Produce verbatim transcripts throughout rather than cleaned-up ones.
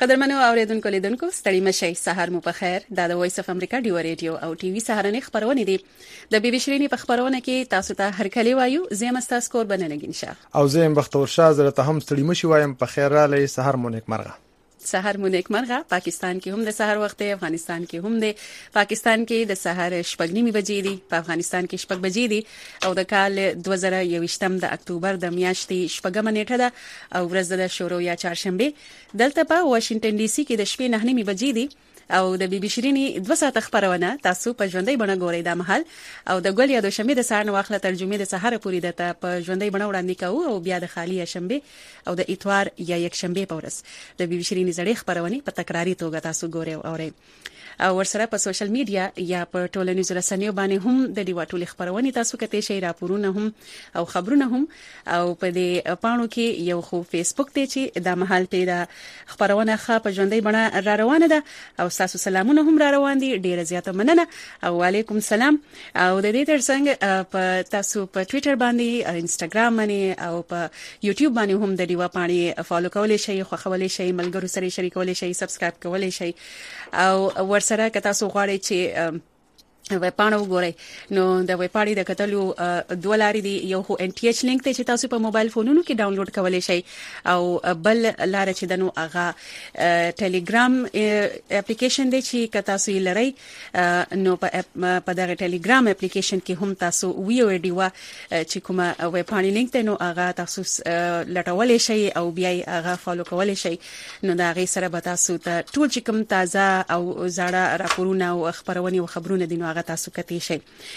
قدرمنو اوریدونکو لیدونکو ستړي مشئ، سهار مو په خیر. دا د وایس اف امریکا ډیو ریډیو او ټي وي سهارنې خبرونه دي. د بي بي شيرینی په خبرونه کې تاسو ته هر کلی وایو. زه مستاس کور بنلګین شه او زه هم بختور شاه زره ته هم ستړي مشي وایم. په خیر را لې سهار مو نیک مرغه. سحر مو نیک مرغه. پاکستان کې هم د سحر وخت دی، افغانستان کې هم دی. پاکستان کې د سحر شپږ نیمه بجې دي، په افغانستان کې شپږ بجې دي او د کال دوه زره یوویشتم د اکتوبر د میاشتې شپږمه نیټه ده او ورځ د شروع یا چهارشنبه. دلته په واشنگټن ډي سي کې د شپې نه نیمه بجې دي او د بي بي شيرینی دوه ساعته خبرونه تاسو په ژوندۍ بڼه ګورئ د محل او د ګل یا د شنبه د سهار واخله ترجمه د سهار پوری د په ژوندۍ بڼه وړاندې کوو او بیا د خالی شنبه او د اتوار یا یک شنبه په ورځ د بي بي شيرینی زړې خبرونه په تکراری توګه تاسو ګورئ او اورئ. او ورسره په سوشل میډیا یا په ټولنیزو رسنیو باندې هم د ډیوا ټولې خبرونه تاسو کته شي راپورونه هم او خبرونه هم او په دې پاڼو کې یو خو فیسبوک ته چې د محل پیدا خبرونه ښه په ژوندۍ بڼه را روانه ده او تاسو سلامونه هم را روان دي. ډیره زیاته مننه او وعلیکم سلام. او د دې ترڅنګ په تاسو په ټوئیټر باندې او انستګرام باندې او په یوټیوب باندې هم د ډیوا پاڼې فالو کولای شئ، خو خولای شئ، ملګرو سره شریکولای شئ، سبسکرایب کولای شئ او ورسره که تاسو غواړئ چې وای پاڼه وګورئ نو د وای پاڼې د کتلو دوه لارې دي. یو خو ان ټي ایچ لینک ته چې تاسو په موبایل فونونو کې ډاونلوډ کولای شئ او بل لار چې دنو هغه ټلګرام اپلیکیشن دی چې که تاسو یې لرئ نو په دغه ټلګرام اپلیکیشن کې هم تاسو ویو ویډیو چې کومه وای پاڼې لینک ته نو هغه تاسو لټولای شئ او بیا هغه فالو کولای شئ. نو دا غي سره به تاسو ته ټول چې کوم تازه او زړه راپورونه او خبرونه او خبرونه دي نو هغه تاسو کتی شي.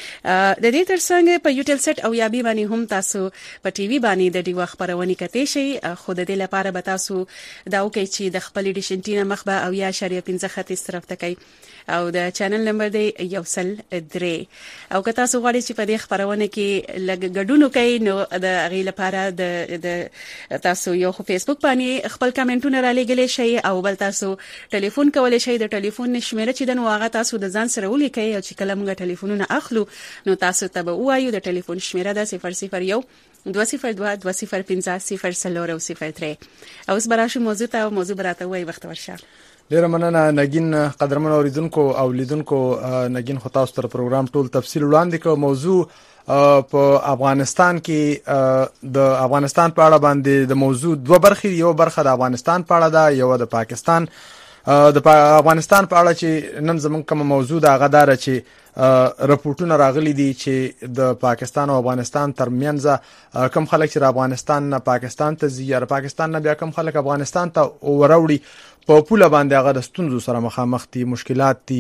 د دې ترڅنګ په یوټیوب سټ او یابي باندې هم تاسو په ټي وي باندې د ډیو خبرونه کتی شي. خو د دې لپاره به تاسو دا وکړئ چې د خپل ډیشنټینه مخبه او یا شریعه پنځه خط طرف ته کوي او د چینل نمبر دی یو سل درې. او که تاسو غواړئ چې په دې خبرونه کې لږ ګډون وکړئ نو د غي لپاره د تاسو یو خو فیسبوک باندې خپل کمنټونه را لګولای شئ او بل تاسو ټلیفون کولای شئ. د ټلیفون شمیره چې دنو هغه تاسو د ځان سره ولیکئ او چې کله موږ ټلیفونونه اخلو نو تاسو ته به وایو د ټلیفون شمیره ده صفر صفر یو دوه صفر دوه دوه صفر پنځه صفر څلور او صفر درې. او اوس براشو موضوع ته موضوع براته وای وخت ورشه. ډیره مننه نګین. قدرمن اوریدونکو او لیدونکو نګین خو تاسو تر پروګرام ټول تفصیل وړاندې کوم. موضوع په افغانستان کې د افغانستان په اړه باندې د موضوع دوه برخې، یو برخه د افغانستان په اړه ده، یو د پاکستان د افغانستان په اړه چې نن زمونږ کوم موضوع ده هغه دار چې رپورټونه راغلي دي چې د پاکستان او افغانستان ترمنځ کم خلک چې افغانستان نه پاکستان ته ځي یا پاکستان نه بیا کم خلک افغانستان ته وروړي په پوله باندې هغه د ستونزو سره مخامخ دي، مشکلات دي.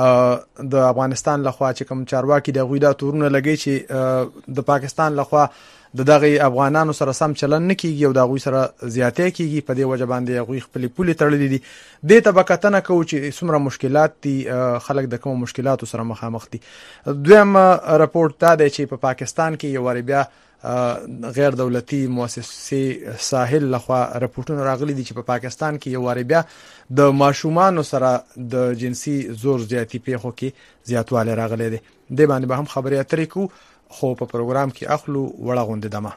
د افغانستان لخوا چې کوم چارواکي د غوډه تورونه لګي چې د پاکستان لخوا د دغه افغانانو سره سم چلن نه کیږي او د غوي سره زیاتې کیږي، په دې وجه باندې غوي خپل پوله تړلې دي. د تبکتنه کو چې څومره مشکلات دي، خلک د کوم مشکلاتو سره مخامخ دي. دویم راپورټ دا دی چې په پا پاکستان کې یو ور بیا غیر دولتي مؤسسه ساحل لخوا راپورټونه راغلي دي چې په پا پاکستان کې یو ور بیا د ماشومان سره د جنسي زور زیاتی پیښو کې زیاتواله راغلي دي. د باندې به هم خبرې اترې کو خو په پروګرام کې اخلو وړه غونډه دمه.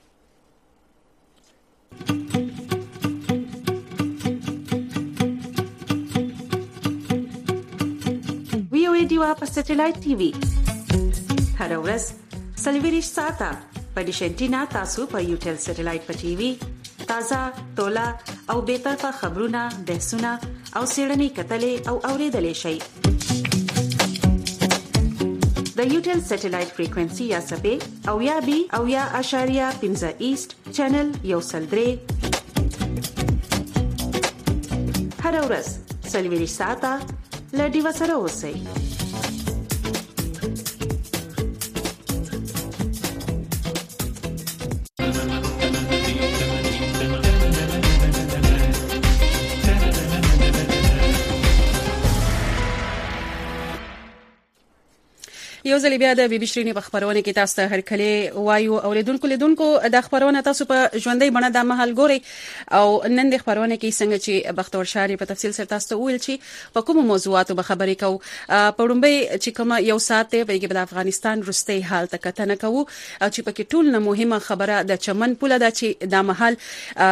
ویو ډیوا په سټلایټ ټي وي هر ورځ سلویریش ساعته په ډیشنټینا تاسو په یوټل سټلایټ په ټي وي تازه تولا او به طرفه خبرونه، بحثونه او سیړنی کتلې او اوریدلې شي. د یوټل سټلایټ فریکوئنسي یا سبې او یا بي او یا اشاریه پنځه ایست چینل یو سل درې هر ورځ سلویریش ساعته لډي وسره اوسئ. یو ځل بیا د بي بي شيرینې په خبرونه کې تاسو ته هرکلی وایو اوریدونکو لیدونکو د خبرونه تاسو په ژوندۍ بڼه د محل ګوري او نن د خبرونه کې څنګه چې بختور شاری په تفصیل سره تاسو ته ویل چې په کوم موضوعاتو به خبرې کوو. په لومړی چې کوم یو ساعت دی په کې د افغانستان وروستي حال ته کتنه کوو چې په کې ټول نه مهمه خبره د چمن پوله ده چې د محل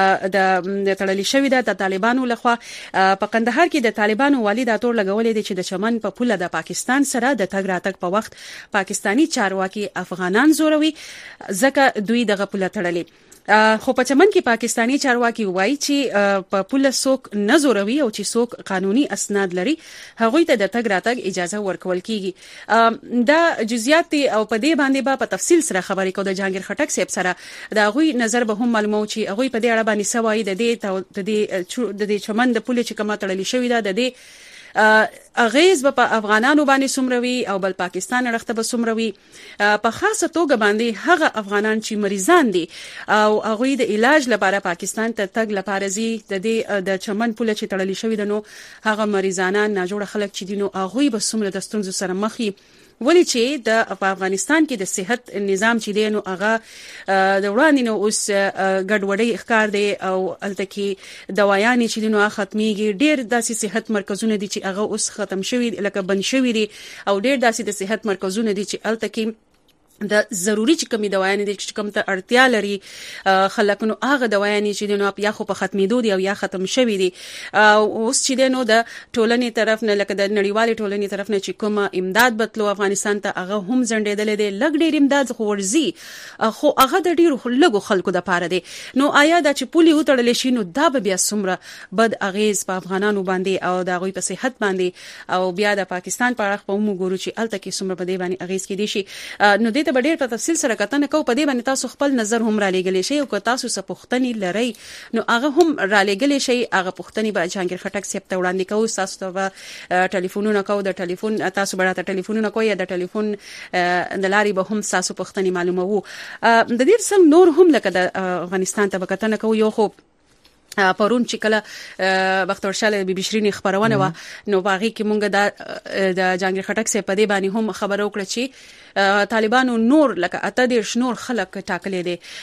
د تړلې شوې ده د طالبانو لخوا. په قندهار کې د طالبانو والي دا تور لګولې دي چې د چمن په پوله د پاکستان سره د تګ راتګ په وخت پاکستانی چارواکي افغانان زوروي ځکه دوی دغه پوله تړلې. خو په چمن کې پاکستانی چارواکي وایي چې په پوله څوک نه زوروي او چې څوک قانوني اسناد لري هغوی ته د تګ راتګ اجازه ورکول کیږي. دا جزئیات او په دې باندې به په تفصیل سره خبرې کوو د جهانگیر خټک صاحب سره د هغوی نظر به هم معلومو چې هغوی په دې اړه باندې سوای د دې د دې د دې چمن د پوله چې کومه تړلې شوې ده د دې اغیز په افغانانو باندې سمروي او بل پاکستان رخته به سمروي په خاصه توګه باندې هغه افغانان چې مریضان دي او هغه د علاج لپاره پاکستان ته تګ لپاره زی د دې د چمن پوله چې تړلې شوې ده نو هغه مریضانان ناجوړه خلک چې دي نو هغه به سمره د ستونزو سره مخ ولی چې د افغانستان کې د صحت نظام چې دی نو هغه د وړاندې نو اوس ګډوډي ښکار دی او الته کې دوايانې چې نو ختميږي. ډېر داسې صحت مرکزونه دي چې هغه اوس ختم شوي لکه بند شوي دي او ډېر داسې د صحت مرکزونه دي چې الته کې د ضروري چې کومې دوايانې دي چې کوم ته اړتیا لري خلک نو هغه دوايانې چې نو یا خو په ختمېدو دي او یا ختم شوي دي. اوس چې نو د ټولنې طرف نه لکه د نړیوالې ټولنې طرف نه چې کوم امداد بتلو افغانستان ته هغه هم زنډېدل دي لګ ډېر امداد خو ورزي خو هغه د ډېرو لګو خلکو د پاره دي. نو آیا دا چې پولي وتړل شي نو دا به بیا څومره بد اغیز په افغانانو باندې او د غوي په صحت باندې او بیا د پاکستان په اړه په موږ ګورو چې الته کې څومره په دې باندې اغیز کې دي شي. نو دې ته ډېر په تفصیل سره کتنه کوو. په دې باندې تاسو خپل نظر هم را لېږلی شئ او که تاسو څه پوښتنې لرئ نو هغه هم را لېږلی شئ. هغه پوښتنې به جهانگیر خټک صاحب ته وړاندې کوو. تاسو ته به ټلیفونونه کوو د ټلیفون تاسو به راته ټلیفونونه کوئ یا د ټلیفون د لارې به هم تاسو پوښتنې معلوموو. د دې څنګه نور هم لکه د افغانستان ته به کتنه کوو. یو خو پرون چې کله بختور شاله بي بي شيرینې خبرونه و نو باغی کې مونږ د د جهانگیر خټک صاحب په دې باندې هم خبر وکړه چې طالبانو نور لکه اته ډیر نور خلک ټاکلې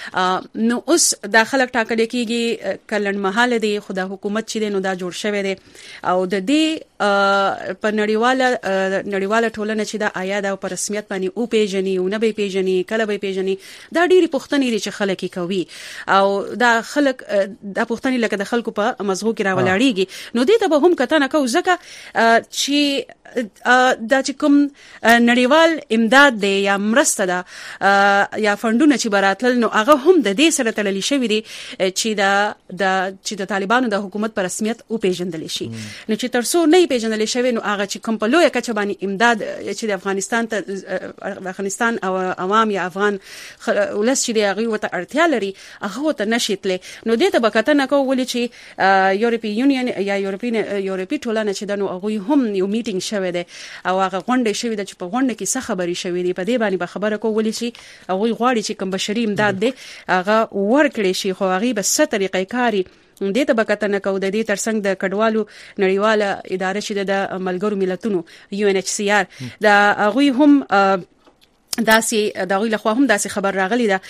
دي. نو اوس د خلک ټاکلې کېږي کلن محل دي خدا حکومت چې نو دا جوړ شوی دی او د دې په نړیواله نړیواله ټولنه چې دا آیا دا په رسمیت باندې او پیژني او نه به پیژني کله به پیژني دا ډېری پوښتنې دي چې خلک کوي او دا خلک دا پوښتنې لکه د خلکو په مزغو کې راولاړيږي. نو دې ته به هم کتنه کوو ځکه چې دا چې کوم نړیوال امداد دی یا مرسته ده یا فندونه چې براتل نو هغه هم د دې سره تړلې شوی دي چې دا د چې د طالبانو د حکومت په رسمیت او پیژندل شي. نو چې ترڅو نه پیژندل شوی نو هغه چې کوم په لوی کچه باندې امداد چې د افغانستان ته افغانستان او عوام یا افغان ولس چې دی هغه وته اړتیا لري هغه ته نشیتله. نو دې ته بکتنه کوو ولې چې یورپی یونین یا یورپی یورپی ټولنه چې دنو هغه هم یو میټینګ شوی دی او هغه غونډه شوی د چې په غونډه کې څه خبري شوی دی په دې باندې به خبره کوولې شي هغه غواړي چې کوم بشري امداد دی هغه ورکړي شي خو هغه به څه طریقې کاری دې ته بکتنه کوو. د دې ترڅنګ د کډوالو نړیواله اداره چې د ملګرو ملتونو یو ان ایچ سی آر دا هغه هم داسې دغه له خوا هم داسې خبر راغلی ده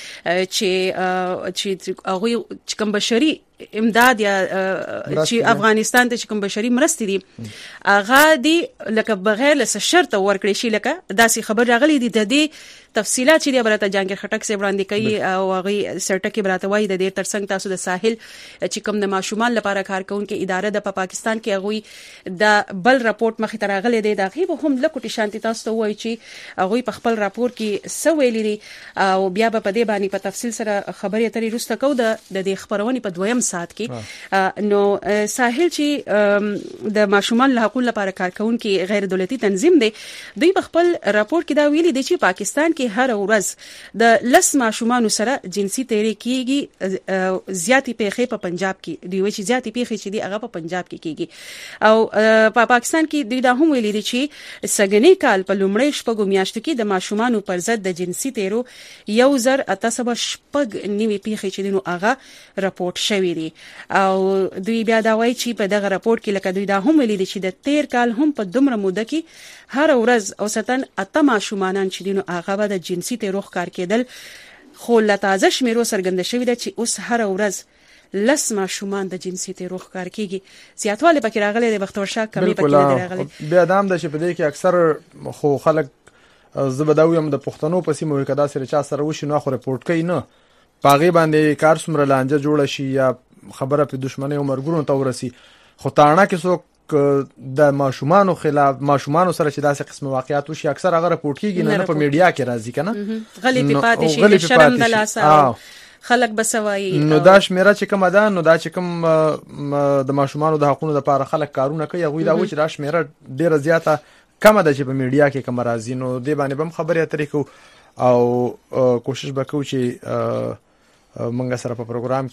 چې چې هغه کوم بشري امداد یا چې افغانستان ته کوم بشري مرستې دي هغه دي لکه بغیر له شرط ورکړي شي لکه داسې خبر راغلی دي. د دې تفصيلات چې برته جهانگیر خټک صاحب وړاندې کوي او هغه سرټکی برته وایي د دې ترڅنګ تاسو د ساحل چې کوم د ماشومان لپاره کارکونکو اداره د پاکستان کې هغه د بل راپورټ مخې ته راغلی دی دا غي به هم لکه شانتي تاسو ته وایي چې هغه په خپل راپور کې سو ویلي دي او بیا په دې باندې په تفصیل سره خبرې اترې روسته کو د د خبرونې په دویم سات کې. نو ساحل چې د ماشومان له حقوقو لپاره کارکونکو غیر دولتي تنظیم دی دوی په خپل راپور کې دا ویلي دي چې پاکستان کې هر ورځ د لس ماشومان سره جنسي تیری کیږي. زیاتی پیښې په پنجاب کې دی چې زیاتی پیښې چې دی هغه په پنجاب کې کیږي او په پاکستان کې دوی دا هم ویلي دي چې سګنی کال په لومړی شپږو میاشتو کې د ماشومان پر ضد د جنسي تیرو یو زر اته سوه شپږ نیوي پیښې چې دی نو هغه راپورټ شوی شوې دي او دوی بیا دا وایي چې په دغه راپور کې لکه دوی دا هم ویلي دي چې د تیر کال هم په دومره موده کې هر ورځ اوسطن اته ماشومان چې دینو هغه به د جنسي تیروخ کار کېدل خو له تازه شمیرو څرګنده شوې ده چې اوس هر ورځ لس ماشومان د جنسي تیروخ کار کیږي. زیاتواله پکې راغلي د بختورشاه کمی پکې راغلي. بیا دام د چې په دې کې اکثر خو خلک زبداویم د پښتنو په سیمو کې دا سره چا سره وشي نو خو رپورټ کوي نه پاغي باندې کار سمره لانجه جوړ شي یا خبره په دښمنۍ او مرګونو ته ورسي خو تاړه کې څوک د ماشومانو خلاف ماشومانو سره چې داسې قسم واقعیات وشي اکثر هغه رپورټ کیږي نه په میډیا کې راځي کنه غلې په پاتې شي شرم د لاسه خلک بسوي نو دا شمیره چې کوم ده نو دا چې کوم د ماشومانو د حقوقو لپاره خلک کارونه کوي هغه دا و چې دا شمیره ډیره زیاته کمه ده چې په میډیا کې کوم راځي نو دې باندې بم خبرې اترې کو او کوشش وکړو چې منګه سره په پروګرام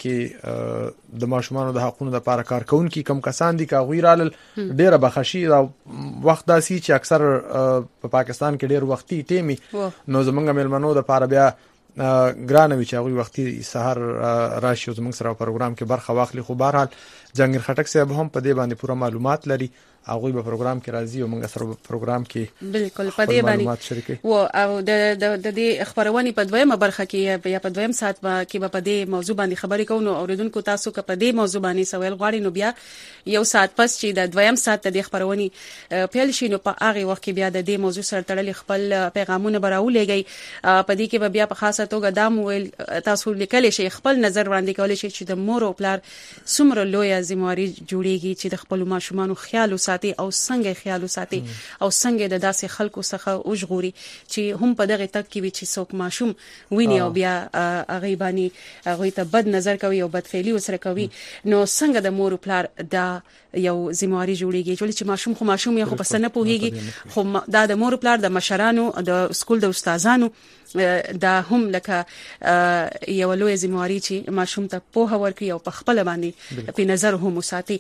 کې د ماشومانو د حقوقو لپاره کارکونکو کم کسان دي کا غویرال ډیره بخښي او وخت داسي چې اکثر په پاکستان کې ډیر وختي ټیمي نو زمونږ ملمنو د لپاره بیا ګرانوي چې هغه وختي سحر راشي زمونږ سره پروګرام کې برخه واخلي خو بهرحال جنگیر خټک صاحب هم په دې باندې پوره معلومات لري هغه به پروګرام کې راځي او موږ سره پروګرام کې بالکل په دې باندې و او د د دې خبرونه په دویمه برخه کې یا په دویم سات کې به په دې موضوع باندې خبرې کوو نو اوریدونکو تاسو که په دې موضوع باندې سوال غواړئ نو بیا یو سات پس چې د دویم سات د خبرونه پیل شي نو په هغه وخت کې بیا د دې موضوع سره تړلې خپل پیغامونه براولېږي په دې کې به بیا په خاصه توګه دا مویل تاسو لیکل شي خپل نظر وړاندې کول شي چې د مور او پلار څومره لوی ذمہواری جوړیږي چې د خپل ماشومان خیال ساتي او څنګه خیال ساتي او څنګه د داسې خلکو څخه اوجغوري چې هم په دغه تک کې وي چې څوک ماشوم ویني او بیا هغه باندې هغه ته بد نظر کوي او بد فعلی وسره کوي نو څنګه د مور او پلار دا یو ذمہواری جوړیږي چې ماشوم خو ماشوم یې خو پس نه پوهیږي خو دا د مور او پلار د مشرانو د سکول د استادانو دا هم لکه یو لوی ذمہواری چې ماشوم ته پوهه ورکړي او په خپل باندې په نظر هم وساتي.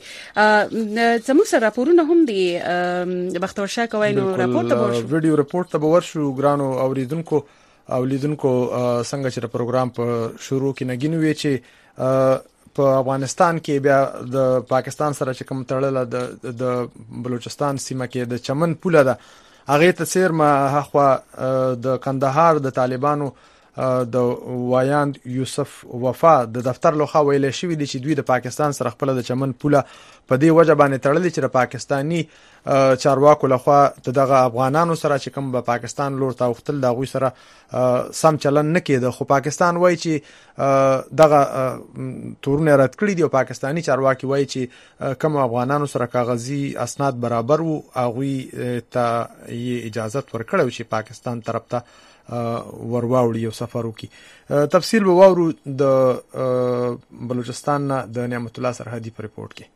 زموږ سره راپورونه هم دي بختورشاه کوي نو راپور ته ورشو ویډیو راپور ته ورشو ګرانو اوریدونکو او لیدونکو څنګه چې پروګرام په شروع کې نګینو وی چې په افغانستان کې بیا د پاکستان سره چې کوم تړل د بلوچستان سیمه کې د چمن پوله ده هغه ته سیر ما هغه د کندهار د طالبانو د وایاند یوسف وفا د دفتر لوخه ویل شوی دی چې دوی د پاکستان سره خپل د چمن پوله په دې وجه باندې تړلې چې د پاکستانی چارواکو لخوا دغه افغانانو سره چې کوم په پاکستان لور ته وختل دا غوي سره سم چلن نه کېده خو پاکستان وایي چې دغه تورونه رد کړی دی او پاکستانی چارواکي وایي چې کوم افغانانو سره کاغذي اسناد برابر وو هغه ته اجازه ورکړو چې پاکستان طرف ته ورواوړي یو سفر وکي. تفصیل به واورو د بلوچستان د نعمت الله سرحدي په ریپورت کې.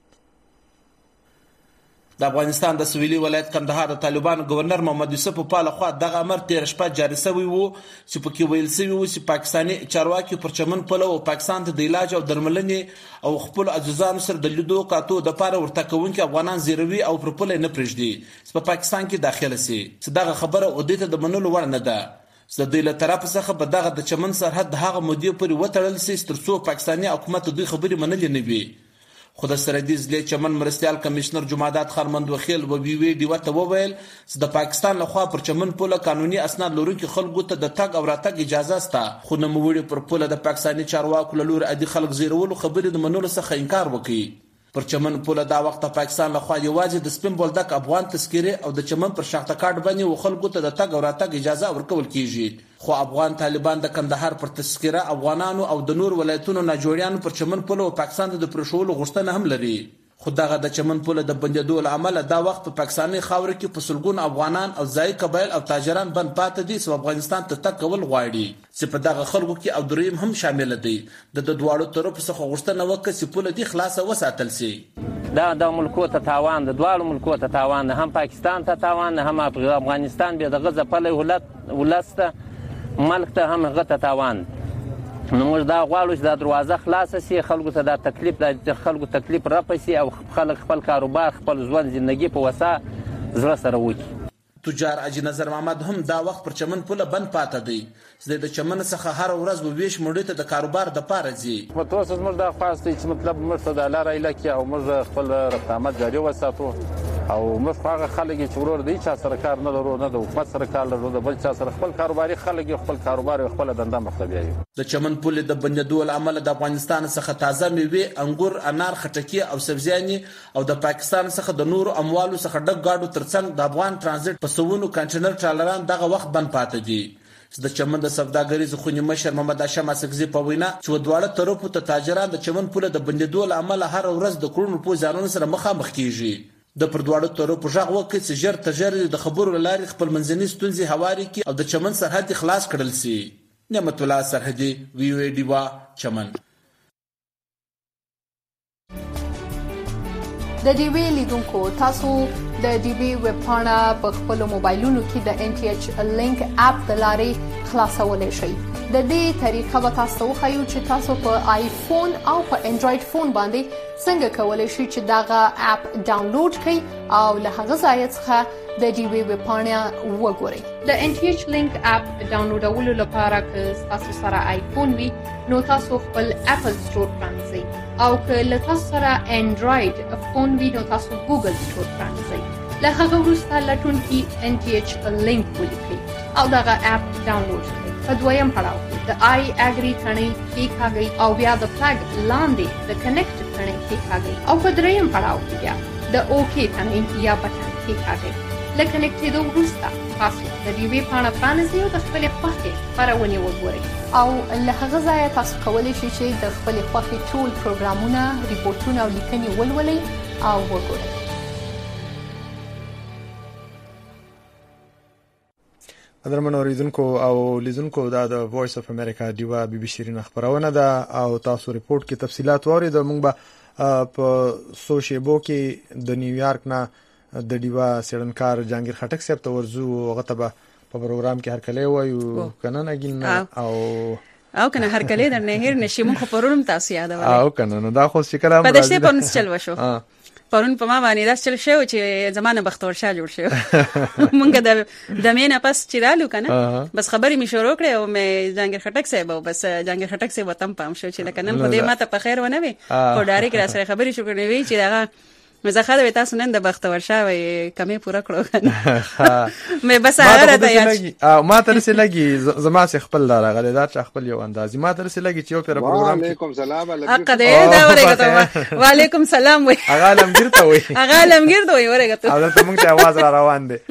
د افغانستان د سویلي ولایت کندهار د طالبانو گورنر محمد یوسف په لخوا دغه امر تیر شپه جاری شوی وو چې په کې ویل شوی وو چې پاکستاني چارواکي پر چمن پلو او پاکستان ته د علاج او درملنې او خپل عزیزانو سره د لیدو کاتو د پاره ورته کوونکي افغانان زیروي او پر پله نه پرېږدي چې په پاکستان کې داخله سي چې دغه خبره او دته د منلو وړ نه ده چې د دوی له طرف څخه په دغه د چمن سرحد هغه مودې پورې وتړل سي ترڅو پاکستاني حکومت دوی خبري منلې نه وي. خو د سرحدي ضلع چمن مرستيال کمشنر جمعدات خرمند وخیل و بي وی ډي وته وویل چې د پاکستان لخوا پر چمن پوله قانوني اسناد لرونکي خلکو ته د تګ او راتګ اجازه سته خو نوموړي پر پوله د پاکستاني چارواکو له لوري ادي خلک زیرولو خبرې د منلو څخه انکار وکړي. پر چمن پوله دا وخت پاکستان لخوا یوازې د سپین بولدک افغان تذکره او د چمن پر شاخته کارت باندې و خلکو ته د تګ او راتګ اجازه ورکول کیږي خو افغان طالبان د کندهار پر تذکره افغانانو او د نور ولایتونو ناجوړیانو پر چمن پوله او پاکستان ته د پرشولو غوښتنه هم لري. خو دغه د چمن پوله د بندیدو عمل دا وخت په پاکستاني خاور کې په سلګون افغانان او ځای قبایل او تاجران بند پاتې دي چې افغانستان ته تک کول غواړي چې په دغه خلکو کې او دریم هم شامل دي د دواړو طرفو څخه غوښتنه وکړي چې پوله دي خلاصه وساتل شي. دا د ملکو ته تاوان د دواړو ملکو ته تاوان هم پاکستان ته تاوان هم افغانستان به د غزه په ولایت ولسته ملک ته هم غته تاوان نو موږ دا غواړو چې دا دروازه خلاصه شي خلکو ته دا تکلیف د خلکو تکلیف را پسي او خلک خپل کاروبار خپل ژوند ژوندۍ په وسه زړه سره وکړي. تجار اجي نظر محمد هم دا وخت پر چمن پوله بند پاتې دی چې د چمن څخه هر ورځ به ویش مړی ته د کاروبار د پاره ځي. متوسط موږ دا خاص دي چې مطلب موږ ته د لارې لکه او موږ خپل رقابت جاري وساتو او موږ هغه خلک چې ورور دي چې سره کار نه لرو نه د حکومت سره کار لرو د بل چا سره خپل کاروباري خلک خپل کاروبار خپل دنده مخته یو. د چمن پوله د بندیدو عمل د افغانستان څخه تازه میوه انګور انار خټکی او سبزیاني او د پاکستان څخه د نور اموالو څخه ډک گاډو ترڅنګ د افغان ترانزیت په سوونو کنټینر ټرالران دغه وخت بند پاتې دي. د چمن د سوداګریز خونی مشر محمد هاشم اسکزي په وینا چې دواړه طرفو ته تاجران د چمن پوله د بندیدو عمل هر ورځ د کورونو په ځانونو سره مخامخ کیږي. د پر دواړو طرفو ژغ وکړي چې ژر تر ژر د خبرو لاري خپل منځني ستونزې هواري کی او د چمن سرحد خلاص کړل سي. نعمت الله سرحدي وی وی ډیوا چمن. د ډیوی لیدونکو تاسو د ډیوی ویب پاڼه په خپل موبایلونو کې د ان ټي ایچ لینک اپ د لارې خلاصولای شئ. د دې طریقه به تاسو وښیو چې تاسو په آیفون او په انډراید فون باندې څنګه کولای شئ چې دغه اپ ډاونلوډ کړئ او له هغه ځای څخه د ډیوی ویب پاڼه وګورئ. د ان ټي ایچ لینک اپ ډاونلوډولو لپاره که تاسو سره آیفون وي نو تاسو خپل اپل سٹور پرانځئ او که له تاسو سره انډراید فون وي نو تاسو ګوګل سٹور پرانځئ. له هغه وروسته لټونکي ان ټي ایچ لینک ولیکئ او دغه اپ ډاونلوډ کړئ. په دویم پړاو کې د آی اګری تڼۍ کېکاږئ او بیا د فلګ لاندې د کنیکټ تڼۍ کېکاږئ او په دریم پړاو کې بیا د اوکې تڼۍ یا بټن کېکاږئ. له کنیکټېدو وروسته تاسو د ډیوی پاڼه پرانیزئ او د خپلې خوښې خپرونې وګورئ او له هغه ځایه تاسو کولی شئ چې د خپلې خوښې ټول پروګرامونه، ریپورټونه او لیکنې ولولئ او وګورئ. قدرمن اوریدونکو او لیدونکو دا د وایس اف امریکا ډیوا بي بي شیرین خبرونه ده او تاسو ریپورت کې تفصيلات واورئ. موږ به په سوشيبو کې د نیویارک نه د ډیوا سیړنکار جهانگیر خټک صاحب ته ورزو هغه ته په پروګرام کې هر کله وایو کنه نګین او او کنه هر کله در نه هیر نشي مخ پرونم تاسو یاد وای او کنه نو دا خو شکر هم په دشته پرون چل وشو پرون په ما باندې دا چل شو چې زمانه بختور شاه جوړ شو مونږ د د مینه پس چې رالو کنه بس خبرې می شروع کړې او مې جهانگیر خټک صاحب او بس جهانگیر خټک صاحب وتم پام شو چې لکه نن په دې ماته په خیر ونه وي خو ډایرک را سره خبرې شو کړې وی چې دا مزه خاله به تاسو نن د بختور شاه وي کمې پوره کړو کنه مې بس هغه ته یا ما ته رسې لګي زما څخه خپل راغلی دا چې خپل یو اندازي ما ته رسې لګي چې یو پر پروګرام علیکم سلام علیکم دا ورګه وعلیکم سلام وي هغه لمګیر ته وي هغه لمګیر ته وي ورګه ته دا ته موږ ته आवाज را روان دي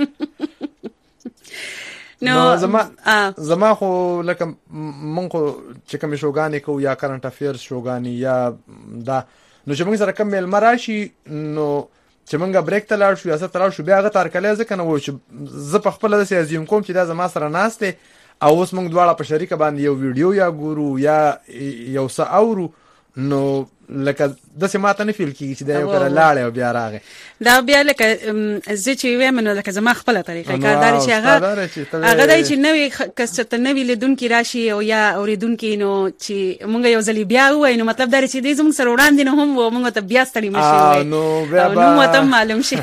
نو زما زما خو لکه مونږ چې کوم شوګانی کو یا کرنٹ افیرز شوګانی یا دا نو چې موږ سره کوم مل مراشي نو چې موږ بریک ته لاړ شو یا څه تر شو بیا غته تر کله ځکه نو چې ز په خپل د سیاسيون کوم چې دا زما سره ناشته او اوس موږ دواړه په شریک باندې یو ویډیو یا ګورو یا یو څه اورو نو لکه د سماته نه فیل کیږي چې دا یو کړه لاړ او بیا راغی دا بیا لکه زه چې ویم نو لکه زما خپل طریقه کاردار چې هغه هغه دای چې نوې کسته نوې لیدونکو راشي او یا اوریدونکو نو چې مونږ یو ځلی بیا وای نو مطلب دا چې دې زموږ سره وړاندې نه هم و مونږ ته بیا ستړي مشي نو بیا نو ماته معلوم شي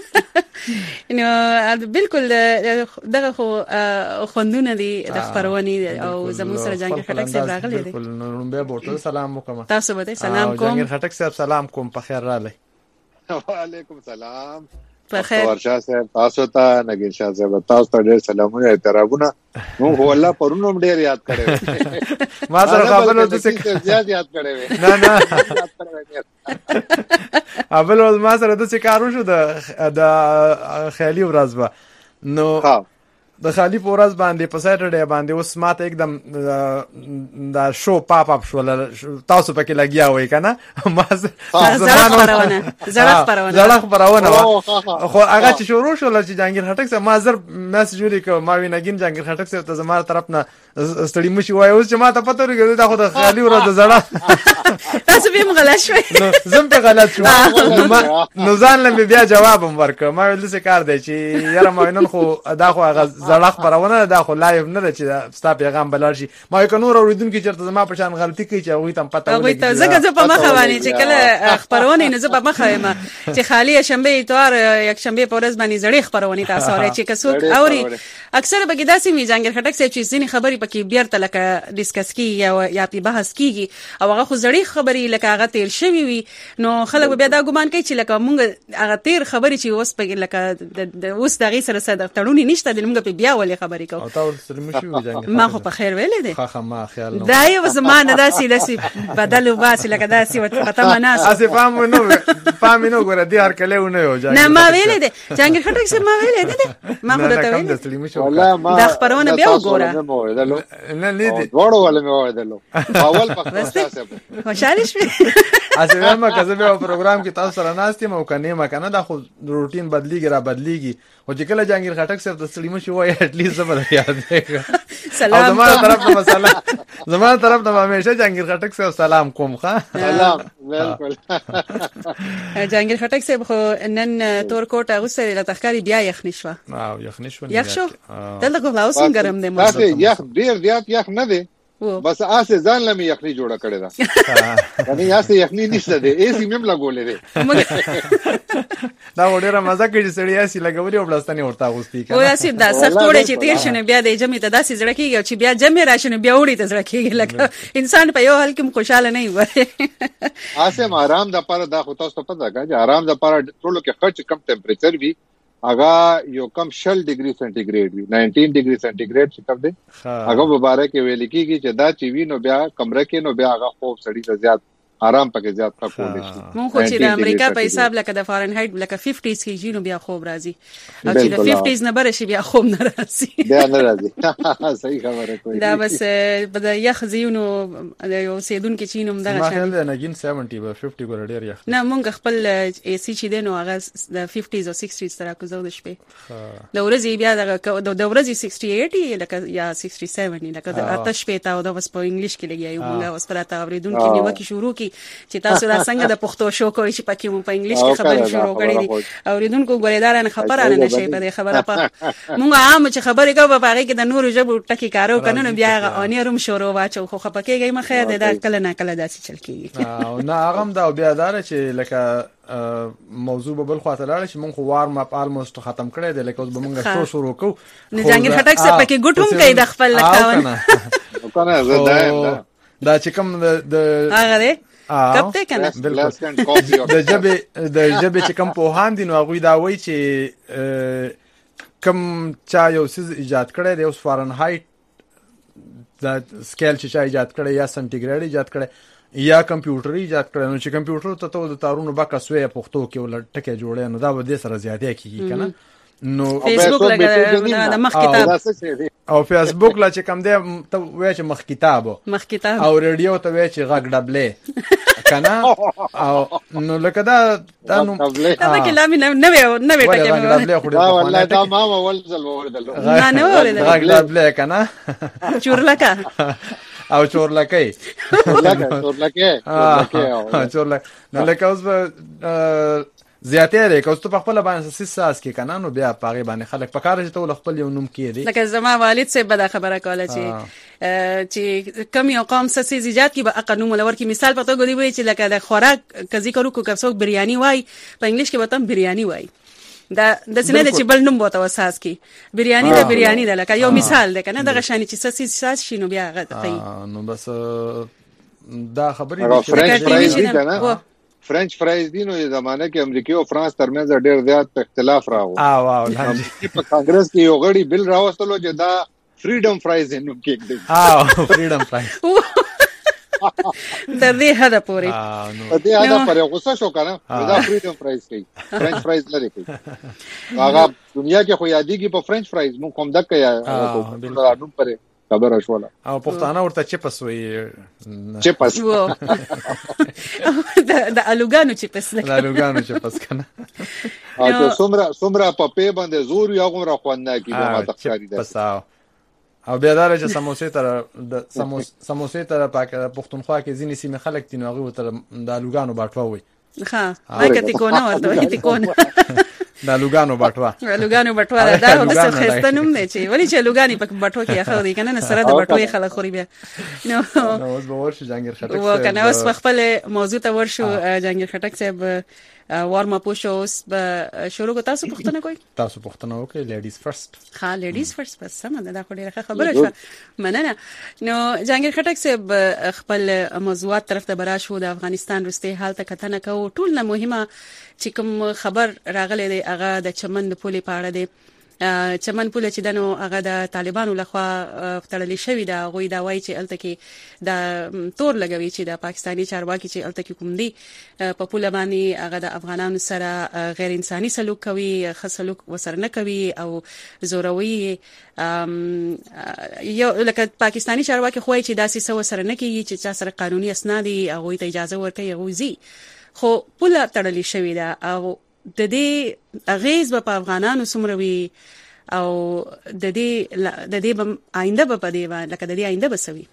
نو بالکل دغه خو خوندونه دي د خبرونې او زموږ سره جهانگیر خټک صاحب راغلي دي بالکل نو بیا ورته سلام وکم تاسو به سلام کوم جهانگیر خټک صاحب سلام کوم په خیر رالی وعلیکم سلام په خیر ورشاه صاحب تاسو ته نګین شاه صاحب تاسو ته ډېر سلامونه احترامونه نو والله پرونم ډېر یاد کړو ما سره خبرو د څه زیات یاد کړو نه نه اول ول ما سره د څه کارو شو د د خیالي ورځ به نو د خالی پورز باندې په ساترډي باندې اوس ماته एकदम دا شو پاپ اپ شو تاسو پکې لګیا وای کنه ما زړه خبرونه زړه خبرونه زړه خبرونه خو هغه چې شروع شو چې جهانگیر خټک صاحب ما زر میسج ولیکو ما وینګین جهانگیر خټک صاحب ته زموږ طرف نه ستړي مشي وای اوس چې ما ته پته ورګه دا خو د خالی ورځ زړه تاسو به مغلا شوي نو زم په غلط شو نو ځان لمه بیا جواب ورکړ ما ویل څه کار دی چې یاره ما نن خو دا خو هغه زړه خبرونه دا خو لایو نه ده چې ستا پیغام بلل شي. ما یو نور اوریدونکو چیرته زما په شان غلطي کوي چې هغه تم پته ولګي. هغه ته زګه زه په مخه باندې چې کله خبرونه نه زه په مخه یم چې خالی شنبه اتوار یک شنبه په ورځ باندې زړې خبرونه تاسو اورئ چې کڅوک اوري اکثر به کېداسي می جنگل خټک صاحب چې ځینې خبرې پکې بیرته لکه ډیسکس کی یا یا په بحث کیږي او هغه خو زړې خبرې لکه هغه تیر شوی وي نو خلک بیا دا ګمان کوي چې لکه مونږ هغه تیر خبرې چې اوس په لکه د اوس دغه سره سره تړونی نشته د موږ په بیا ولې خبرې کوو. او تاسو سره مشي وي جنگل ما خو په خیر ویلې دي. خا ما خیال نو دا یو زمانه داسي داسي بدلو باسي لکه داسي وته مناس اسه فهم نو فهم نو ګره دي هر کله ونه یو جنگل. نه ما ویلې دي جنگل خټک صاحب ما ویلې دي ما خو ته ویلې والله ما دا خبرونه بیا وګوره نه لیدي وړو ولا مې وایدلو اول په اساس خوشاله شوي اسه ما کزه به پروګرام کې تاسو سره ناستم او کنه ما کنه دا خو روټین بدلیږي را بدلیږي او چې کله جنگل خټک صاحب د سلیمو شو وای اټ لیست زما یاد دی. سلام زموږ طرف ته مسله زموږ طرف ته همیشه جنگل خټک صاحب سلام کوم ښا سلام بالکل. جنگل خټک صاحب خو نن تور کوټه غوسه له تخکاری بیا یخ نشو او یخ نشو یخ شو دلته کوم لاوسم ګرم دی تاسو یخ ډیر زیات یخ نه دی بس آسه ځان لمه یخني جوړه کړې ده یعنی آسه یخني نشته دی ایسی مم لګولې دی دا وړه مزه کوي چې سړی اسی لګولې او بلستانه ورته غوستي کوي او اسی دا سخت وړي چې تیر شنه بیا د جمع ته داسې زړه کیږي چې بیا جمع راشنه بیا وړي ته زړه کیږي لکه انسان په یو حال کې خوشاله نه وي. آسه آرام د پاره دا خو تاسو پته ده چې آرام د پاره ټولو کې خرچ کم ټمپریچر وي هغه یو کم شل ډیګري سنټیګریډ وي ناینټین ډیګري سنټیګریډ چې کوم دی هغه مبارک ویل کیږي چې دا چې وینو بیا کمره کې نو بیا هغه خوب سړی ته زیات آرام پکې زیات کا کول شي. مونږ خو چې د امریکا په حساب لکه د فارنهایت لکه پنځه کې جینو بیا خوب راځي او چې د پنځه نه بره شي بیا خوب نه راځي بیا نه راځي. صحیح خبره کوي دا بس د یخ زیونو یو سیدون کې چینوم دغه شان ما نه نګین سبعين به پنځه ګور ډیر یخ نه مونږ خپل ای سی چې دینو هغه د پنځه او شصت سره کو زو د شپې د ورځې بیا د ورځې شصت یا اثنين لکه یا شصت سبعة لکه د آتش په تا او د وس په انګلیش کې لګي یو مونږ اوس پر تا اوریدون کې نیوکه شروع کی چې تاسو را څنګه د پښتو شو کوي چې پکې مو په انګلیش کې خبرې شروع کړې دي اوریدونکو ګوریدار نه خبره نه شي په دې خبره په مونږ عام چې خبرې کوو په هغه کې د نورو ژبو ټکی کارو کنه نو بیا هغه روم شروع واچو خو خپکیږي مخه د دا کله نه کله داسې چل کیږي او نه هغه دا بیا دار چې لکه موضوع به بل خاطر لاره چې مونږ وار ما الموست ختم کړی دی لکه اوس به مونږ شو شروع کوو نه جنگل خټک څخه پکې ګټوم کوي د خپل لکاون کنه زه دایم دا چې کوم د هغه دی کپته کنه د جبه د جبه چې کوم په هان دي نو هغه دا وایي چې کوم چا یو څه ایجاد کړی دی اوس فارنهایت دا سکیل چې چا ایجاد کړی یا سنټیګریډ ایجاد کړی یا کمپیوټر ایجاد کړی نو چې کمپیوټر ته ته د تارونو بکا سوی پښتو کې ول ټکه جوړې نو دا به د سره زیاتې کیږي کنه نو فیسبوک لګا د مخ کتاب او فیسبوک لا چې کوم دی ته وای چې مخ کتاب مخ کتاب او رادیو ته وای چې غږ ډبلې کنه او نو لکه دا دا نو دا کلام نه نه نه ټکه دا والله دا ما اول ځل وردل نه نه وردل غږ ډبلې کنه چورلکا او چورلکې چورلکې چورلکې چورلکې نو لکه اوس به زیاتې لري که اوس په خپل باندې سیساس کې کنه نو بیا پاغي باندې خلک پکاره چې ته خپل یو نوم کې دي لکه زما والد سے بدا خبره کوله چې چې کم یو قوم سسي زیات کې به اقنوم ولور کې مثال پته غوډي وي چې لکه د خوراک کزي کرو کو کڅوک بریاني وای په انګلیش کې وته بریاني وای دا د سینې چې بل نوم بوته وساس کې بریاني د بریاني د لکه یو مثال ده کنه دغه شانی چې سسي ساس شینو بیا غته نو بس دا خبرې فرنچ فرایز دي نو زمانه کې امریکا او فرانس ترمنځ ډېر زیات اختلاف راغو او او په کانګرس کې یو غړي بل راوستلو چې دا فریډم فرایز نوم کېږي او فریډم فرایز د دې هدا پوری د دې هدا پر غوسه شو کنه دا فریډم فرایز کوي فرنچ فرایز لري کوي هغه دنیا کې خو یادېږي په فرنچ فرایز مو کوم دک یا نوم پرې خبره شوله او پښتانه ورته چپس وي چپس د الوګانو چپس د الوګانو چپس کنه او څومره څومره په پی باندې زور یو غوړه خوانه کی به ما تخکاری ده او بیا دا چې سموسې تر د سموسې تر پاک پښتونخوا کې ځینې سیمه خلک دي نو هغه تر د الوګانو باټوا وي ها هغه ته کو نه ورته ته کو نه د لوګانو بټوا لوګانو بټوا دا هم څه خسته نوم دی چې ولی چې لوګانی په بټو کې اخر دی کنه سره د بټوي خلک خوري بیا نو نو اوس به ورشي جهانگیر خټک و کنه اوس خپل موضوع ته ورشو جهانگیر خټک صاحب وارم اپ شو اوس به شروع کو تاسو پوښتنه کوئ تاسو پوښتنه وکړئ لیډیز فرست ها لیډیز فرست بس سم ده خو ډیره خبره شو مننه نو جهانگیر خټک صاحب خپل موضوعات طرف ته برا شو د افغانستان وروستي حالت کتنه کو ټول نه مهمه چې کوم خبر راغلی دی هغه د چمن د پولې په اړه دی چمن پوله چې دنو هغه د طالبانو لخوا تړلې شوې ده غوي دا وایي چې الته کې د تور لګوي چې د پاکستاني چارواکي چې الته کې کوم دي په پوله باندې هغه د افغانانو سره غیر انساني سلوک کوي ښه سلوک وسره نه کوي او زوروي یو لکه پاکستاني چارواکي خو چې داسې څه وسره نه کوي چې چا سره قانوني اسناد هغه ته اجازه ورکوي هغه زی خو پوله تړلې شوې ده او د دې اغیز په افغانانو سمروي او د دې د دې آینده په پدې باندې لکه د دې آینده بسوي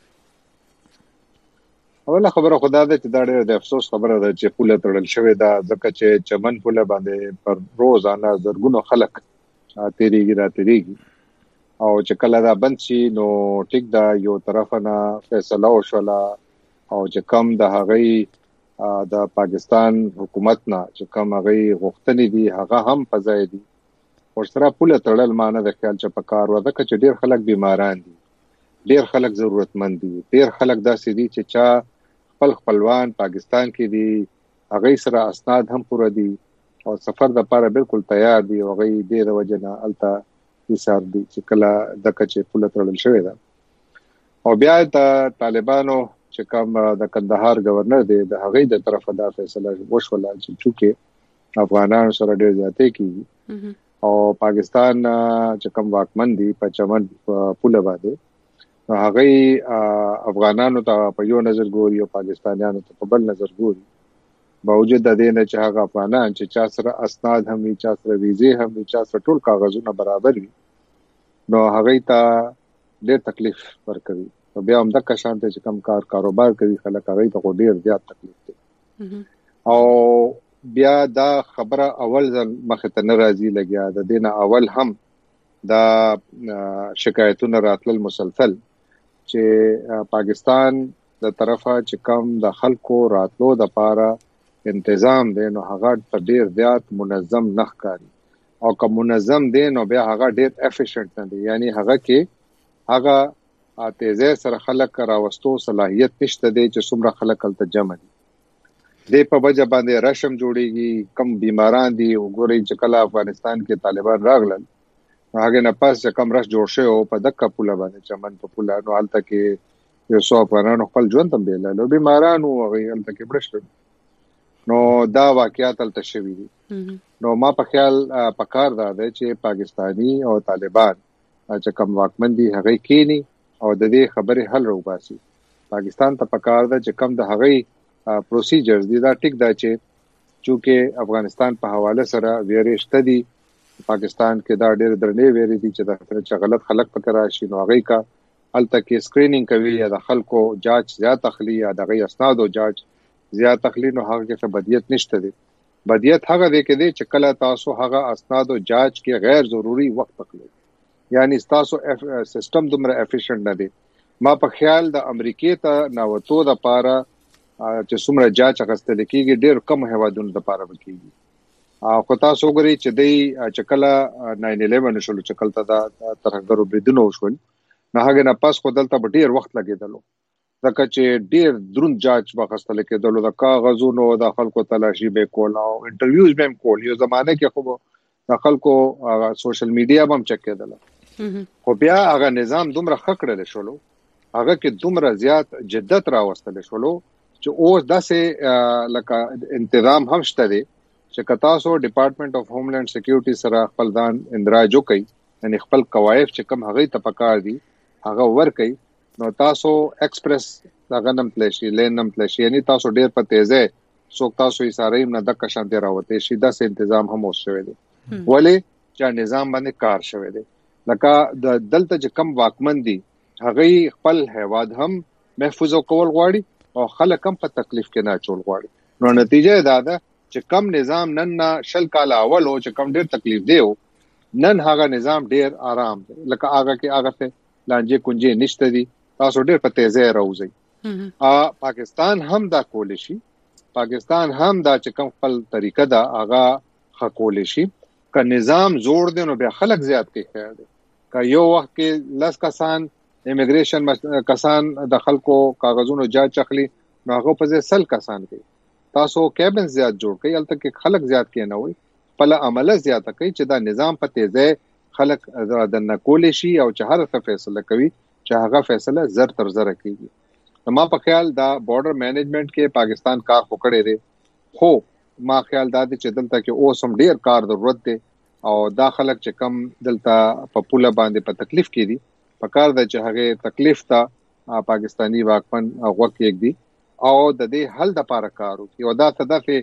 اوله خبره خدا دې چې دا ډېر د افسوس خبره ده چې پوله تړل شوې ده ځکه چې چمن پوله باندې پر روزانه زرګونو خلک تیریږي را تیریږي او چې کله دا بند شي نو ټیک دا یو طرف نه فیصله وشوله او چې کم د هغې د پاکستان حکومت نه چې کوم هغه غوښتنې دي هغه هم پځای دي ورسره پوله تړل معنی د خیال چې په کار وده چې ډیر خلک بیماران دي ډیر خلک ضرورتمند دي ډیر خلک داسې دي چې چا خپل خپلوان پاکستان کې دي هغه سره اسناد هم پوره دي او سفر د لپاره بالکل تیار دي او هغه ډیر وجنه الته حساب دي چې کله د کچې پوله تړل شوې ده او بیا د طالبانو چې کوم د کندهار گورنر دی د هغې د طرفه دا فیصله وشوله چې چونکه افغانانو سره ډېر زیاتې کیږي او پاکستان چې کوم واکمن دی په چمن پوله باندې هغې افغانانو ته په یو نظر ګوري او پاکستانیانو ته په بل نظر ګوري باوجود د دې نه چې هغه افغانان چې چا سره اسناد هم وي چا سره ویزې هم وي چا سره ټول کاغذونه برابر وي نو هغې ته ډېر تکلیف ورکوي بیا هم د کشانته چې کم کار کاروبار کوي خلک هغه ته ډیر زیات تکلیف دي او بیا دا خبره اول ځل مخه ته ناراضي لګیا د دینه اول هم دا شکایتونه راتل مسلسل چې پاکستان د طرفه چې کم د خلکو راتلو د پاره تنظیم دی نو هغه په ډیر زیات منظم نه ښکاري او کوم منظم دی نو بیا هغه ډیر افیشنټ نه دی یعنی هغه کې هغه تیزه سره خلک راوستو صلاحیت نشته دی چې څومره خلک الته جمع دي د په وجه باندې رشم جوړیږي کم بیماران دي وګورئ چې کله افغانستان کې طالبان راغلل هغه نه پاس کم رش جوړ شو په دغه پوله باندې چمن په پوله نو الته کې یو څو افغانانو خپل ژوند هم بیل له بیمارانو هغه الته کې برشت نو دا واقعیت الته شوی دي نو ما په خیال پکار دا دی چې پاکستانی او طالبان چې کم واکمن دي هغه کینی او د دې خبرې حل روباسي پاکستان ته پکار ده چې کم د هغې پروسیجرز دي دا ټیک ده چې چونکه افغانستان په حواله سره ویریشته دي پاکستان کې دا ډېر درنې ویری دي چې د چې غلط خلک پکې راشي نو هغې کا الته کې سکرینینګ کوي یا د خلکو جاج زیات تخلی یا د غي اسناد او جاج زیات تخلی نو هغه کې بدیت نشته دي بدیت هغه دی کې چې کله تاسو هغه اسناد او جاج کې غیر ضروری وخت تخلی یعنی تاسو سیستم دومره افیشنټ نه دی ما په خیال د امریکای ته ناوتو د پاره چې څومره جاج غستل کېږي ډېر کم هوادونو د پاره وکړي او خو تاسو وګورئ چې د چکلا ناین الیون شول چکلته دا ترهګرو بریدونو وشول نه هغه نه پاس خو دلته ډېر وخت لګیدلو ځکه چې ډېر دروند جاج وغستل کېدلو د کاغذونو د خلکو تلاشي به کول او انټرویوز به کول یو زمانه کې خو د خلکو سوشل میډیا هم چک کېدل خو بیا هغه نظام دومره خکړل شولو هغه کې دومره زیات جدت راوستل شولو چې اوس داسې لکه انتظام هم شته دي چې تاسو ډپارټمنټ اف هوملند سکیورټي سره خپل ځان اندراج وکړي یعنی خپل قواعد چې کوم هغه ته پکار دي هغه ورکړي نو تاسو ایکسپریس هغه نم پلیشي لینم پلیشي یعنی تاسو ډیر په تیزه څوک تاسو یې ساره نه د کشان دی راوته شي داسې تنظیم هم اوس شوی دی ولی چې نظام باندې کار شوی دی لکه د دلته چې کم واکمن دي هغه خپل هواد هم محفوظ کول غواړي او خلک هم په تکلیف کې نه چول غواړي نو نتیجه دا ده چې کم نظام نن نه شل کال اول او چې کم ډیر تکلیف دی نن هغه نظام ډیر آرام دی لکه هغه کې هغه ته لانجه کونجه نشته دي تاسو ډیر په تیزه راوځي ا پاکستان هم دا کول شي پاکستان هم دا چې کم خپل طریقه دا هغه خکول شي که نظام زور دی نو بیا خلک زیات کې خیر دی که یو وخت کې لس کسان امیګریشن کسان د خلکو کاغذونو جاج چخلی نو هغه په ځای سل کسان کوي تاسو کیبن زیات جوړ کړئ البته کې خلک زیات کې نه وي بل عمله زیاته کوي چې دا نظام په تیزه خلک د نکول شي او چې هر څه فیصله کوي چې هغه فیصله زر تر زر کوي ما په خیال دا بارډر مینجمنت کې پاکستان کار وکړي دی خو ما خیال دا چې دلته کې اوس هم ډیر کار ضرورت دی او دا خلک چې کم دلته په پوله باندې په تکلیف کې دي په کار د چې هغه تکلیف ته پاکستانی واکمن هغه کې دي او د دې حل د لپاره کار وکړي او دا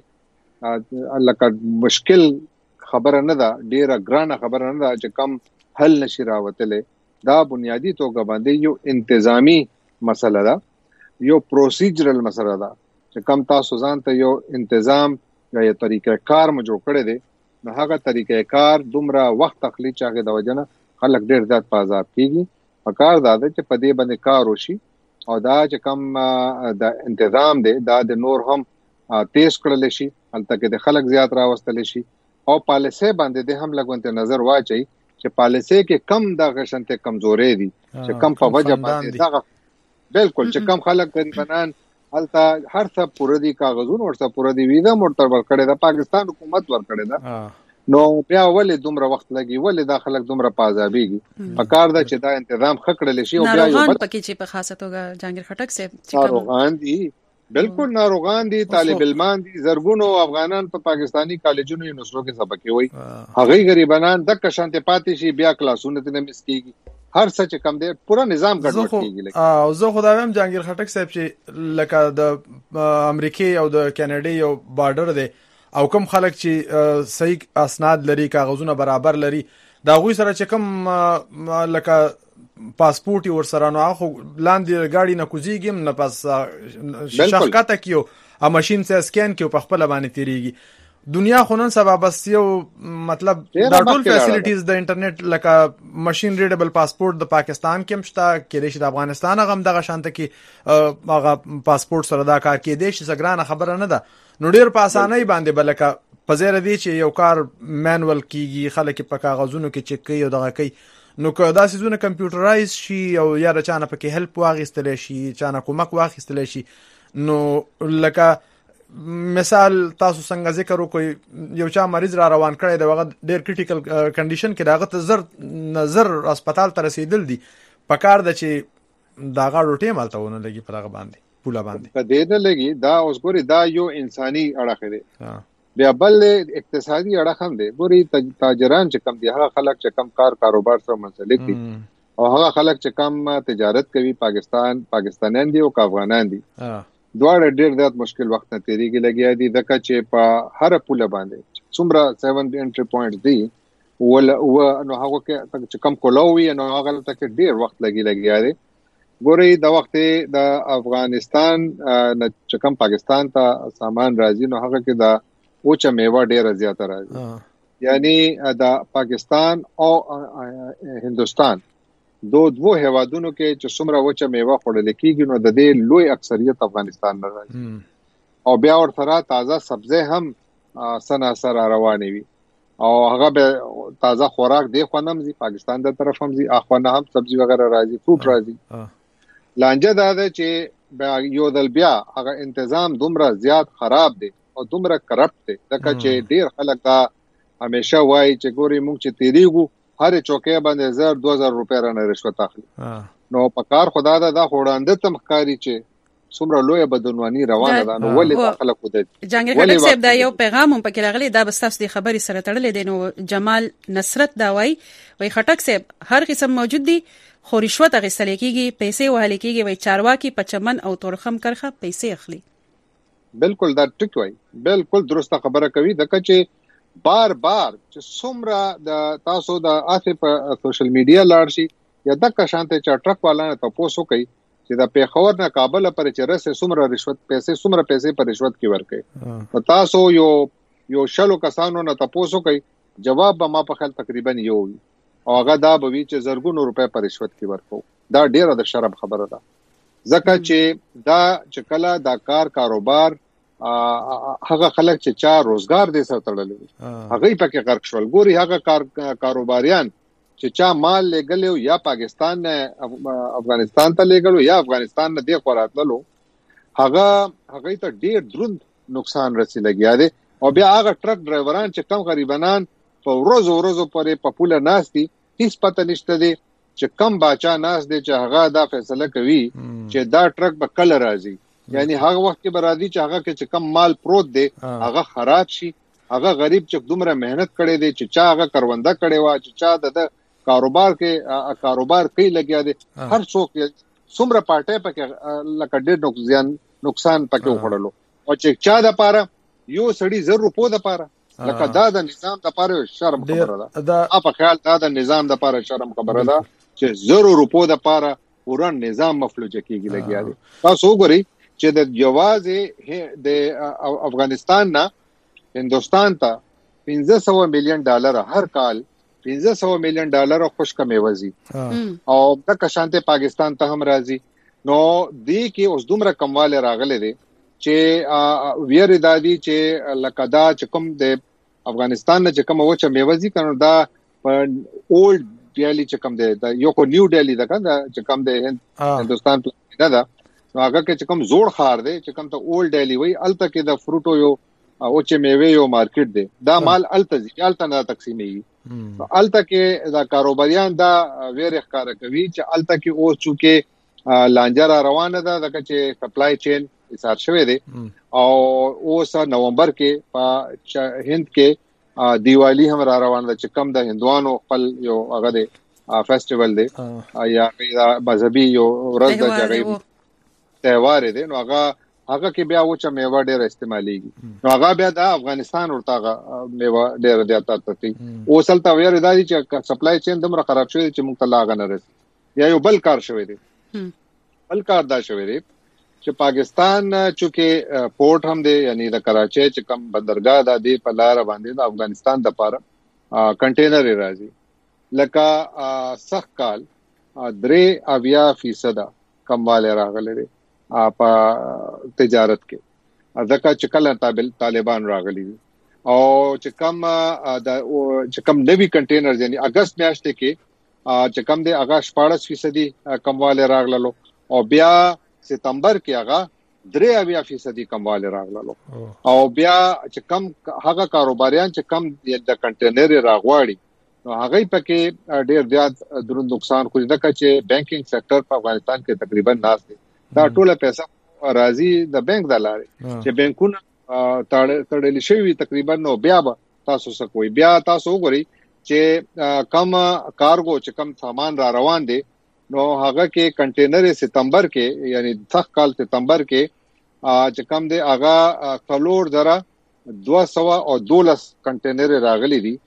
تدافع لکه مشکل خبره نه ده ډیره ګرانه خبره نه ده چې کم حل نشي راوتلې دا بنیادی توګه باندې یو انتظامی مسله ده یو پروسیجرل مسله ده چې کم تاسو ځان ته یو انتظام یا یو طریقه کار مو جوړ کړی دی نو هغه طریقه کار دومره وخت تخلی چاغه د وجنه خلک ډیر زیات په عذاب کیږي په کار دا ده چې په دې باندې کار وشي او دا چې کم د انتظام دی دا د نور هم تیز کړل شي البته کې د خلک زیات راوستل شي او پالیسي باندې د هم لګونته نظر واچي چې پالیسي کې کم د غشنته کمزورې دي چې کم په وجه باندې دا بالکل چې کم خلک غریبانان البته هر څه پوره دي کاغذونه ورته پوره دي ویزا مرتب ورکړي د پاکستان حکومت ورکړي دا نو بیا ولې دومره وخت لګي ولې دا خلک دومره پازابيږي په کار دا چې دا تنظیم خکړل شي او بیا یو ناروغان پکې چې په خاصه توګه جهانگیر خټک صاحب چې ناروغان دي بالکل ناروغان دي طالب علمان دي زرګونو افغانان په پاکستانی کالجونو یونیورسيټو کې سبق کوي هغه غریبانان د کشانته پاتې شي بیا کلاسونه ته مس کیږي هر څه چې کم دی پورا نظام ګډوډ کیږي او زه خدایم جهانگیر خټک صاحب چې لکه د امریکای او د کاناډا یو بارډر دی او کوم خلک چې صحیح اسناد لري کاغذونه برابر لري دا غوي سره چې کوم لکه پاسپورت ور سره نو خو لاندې گاډي نه کوزيږم نه پاس شخکته کیو ا ماشين سه سکین کیو په خپل باندې تیریږي دنیا خونن سبب بس یو مطلب دا ټول فیسیلیټیز د انټرنیټ لکه ماشين ریډبل پاسپورت د پاکستان کې مشته کې د افغانستان غم دغه شانته کې هغه پاسپورت سره دا کار کې د شي سګرانه خبره نه ده نو ډیر په اسانۍ باندې بلکه په زیره دی چې یو کار مانوال کیږي خلک په کاغذونو کې چک کوي او دغه کوي نو که دا سيزونه کمپیوټرایز شي او یا د چانه پکې هیلپ واغستل شي چانه کومک واغستل شي نو لکه مثال تاسو څنګه ذکر وکړئ یو چا مریض را روان کړی دی هغه ډیر کریټیکل کنډیشن کې داغه ته زر نظر هسپتال ته رسیدل دي په کار د چې دا غاړو ټیم الته ونه لګي په هغه باندې پوله باندې په دې نه لګي دا اوس ګوري دا یو انساني اړه دی بیا بل اقتصادي اړه هم دی ګوري تاجران چې کم دي هغه خلک چې کم کار کاروبار سره منسلک دي او هغه خلک چې کم تجارت کوي پاکستان پاکستانیان دي او افغانان دي دواړه ډېر زیات مشکل وخت نه تیریږي لګیا دي ځکه چې په هر پوله باندې څومره سیون انټری پوینټ دي ول او نو هغه کې چې کم کولوي نو هغه ته کې ډېر وخت لګي لګیا دي ګوري د وخت د افغانستان چې کم پاکستان ته سامان راځي نو هغه کې د اوچا میوه ډیره زیاته راځي یعنی د پاکستان او هندستان دو دو هوادونو کې چې څومره اوچا میوه خوړل کېږي نو د دې لوی اکثریت افغانستان نه راځي او بیا ورته تازه سبزی هم سنا سره روانې وي او هغه به تازه خوراک دی خونم زی پاکستان د طرف هم زی اخوانه هم سبزی وغیرہ راځي فروټ راځي لانجه دا ده چې یو دل بیا هغه تنظیم دومره زیات خراب دی او دومره کرپټ دی ځکه چې ډیر خلک دا همیشه وایي چې ګوري موږ چې تیریږو هر چوکې باندې زر دو زر روپیا رانه رشوت اخلي نو په کار خدا دا د خوړاندې تم ښکاری چې څومره لوی بدنوانی روانه ده نو ولې خلک ودی جهانگیر خټک صاحب دا یو پیغام هم پکې راغلی دا بس تاسو د خبرې سره تړلې دی نو جمال نصرت دا وایي وای خټک صاحب هر قسم موجود دي خو رشوت اخیستل کېږي پیسې وهل کېږي وای چارواکي په چمن او تورخم کرخه پیسې اخلي بالکل دا ټیک وای بالکل درسته خبره کوي دغه چې بار بار چې څومره د تاسو د اته په سوشل میډیا لاړ شي یا د کشانته چې ټرک والا ته پوسو کوي چې د پیښور نه کابل پر چې رسې څومره رشوت پیسې څومره پیسې پر رشوت کې ورکړي او تاسو یو یو شلو کسانو نه تاسو کوي جواب به ما په خل تقریبا یو وي او هغه دا به وی چې زرګونو روپے پر رشوت کې ورکو دا ډیره د شرم خبره ده ځکه چې دا چې کله دا کار کاروبار هغه خلک چې چا روزګار دې سره تړلې هغه پکې غرق شول ګوري هغه کار کاروباریان چې چا مال لګلو یا پاکستان نه افغانستان ته لګلو یا افغانستان نه دی خوراتلو هغه هغه ته ډیر دروند نقصان رسیدلی دی او بیا هغه ټرک ډرایوران چې کم غریبانان په ورځو ورځو پورې په پوله ناس دي هیڅ پته نشته دی چې کم باچا ناس دی چې هغه دا فیصله کوي چې دا ټرک به کله راځي یعنی هغه وخت کې به راځي چې هغه کې چې کم مال پروت دی هغه خراب شي هغه غریب چې دومره مهنت کړي دی چې چا هغه کرونده کړي وا چې چا د کاروبار کې کاروبار کوي لګیا دی هر څوک څومره پټه پکې لکه ډېر نقصان نقصان پکې وړلو او چې چا د پاره یو سړی زر روپو د پاره لکه دا د نظام د پاره شرم خبره ده دا په خیال دا د نظام د پاره شرم خبره ده چې زر روپو د پاره پورا نظام مفلوج کیږي لګیا دی تاسو وګورئ چې د جواز د افغانستان نه هندستان ته پنځه سوه میلیون ډالر هر کال پنځه سوه میلیون ډالر خوشک میوزي او د کشانته پاکستان ته هم راځي نو دی کې اوس دومره کمواله راغله دي چې ویر دادی چې لکدا چې کوم د افغانستان نه چې کوم وچه میوزي کنه دا اولډ ډیلی چې کوم دی یو کو نیو ډیلی دا کنه چې کوم دی هندستان نه دا نو هغه کې چې کوم زوړ خار دی چې کوم ته اولډ ډیلی وای الته کې د فروټو یو او چې میوه یو مارکیټ دی دا مال الته ځي الته نه تقسیمېږي الته کې دا کاروباریان دا ویر ښکار کوي چې الته کې او چونکه لانجه را روانه ده دغه چې سپلای چین ایثار شوی دی او اوس نومبر کې په هند کې دیوالی هم را روانه ده چې کم د هندوانو خپل یو هغه دی فیسټیوال دی یا مذهبي یو ورځ د جګړې تهوار دی نو هغه هغه کې بیا وچه میوه ډېر استعمالېږي نو هغه بیا د افغانستان ورته میوه ډېر زیاته تتی اوسل تا ویری دادی چې سپلای چین دمر خراب شوی چې موږ ته لاغه نه رسي یا یو بل کار شوی دی بل کار دا شوی دی چې پاکستان چونکه پورټ هم دی یعنی د کراچي چې کم بندرګاه د دی په لار باندې د افغانستان د پاره کنټینر راځي لکه سخت کال درې اویا فیصد کمواله راغلي په تجارت کې ځکه چې کله طالبان راغلي او چې کم د چې کم نوی کنټینر یعنی اگست میاشت کې چې کم دی هغه شپاړس فیصد کمواله راغللو او بیا ستمبر کې هغه درې اویا فیصد کمواله راغللو او بیا چې کم هغه کاروباریان چې کم د کنټینر راغواړي نو هغه پکې ډېر زیات درو نقصان خو ځکه چې بانکینګ سېکټر په افغانستان کې تقریبا ناس دي دا ټوله پیسې راځي د بانک د لارې چې بانکونه تړلې شوی تقریبا نو بیا تاسو څه کوي بیا تاسو وګورئ چې کم کارګو چې کم سامان را روان دي نو هغه کې کنټینر ستمبر کې یعنی څخ کال ستمبر کې چې کم دی هغه کلور زره دوه سوه او دولس کنټینر راغلي دي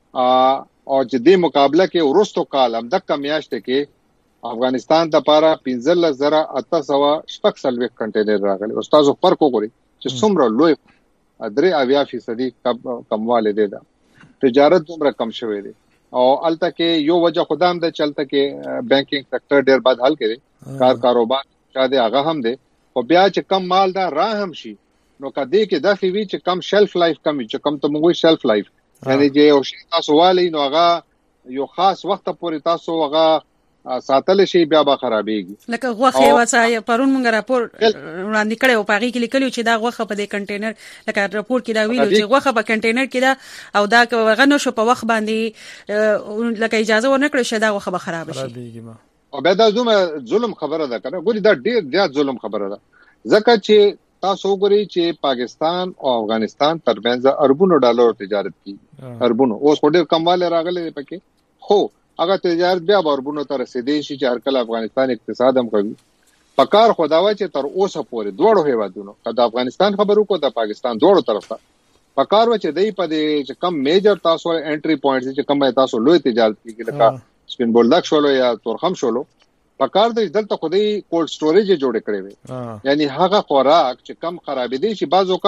او چې د مقابله کې ورستو کال هم د کمیاشت کې افغانستان ته پاره پنځه زره اته سوه شپږ سلوي کنټینر راغلي استاد فرق وګوري چې څومره لوی درې اویا فیصد کمواله دي دا تجارت دومره کم شوی دی او الته کې یو وجه خدام د چلته کې بانکینګ سېکټر ډېر بد حل کړي کار کاروبار شاده هغه هم دی او بیا چې کم مال دا را هم شي نو کدی کې د فی وی چې کم شلف لایف کم چې کم ته موږ شلف لایف یعنی چې یو شی تاسو والی نو هغه یو خاص وخت پورې تاسو هغه ساتل شي بیا به خرابېږي لکه غوخه واسه پرون مونږ راپور وړاندې کړو او پاغي کې لیکلو چې دا غوخه په دې کنټینر لکه راپور کې دا ویلو چې غوخه په کنټینر کې دا او دا غنو شو په وخت باندې لکه اجازه ورنکړي شه دا غوخه به خراب شي او به دا ظلم خبره ده کنه ګوري دا ډېر زیات ظلم خبره ده ځکه چې تاسو وګورئ چې پاکستان او افغانستان ترمنځ اربونو ډالر تجارت کیږي اربونو اوس ډېر کمواله راغلي پکې خو هغه تجارت بیا وربونو ته رسیدي شي چې هر کله افغانستان اقتصاد هم کوي پکار خداوي چې تر اوسه پورې دوړو هیوادونو د افغانستان خبرو کو د پاکستان دوړو طرف ته پکار و چې دای په دې کم میجر تاسو انټری پوینټس چې کم تاسو لوی تجارت کیږي لکه سپین بولدک شولو یا تورخم شولو پکار د دلته خدای کولډ سټوریج جوړ کړی وي یعنی هغه خوراک چې کم خرابې دي چې بعض اوقات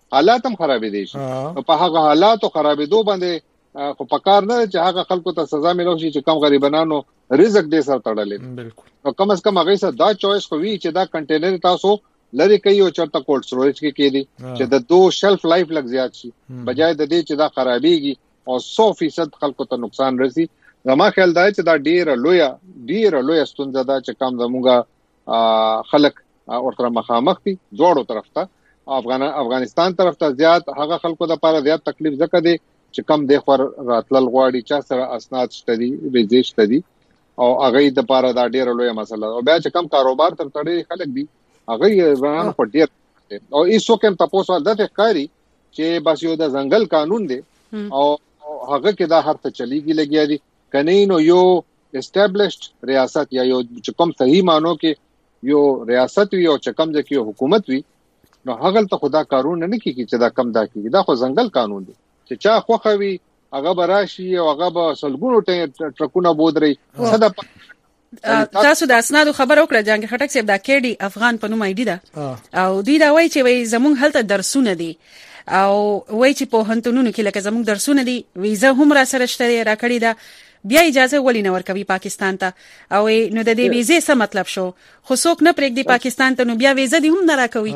حالات هم خرابې دي شي په هغه حالاتو خرابېدو باندې خو پکار نه چې هغه خلکو ته سزا ملو شي چې کم غریبانو رزق دې سره تړلې بالکل نو کم از کم هغه سره دا چويس خو وی چې دا کنټینر تاسو لری کوي او چرته کولډ سټوریج کې کې دي چې د دو شلف لایف لګ زیات شي بجای د دې چې دا خرابېږي او سو فیصد خلکو ته نقصان رسي زما خیال دا چې دا ډیر لوی ډیر لوی ستونزه ده چې کم زموږه خلک ورته مخامخ دي دوړو طرف ته افغان افغانستان طرف ته زیات هغه خلکو د لپاره زیات تکلیف ځکه دي چې کم د خور راتلل غواړي چې سره اسناد شتدي ویزې شتدي او هغه د لپاره دا ډیر لوی مسله او بیا چې کم کاروبار تر تړي خلک دي هغه ورانه په ډیر او ایسو کوم تاسو د ښکاری چې بس یو د ځنګل قانون دی او هغه کې دا هر څه چلیږي لګیا دي کني نو یو اسټابلیشډ ریاست یا یو چې کوم صحیح مانو کې یو ریاست وي او چې کوم ځکه یو حکومت وي نو هغه ته خدا قانون نه کیږي چې دا کم دا کیږي دا خو ځنګل قانون دی چې چا خوخوي هغه براشي او هغه به سلګونو ټرکونه بودري صدا تاسو د اسنادو خبر وکړه جنگ خټک صاحب دا کېډي افغان په نوم ایډي دا او دوی دا وایي چې وای زمونږ هلته درسونه دي او وایي چې په هنتونونو کې لکه زمونږ درسونه دي ویزه هم را سره شته راکړی دا بیا اجازه ولې نه ورکوي پاکستان ته او نو د دې ویزې څه مطلب شو خو څوک نه پرېږدي پاکستان ته نو بیا ویزه دي هم نه راکوي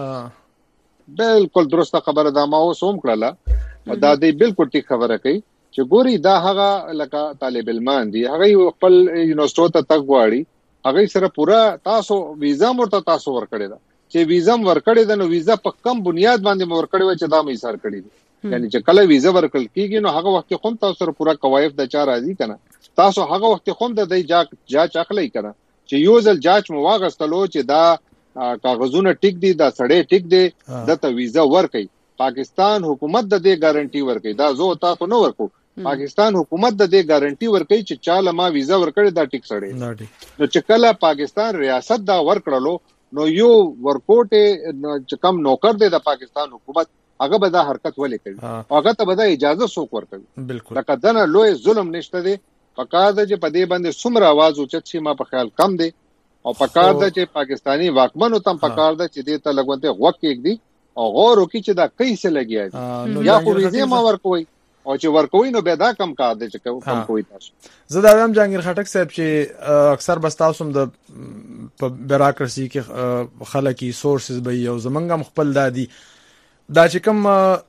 بالکل درسته خبره ده ما اوس هم کړله دا دې بالکل ټیک خبره کوي چې ګوري دا هغه لکه طالب علمان دي هغه خپل یونیورسيټي ته تک واړي هغه سره پورا تاسو ویزا مرته تاسو ورکړی دا چې ویزا ورکړی دا نو ویزا په کم بنیاد باندې ورکړی و چې دا مې سر کړی دي یعنی چې کله ویزا ورکړل کیږي نو هغه وخت خو تاسو سره پورا قواعد د چا راځي کنه تاسو هغه وخت خو د دې جاج جاج اخلي کنه چې یو ځل جاج مو واغستلو چې دا کاغذونه ټیک دي دا سړی ټیک دي دته ویزا ورکړي پاکستان حکومت د دې ګارانټي ورکړي دا زه تاسو نه ورکو پاکستان حکومت د دې ګارانټي ورکړي چې چاله ما ویزا ورکړي دا ټیک سړی نو چې کله پاکستان ریاست دا ورکړلو نو یو ورکوټه چې کم نوکر دی د پاکستان حکومت هغه به دا حرکت ولې کوي هغه ته به دا اجازه څوک ورکوي بالکل لکه دنه لوی ظلم نشته دی پکار د چې په دې باندې څومره आवाज اوچت شي ما په خیال کم دی او پکار د چې پاکستانی واکمنو تم پکار د چې دې ته لګونته غوږ کې دی او غور وکړي چې دا کیسه لګیږي یا خو ویزه ما ورکوي او چې ورکوي نو به دا کم کار دی چې کم کوي تاسو زه دا وایم جهانگیر خټک صاحب چې اکثر بس تاسو د بیوروکراسي کې خلکي سورسز به یو زمنګم خپل دادي دا چې کوم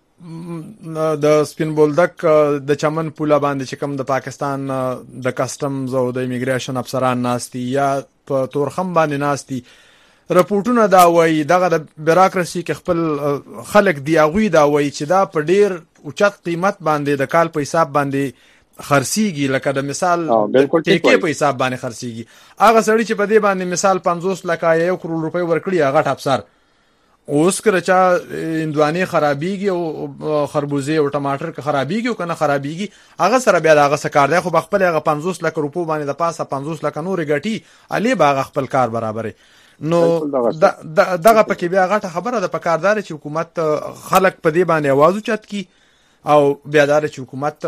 د سپین بولدک د چمن پوله باندې چې کوم د پاکستان د کسټمز او د ایمیګریشن افسران ناستي یا په تورخم باندې ناستي رپورټونه دا وایي دغه د بیوروکراسي کې خپل خلک دی هغه دا وایي چې دا په ډیر اوچت قیمت باندې د کال په حساب باندې خرسيږي لکه د مثال ټیکې په حساب باندې خرسيږي هغه سړی چې په دې باندې مثال پنځوس لک یا یو کروڑ روپۍ ورکړي هغه ټاپسر اوس کرچا اندواني خرابيږي او خربوزه او ټماټر که خرابيږي او کنه خرابيږي هغه سره بیا هغه سکار دی خو خپل هغه پنځوس لک روپو باندې د پاسه پنځوس لک نور غټي علي باغ خپل کار برابرې نو دغه پکې بیا غټه خبره ده په کاردار چې حکومت خلک په دې باندې आवाज اوچت کی او بیا دار چې حکومت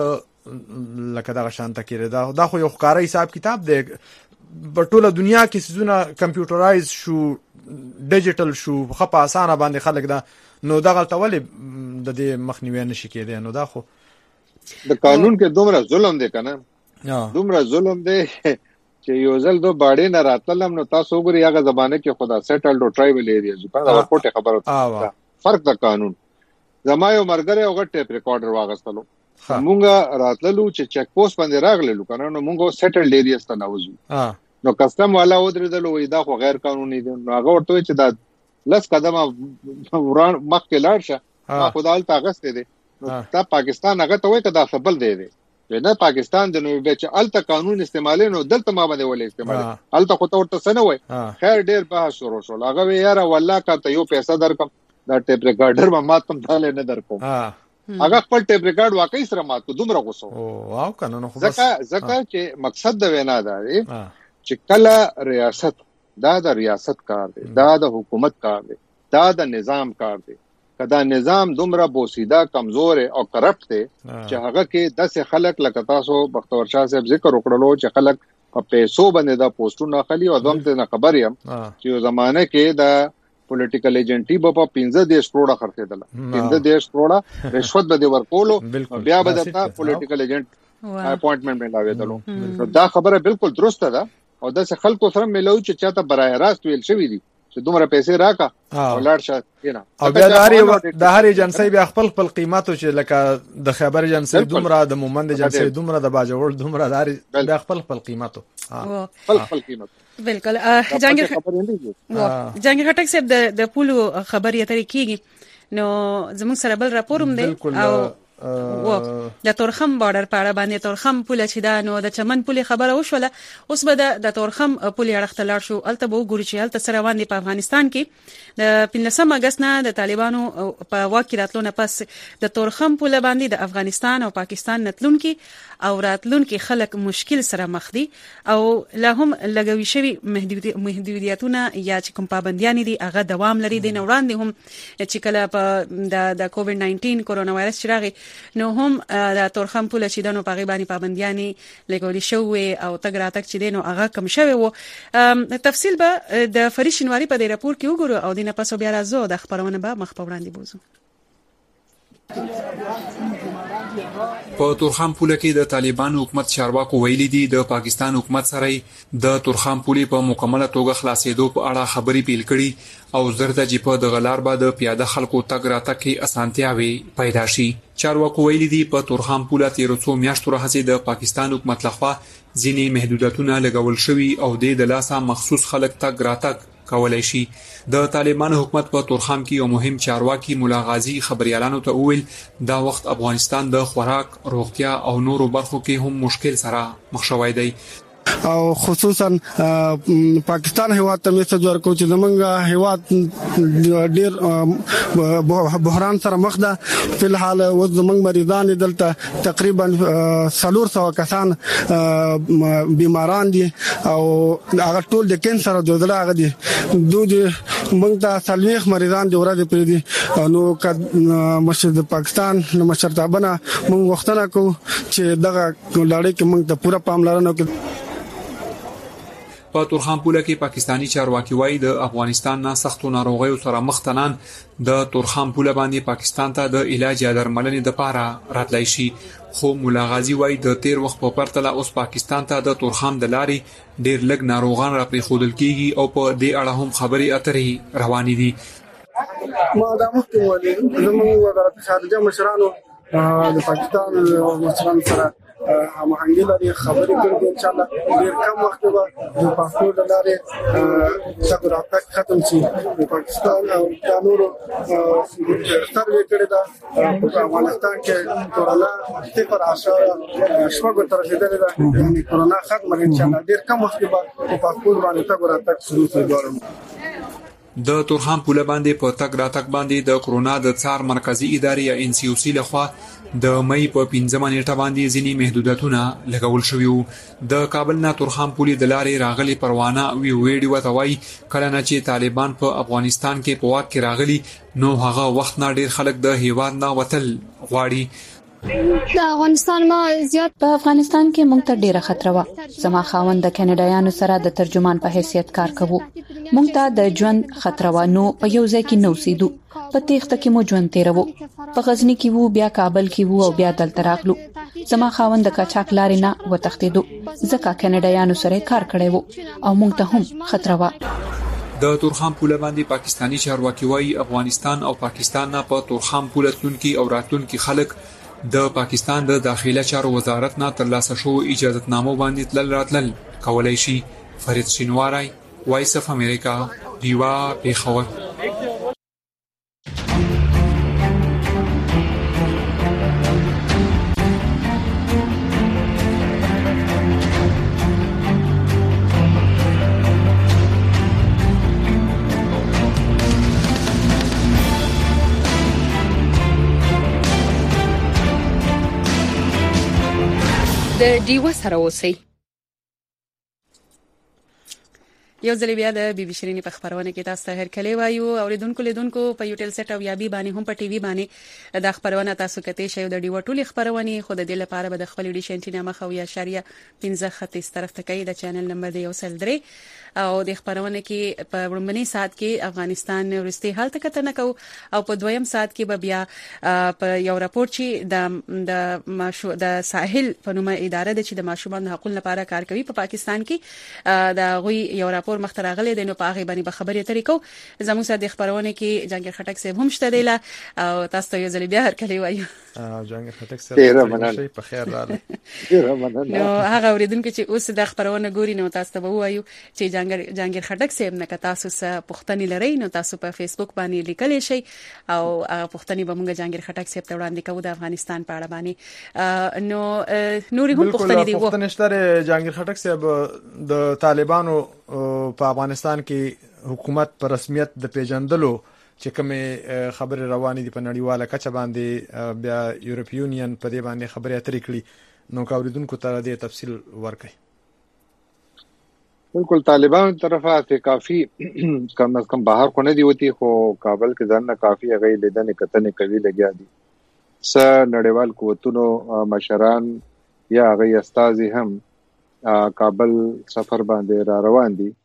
لکه دغه شانته کړي دا دا خو یو ښکارا حساب کتاب دی په ټوله دنیا کې سيزونه کمپیوټرایز شو ډیجیټل شو خو په اسانه باندې خلک دا نو دغه ټول د دې مخنیوي نشي کېدی نو دا خو د قانون کې دومره ظلم دی کنه دومره ظلم دی چې یو ځل دو باډې نه راتلم نو تاسو وګورئ هغه زمانه کې خدا سیټلډ او ټرایبل ایریاز په دا ورکوټه خبره فرق د قانون زما یو مرګره او غټ ټیپ ریکارډر واغستلو مونږه راتللو چې چک پوسټ باندې راغللو کنه نو مونږه سیټلډ ایریاز ته نوځو نو کسٹم والا ودرېدل وې دا خو غیر قانوني دي نو هغه ورته چې دا لس قدمه وران مخکې لاړ شه ما خدای ته غسته دي نو تا پاکستان هغه ته وې کدا خپل دی دی نه پاکستان د نو به چې الته قانون استعمالي نو دلته ما باندې ولې استعمالي الته خو ته ورته سن وې خیر ډیر بحث شروع شو هغه یاره والله کا ته یو پیسې درکم دا ټیپ ریکارډر ما ماتم داله نه درکوم هغه خپل ټیپ ریکارډ واقعي سره ماتو دومره غوسو او واو کنه نو خو بس ځکه ځکه چې مقصد د وینا دا دی چې کله ریاست دا د ریاست کار دی دا د حکومت کار دی دا د نظام کار دی کدا نظام دومره بوسیده کمزور او کرپټ دی چې هغه کې داسې خلک لکه تاسو بختور شاه صاحب ذکر وکړلو چې خلک په پیسو باندې دا پوسټونه خالي او دوم ته خبر یم چې یو زمانه کې دا پولیټیکل ایجنټي به په پنځه دیش کروڑه خرڅېدل پنځه دیش کروڑه رشوت به ورکولو بیا به د پولیټیکل ایجنټ اپاینټمنټ ملاوېدلو دا خبره بالکل درسته ده او د خلکو سره ملو چې چاته برای راست ویل شوی دي چې دومره پیسې راکا او لاړ شه نه او بیا د هرې د هرې جنسي بیا خپل خپل قیمتو چې لکه د خبر جنسي دومره د مومند جنسي دومره د باجوړ دومره د هرې بیا خپل خپل قیمتو خپل خپل قیمت بالکل جنگ جنگ هټک صاحب د د پولو خبرې اترې کیږي نو زموږ سره بل راپورم دی او و د تورخم بارډر په اړه باندې تورخم پوله چې دا نو د چمن پوله خبره وشوله اوس به د تورخم پوله اړخته لاړ شو الته به وګوري چې الته سره باندې په افغانستان کې د پنځم اگست نه د طالبانو په واک راتلو نه پس د تورخم پوله باندې د افغانستان او پاکستان نتلونکي او راتلونکي خلک مشکل سره مخ دي او لا هم لګوي شوی محدودیتونه یا چې کوم پابندیاں دي هغه دوام لري د وړاندې هم چې کله په د د کووډ ناینټین کورونا وایرس چراغي نو هم د تورخم پوله چې دنو په غیبانی پابندیاں لګولې شوې او تګ راتګ چې دینو هغه کم شوی وو تفصیل به د فرید شینواری په دې راپور کې وګورو او دینه پسو بیا راځو د خبرونه به مخ په وړاندې بوزو په تورخم پوله کې د طالبان حکومت چارواکو ویلي دي د پاکستان حکومت سره د تورخم پولې په مکمله توګه خلاصېدو په اړه خبرې پیل کړي او زرده چې په د غلار بعد پیاده خلکو تګ راتګ کې اسانتیاوي پیدا شي چارواکو ویلي دي په تورخم پوله تیر څو میاشتو راهیسې د پاکستان حکومت لخوا ځینې محدودیتونه لګول شوي او د لاسه مخصوص خلک تګ راتګ کولای شي د طالبان حکومت په تورخم کې یو مهم چارواکي مولا غازی خبريالانو ته وویل دا وخت افغانستان د خوراک روغتیا او نورو برخو کې هم مشکل سره مخ شوی دی او خصوصا پاکستان هیواد ته میسج ورکو چې زمونږ هیواد ډیر بحران سره مخ ده په الحال و زمونږ مریضان دلته تقریبا څلور سوه کسان بیماران دي او هغه ټول د کینسر او د هغه دي دوی موږ ته سلويخ مریضان د ورځې پرې دي نو د مشر د پاکستان مشرتابه موږ وختونه کو چې دغه لړۍ کې موږ ته پوره پاملرنه وکړو په تورخم پوله کې پاکستانی چارواکي وایي د افغانستان نه سختو ناروغیو سره مختنان د تورخم پوله باندې پاکستان ته د علاج یا درملنې لپاره راتلای شي خو مولا غازی وایي د تیر وخت په پرتله اوس پاکستان ته د تورخم د لارې ډیر لږ ناروغان را پریښودل کیږي او په دې اړه هم خبرې اترې روانې دي ما دا مخکې وایي زموږ وزارت خارجه مشرانو د پاکستان مشرانو سره هماهنګي لري خبرې کوي ان شاء الله ډیر کم وخت به د پاسپورت لارې تګ راتګ ختم شي د پاکستان او د نورو سروې کړي دا په افغانستان کې کورونا صفر اشاره شپږ تر رسیدلې ده یعنی کورونا ختم ان شاء الله ډیر کم وخت به په پاسپورت باندې تګ راتګ شروع شي د تورخم پوله باندې په تګ راتګ باندې د کورونا د څار مرکزی ادارې یا ان سی او سی لخوا د مې په پنځمه نیټه باندې ځینې محدودیتونه لګول شوي وو د کابل نه تورخم پولې د لارې راغلي پروانه وی ویډیو وتوي کله نه چې طالبان په افغانستان کې په واک کې راغلي نو هغه وخت نه ډیر خلک د هیواد نه وتل غواړي د افغانستان ما زیات په افغانستان کې مونږ ته ډیره خطر و زما خاوند د کینیډایانو سره د ترجمان په حیثیت کار کوي مونږ ته د ژوند خطر و نو په یو ځای کې نو سیدو په تېښته کې مو ژوند تیرو په غزنی کې وو بیا کابل کې وو او بیا دلته راغلو زما خاوند د کاچاک لارې نه وتښتیدو ځکه کینیډایانو سره کار کړی وو او مونږ ته هم خطر و د تورخم پوله باندې پاکستانی چارواکي وایي افغانستان او پاکستان نه په تورخم پوله تونکي او راتونکي خلک د پاکستان د داخله چارو وزارت نه ترلاسه شو اجازهتنامو باندې تلل راتلل کولای شي فرید شینواری وایس اف امریکا دیوا پیښور د ډیوا سره اوسئ یو ځل بیا د بي بي شيرين په خبرونه کې تاسو ته هرکلی وایو اوریدونکو لیدونکو په یو ټل سټ او یا بي باندې هم په ټي وي باندې د خبرونه تاسو کته شی د ډیو ټولې خبرونه خو د دې لپاره به د خپل ډیش انټینا مخه یا شریعه پنځه خط است طرف ته کوي د چینل نمبر دی یو سل درې او د خبرونه کې په وړاندې سات کې افغانستان ورستي حالت کته نه کو او په دویم سات کې به بیا په یو راپور چې د د ماشو د ساحل په نومه اداره د چې د ماشومان حقوقو لپاره کار کوي په پاکستان کې د غوي یو راپور مخترغله د نو په هغه باندې خبرې طریقو زموږ سره د خبرونه کې جنگیر خټک صاحب هم شته دی او تاسو ته یو ځل بیا هرکلی وایو جنگیر خټک صاحب په خیر راغلی ډیره مننه نو هغه اوریدونکو چې اوس د خبرونه ګوري نو تاسو ته وایو چې جنگیر جنگیر خټک صاحب نه تاسو سره پښتني لري نو تاسو په فیسبوک باندې لیکلی شي او پښتني به موږ جنگیر خټک صاحب ته وړاندې کوو د افغانستان په اړه باندې نو نوري هم پښتني دی وو پښتني شته جنگیر خټک صاحب د طالبانو په افغانستان کې حکومت پر رسمیت د پیژندلو چې کومه خبره روانه دي په نړیواله کچه باندې بیا یورپ یونین په دې باندې خبرې اترې کړي نو کاوریدونکو ته دې تفصیل ورکړي بالکل طالبان طرفه ته کافی کم از کم بهر کو نه دی وتی خو کابل کې ځان کافی هغه لیدنه کتنه کوي لګیا دي س نړیوال قوتونو مشران یا هغه استازي هم کابل سفر باندې را روان دي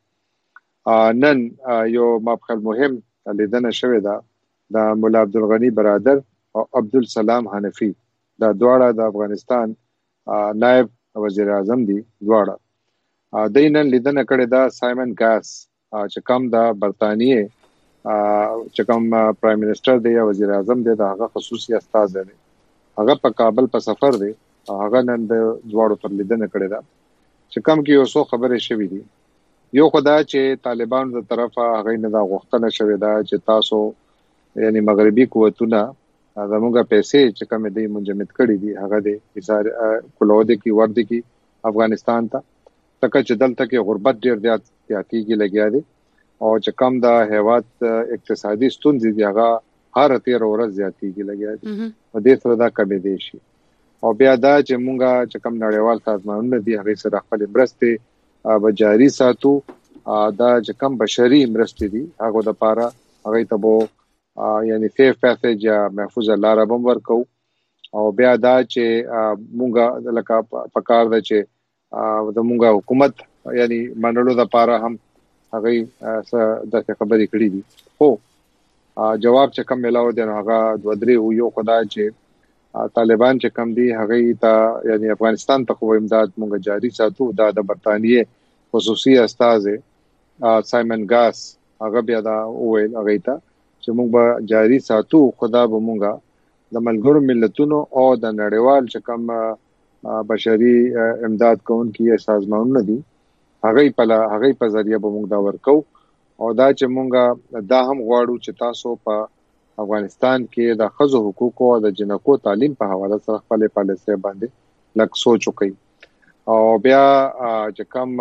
نن یو مبخل مهم لیدنه شوې ده د مولا عبدالغنی برادر او عبدالسلام حنفی دا دواړه د افغانستان نائب وزیر اعظم دي دواړه د نن لیدنه کړې ده سایمن ګاس چې کوم د برتانیې چې کوم پرایم منسٹر دی یا وزیر اعظم دی دا هغه خصوصي استاذ دی هغه په کابل په سفر دی هغه نن د دواړو پر لیدنه کړې ده چې کوم کې یو څو خبرې شوې دي یو خدای چې طالبانو د طرفه هغه نه دا غوښتنه شوې ده چې تاسو یعنی مغربي قوتونه زموږه پیسې چې کوم دي منجمد کړي دي هغه دي اظهار کولو دي کی ورد کی افغانستان ته تکه چې دلته کې غربت ډیر زیات زیاتیږي لګیا دي او چې کوم د هیواد اقتصادي ستونزې دي هغه هر تیر ورځ زیاتیږي لګیا دي او د سره دا کمې دي شي او بیا دا چې مونږه چې کوم نړیوال سازمانونه دي هغه سره خپل مرسته به جاری ساتو دا چې کوم بشري مرسته دي هغه د پاره هغه ته بو یعنی سیف پیسج یا محفوظ لار بم ورکو او بیا دا چې مونږه لکه پکار ده چې د مونږه حکومت یعنی منلو د پاره هم هغه د خبرې کړې دي خو جواب چې کوم ملاو دي هغه د ودرې یو خدای چې طالبان چې کم دي هغه ته یعنی افغانستان ته خو امداد مونږ جاری ساتو دا د برتانیې خصوصي استاذ سایمن ګاس هغه بیا دا وویل هغه ته چې مونږ به جاری ساتو خدا به مونږه د ملګرو ملتونو او د نړیوال چې کوم بشري امداد کوونکي سازمانونه دي هغه په هغه په ذریعہ به موږ دا ورکو او دا چې موږ دا هم غواړو چې تاسو په افغانستان کې د خزو حقوقو او د جنکو تعلیم په حواله سره خپل پالیسي باندې لک سوچ وکړي او بیا چې کوم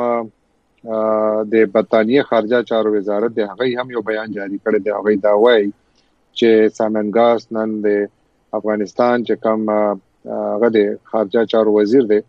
د برتانیې خارجه چارو وزارت د هغه هم یو بیان جاری کړی دی هغه دا وایي چې سامن ګاس نن د افغانستان چې کوم هغه د خارجه چارو وزیر دی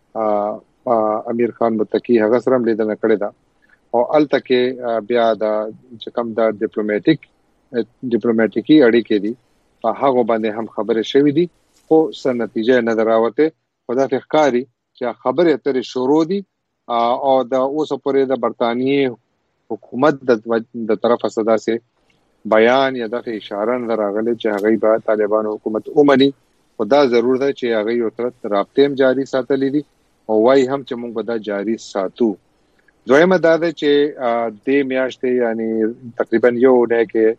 امیر خان متقی هغه سره لیدنه کړې ده او الته کې بیا د چې کوم د ډیپلوماټیک ډیپلوماټیکي اړیکې دي په هغه باندې هم خبرې شوې دي خو څه نتیجه نه دراوته خدا ته ښکاری چې خبرې اترې شروع دي او د اوس پورې د برتانیې حکومت د طرفه صدا سي بیان یا د اشاره نه راغلي چې هغه به طالبان حکومت اومني خدا ضرور ده چې هغه یو تر رابطه هم جاری ساتلې دي او وايي هم چې موږ به دا جاری ساتو دویمه دا ده چې د میاشتې یعنی تقریبا یو نه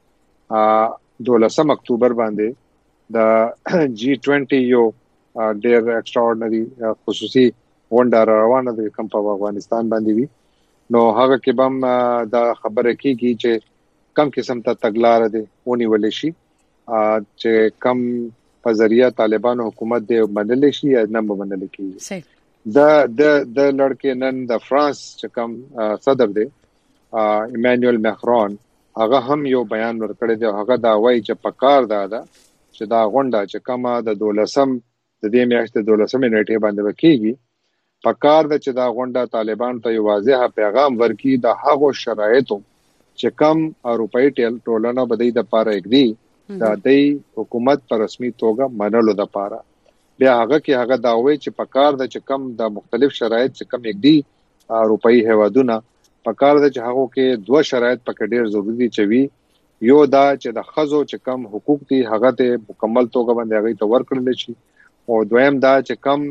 کې دولسم اکتوبر باندې د جی بیس یو ډیر ایکستراورډنری خصوصي غونډه روانه ده کوم په افغانستان باندې وی نو هغه کې بم دا خبره کیږي چې کم قسم ته تګلار ده ونی ولې شي چې کم په ذریعہ طالبانو حکومت دی منل شي یا نه منل کیږي د د د لړکې نن د فرانس چې کوم صدر دی ایمانوئل ماکرون هغه هم یو بیان ورکړی دی هغه دا وایي چې پکار دا ده چې دا غونډه چې کومه د دولسم د دې میاشتې دولسم نیټه باندې وکړي پکار د چې دا غونډه طالبان ته یو واضح پیغام ورکړي د هغو شرایطو چې کم اروپאי ټولنه بدی د پاره اګدي دا د حکومت پر رسمي توګه منلو د پاره بیا هغه کې هغه داوي چې پکار د چې کم د مختلف شرایط چې کم اګدي اروپאי هوادونه پکار د چې هغه کې دوه شرایط پکې ډېر ضروری چوي یو دا چې د خزو چې کم حقوق دي هغه ته مکمل توګه باندې هغه ته ورکړل شي او دویم دا چې کم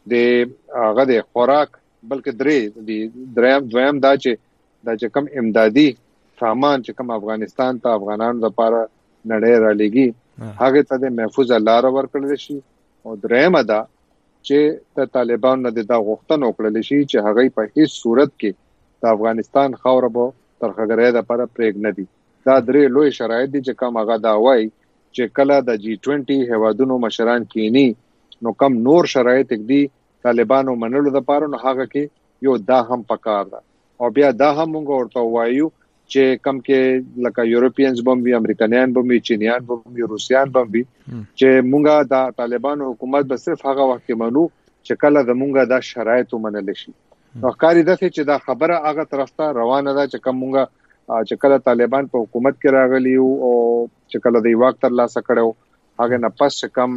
د هغه د خوراک بلکې درې دی دریم دویم دا چې د چې کم امدادي سامان چې کم افغانستان ته افغانانو لپاره نړۍ را لګي هغه ته د محفوظ لار ورکړل شي او دریم دا چې د طالبانو نه د غوښتنو کړل شي چې هغه په هیڅ صورت کې د افغانستان خاور به ترخګرې د لپاره پرېګ نه دي دا درې لوی شرایط دي چې کوم هغه دا وایي چې کله د جی بیس هوادونو مشران کینی نو کم نور شرایط دي طالبانو منلو د پاره نو هغه کې یو دا هم پکار ده او بیا دا هم موږ ورته وایو چې کم کې لکه یورپینز بم وي امریکایان بم وي چینیان بم وي روسیان بم وي چې موږ د طالبانو حکومت به صرف هغه وخت کې منو چې کله د موږ د شرایط ومنل شي نو ښکاری ده چې دا خبره هغه طرف ته روانه ده چې کوم موږ چې کله طالبان په حکومت کې راغلي او چې کله د واک تر لاسه کړو هغه نه پس کم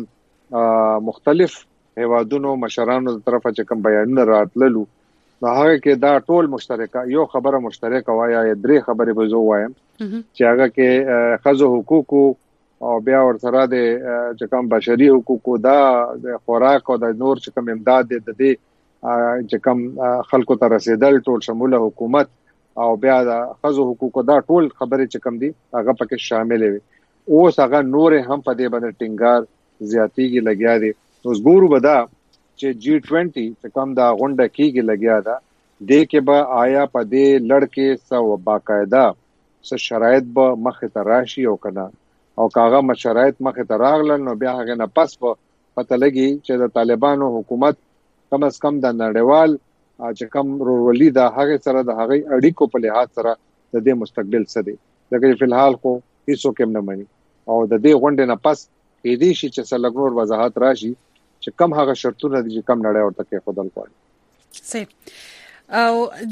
مختلف هوادونو مشرانو د طرفه چې کم بیانونه راتللو نو هغه کې دا ټول مشترکه یو خبره مشترکه وایا درې خبرې به زه وایم چې هغه کې خزو حقوق او بیا ورسره د چې کم بشري حقوق دا د خوراک او د نور چې کم امداد د دې چې کم خلکو ته رسیدل ټول شموله حکومت او بیا د خزو حقوق دا ټول خبرې چې کم دي هغه پکې شامل وي اوس هغه نور هم په دې باندې ټینګار زیاتیږي لګیا دي اوس ګورو بدا چې جی بیس چې کم دا غونډه کیږي لګیا ده د کې به آیا په دې لړکې سو باقاعده څه شرایط به مخ ته راشي او کنه او کاغه مشرایط مخ ته راغلل نو بیا هغه نه پس په پته لګي چې د طالبانو حکومت کم از کم د نړیوال چې کم رولي دا هغه سره د هغه اړیکو په لحاظ سره د دې مستقبل څه دی لکه په الحال خو هیڅ کوم نه مانی او د دې غونډې نه پس دې شي چې څلګنور وضاحت راشي چې کم هغه شرطونه دي چې کم نړۍ ورته کې خدل کوي صحیح او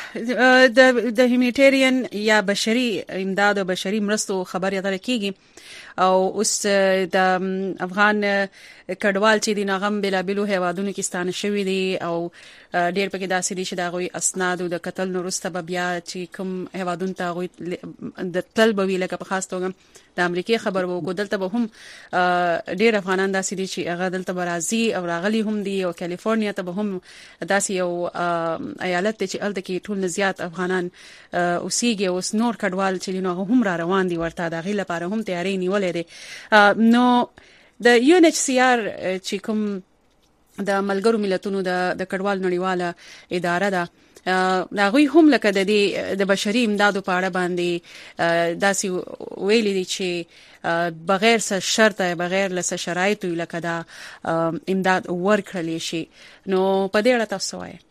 د د د هیومانیټیرین یا بشري امداد او بشري مرستو خبر یادل کیږي او اوس د افغان کډوال چې د نغم بلا بلو هوادونو کې ستانه شوی دي او ډېر پکې داسې دي چې دا غوي اسناد او د قتل نورسته به بیا چې کوم هوادون ته غوي د طلب وی لکه په خاص توګه د امریکای خبر وو ګدلته به هم ډېر افغانان داسې دي چې هغه دلته برازي او راغلي هم دي او کالیفورنیا ته به هم داسې یو ایالت چې الته کې ټول زیات افغانان اوسېږي او نور کډوال چې نو هم را روان دي ورته د غیله لپاره هم تیاری نیولې دي نو د یو ان ایچ سی آر چې کوم د ملګرو ملتونو د د کډوال نړیواله اداره ده دا غوي هم لکه د دې د بشري امدادو په اړه باندې داسې ویلي دي چې بغیر څه شرط بغیر له شرایطو لکه دا امداد ورکړل شي نو په دې اړه تاسو وایي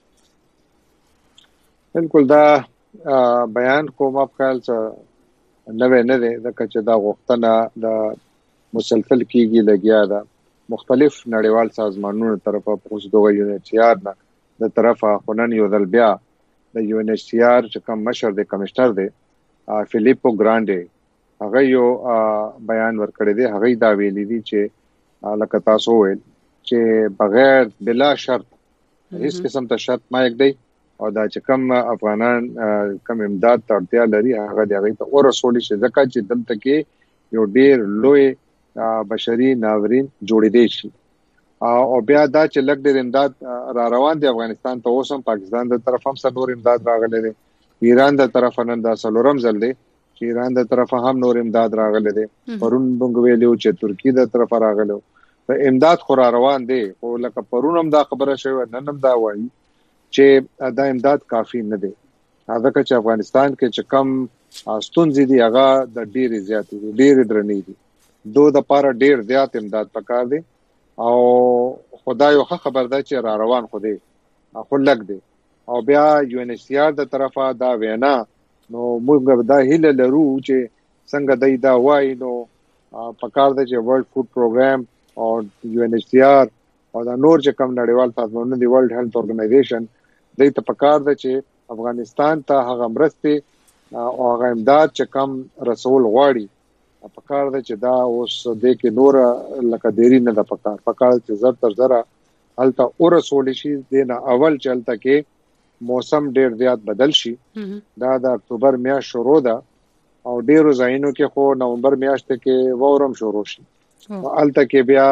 بالکل دا بیان کوم په خیال څه نوې نه ده چې دا غوښتنه د مسلسل کیږي لګیا ده مختلف نړیوال سازمانونو طرفه په خصوص یو ان ایچ سی آر نه د طرفه خنن یو ځل بیا د یو ان ایچ سی آر چې کوم مشر دی کمشنر دی فلیپو ګرانډي هغه یو بیان ورکړی دی هغه دا ویلي دی چې لکه تاسو ویل چې بغیر بلا شرط هیڅ قسم ته شرط ما یک دی او دا چې کوم افغانان کوم امداد ته اړتیا لري هغه دی هغه ته ورسول شي ځکه چې دلته کې یو ډیر لوی بشري ناورین جوړې دي شي او بیا دا چې لګ ډېر امداد را روان دي افغانستان ته اوسم پاکستان د طرف هم سره امداد راغلي دي ایران د طرف نن دا سلورم ځل دي چې ایران د طرف هم نور امداد راغلي دي پرون بنګ ویلو چې ترکی د طرف راغلو ته امداد خو را روان دي او لکه پرون هم دا خبره شوی نن هم دا وایي چې دا امداد کافی نه دي هغه چې افغانستان کې چې کم ستونزې دي هغه د ډېر زیات دي ډېر درنې دي دو د پاره ډېر زیات امداد پکار دي او خدای یو خبر ده چې را روان خو دی خو لګ دی او بیا یو ان ایچ سی آر د طرفه دا وینا نو موږ دا هیله لرو چې څنګه دای دا وای نو پکار ده چې ورلد فود پروګرام او یو ان ایچ سی آر او دا نور چې کوم نړیوال سازمانونه دی ورلد هیلث اورګنایزیشن دوی ته پکار ده چې افغانستان ته هغه مرستې او هغه امداد چې کم رسول غواړي پکار ده چې دا اوس د کې نور لکه دیری نه ده پکار پکار چې زر تر زره هلته اور رسول شي دنه اول چلته کې موسم ډیر زیات بدل شي دا د اکتوبر میاشت شروع ده او ډیرو ځایونو کې خو نومبر میاشت کې وورم شروع شي هلته کې بیا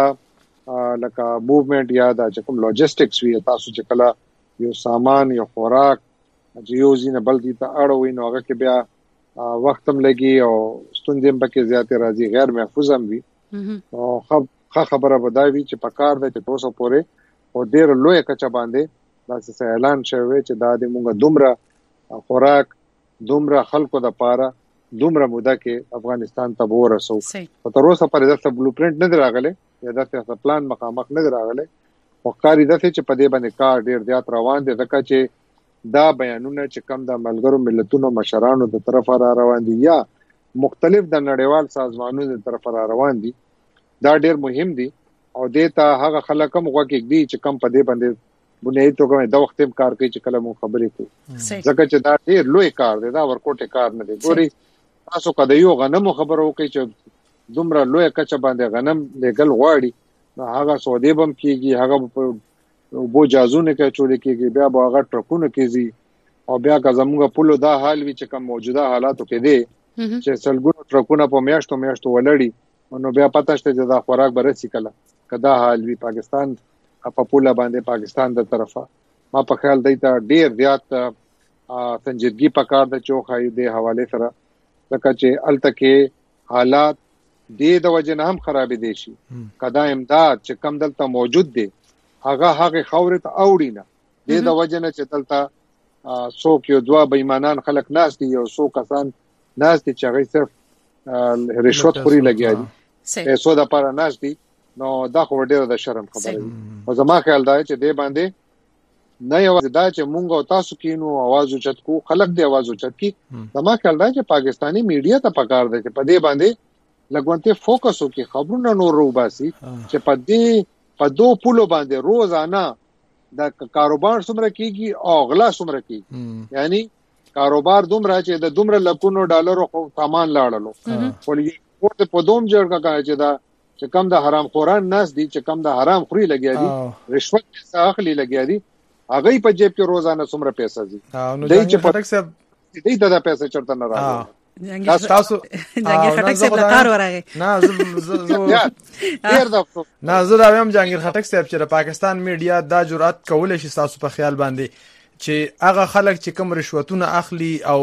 لکه موومېنټ یا د کوم لوجستکس وی تاسو چې کله یو سامان یو خوراک جیوزي نه بلکې ته اړوي نو هغه کې بیا وخت هم لګي او ستونزې هم پکې زیاتې راځي غیر محفوظ هم وي او خو خبره بدایي چې پکار ده چې تاسو پورې او ډیر لوی کچا باندې دا اعلان شوی چې دا د موږ دومره خوراک دومره خلکو د پاره دومره موده کې افغانستان ته ورسو او تر اوسه پرې د بلو پرینټ نه دراغله یا د پلان مخامخ نه دراغله او کاری د چې په دې باندې کار ډیر زیات روان دي ځکه چې دا بیانونه چې کم د ملګرو ملتونو مشرانو د طرفه را روان دي یا مختلف د نړیوال سازمانونو د طرفه را روان دي دا ډیر مهم دي او دیتا هغه خلک هم غوږی دي چې کم په دې باندې بنیادی توګه د وخت هم کار کوي چې کله مو خبرې کوي ځکه چې دا ډیر لوی کار دی دا ورکوټه کار نه دی ګوري تاسو کده یو غنمو خبرو کوي چې دومره لوی کچا باندې غنم لګل غواړي هغه سعودي بم کیږي هغه بو جازونه کې چولې کیږي بیا به هغه ټرکونه کیږي او بیا که زموږ پلو دا حال وی چې کوم موجوده حالاتو کې دي چې سلګونو ټرکونه په میاشتو میاشتو ولړي نو بیا پته شته چې دا خوراک برسي کله کدا حال وی پاکستان په پوله باندې پاکستان د طرفه ما په خیال دی ته ډیر زیات سنجیدګي پکار د چوخای د حواله سره لکه چې التکه حالات د د وجه نه هم خراب دي شي کدا امداد چې کم دلته موجود دي هغه هغه خورت اوړي نه د د وجه نه چې دلته څوک یو دوا بېمانان خلک ناس دي یو څو کسان ناس دي چې هغه صرف رشوت خوري لګیا دي پیسو د پاره ناس دي نو دا خو ډیره د شرم خبره ده او زما خیال دا چې دې باندې نه یو دا چې مونږ او تاسو کینو आवाज اوچت کو خلک دې आवाज اوچت کی زما خیال دا چې پاکستانی میډیا ته پکار دی چې په دې باندې لګونته فوکس وکړي خبرونه نور روباسي چې په دې په دوه پولو باندې روزانه د کاروبار څومره کیږي او غلا څومره کیږي یعنی کاروبار دومره چې د دومره لکونو ډالرو خو سامان لاړلو ولې ورته په دوم جوړ کا چې دا چې کم د حرام خوران ناس دي چې کم د حرام خوري لګیا دي رشوت پیسې اخلي لګیا دي هغه په جیب کې روزانه څومره پیسې دي دای چې خټک صاحب دې ته د پیسې چرته نه راځي تاسو تاسو جنگیر خټک صاحب لپاره ورغی نه زه ډیر د نه زه دا هم جنگیر خټک صاحب چې د پاکستان میډیا دا جرأت کولای شي تاسو په خیال باندې چې هغه خلک چې کم رشوتونه اخلي او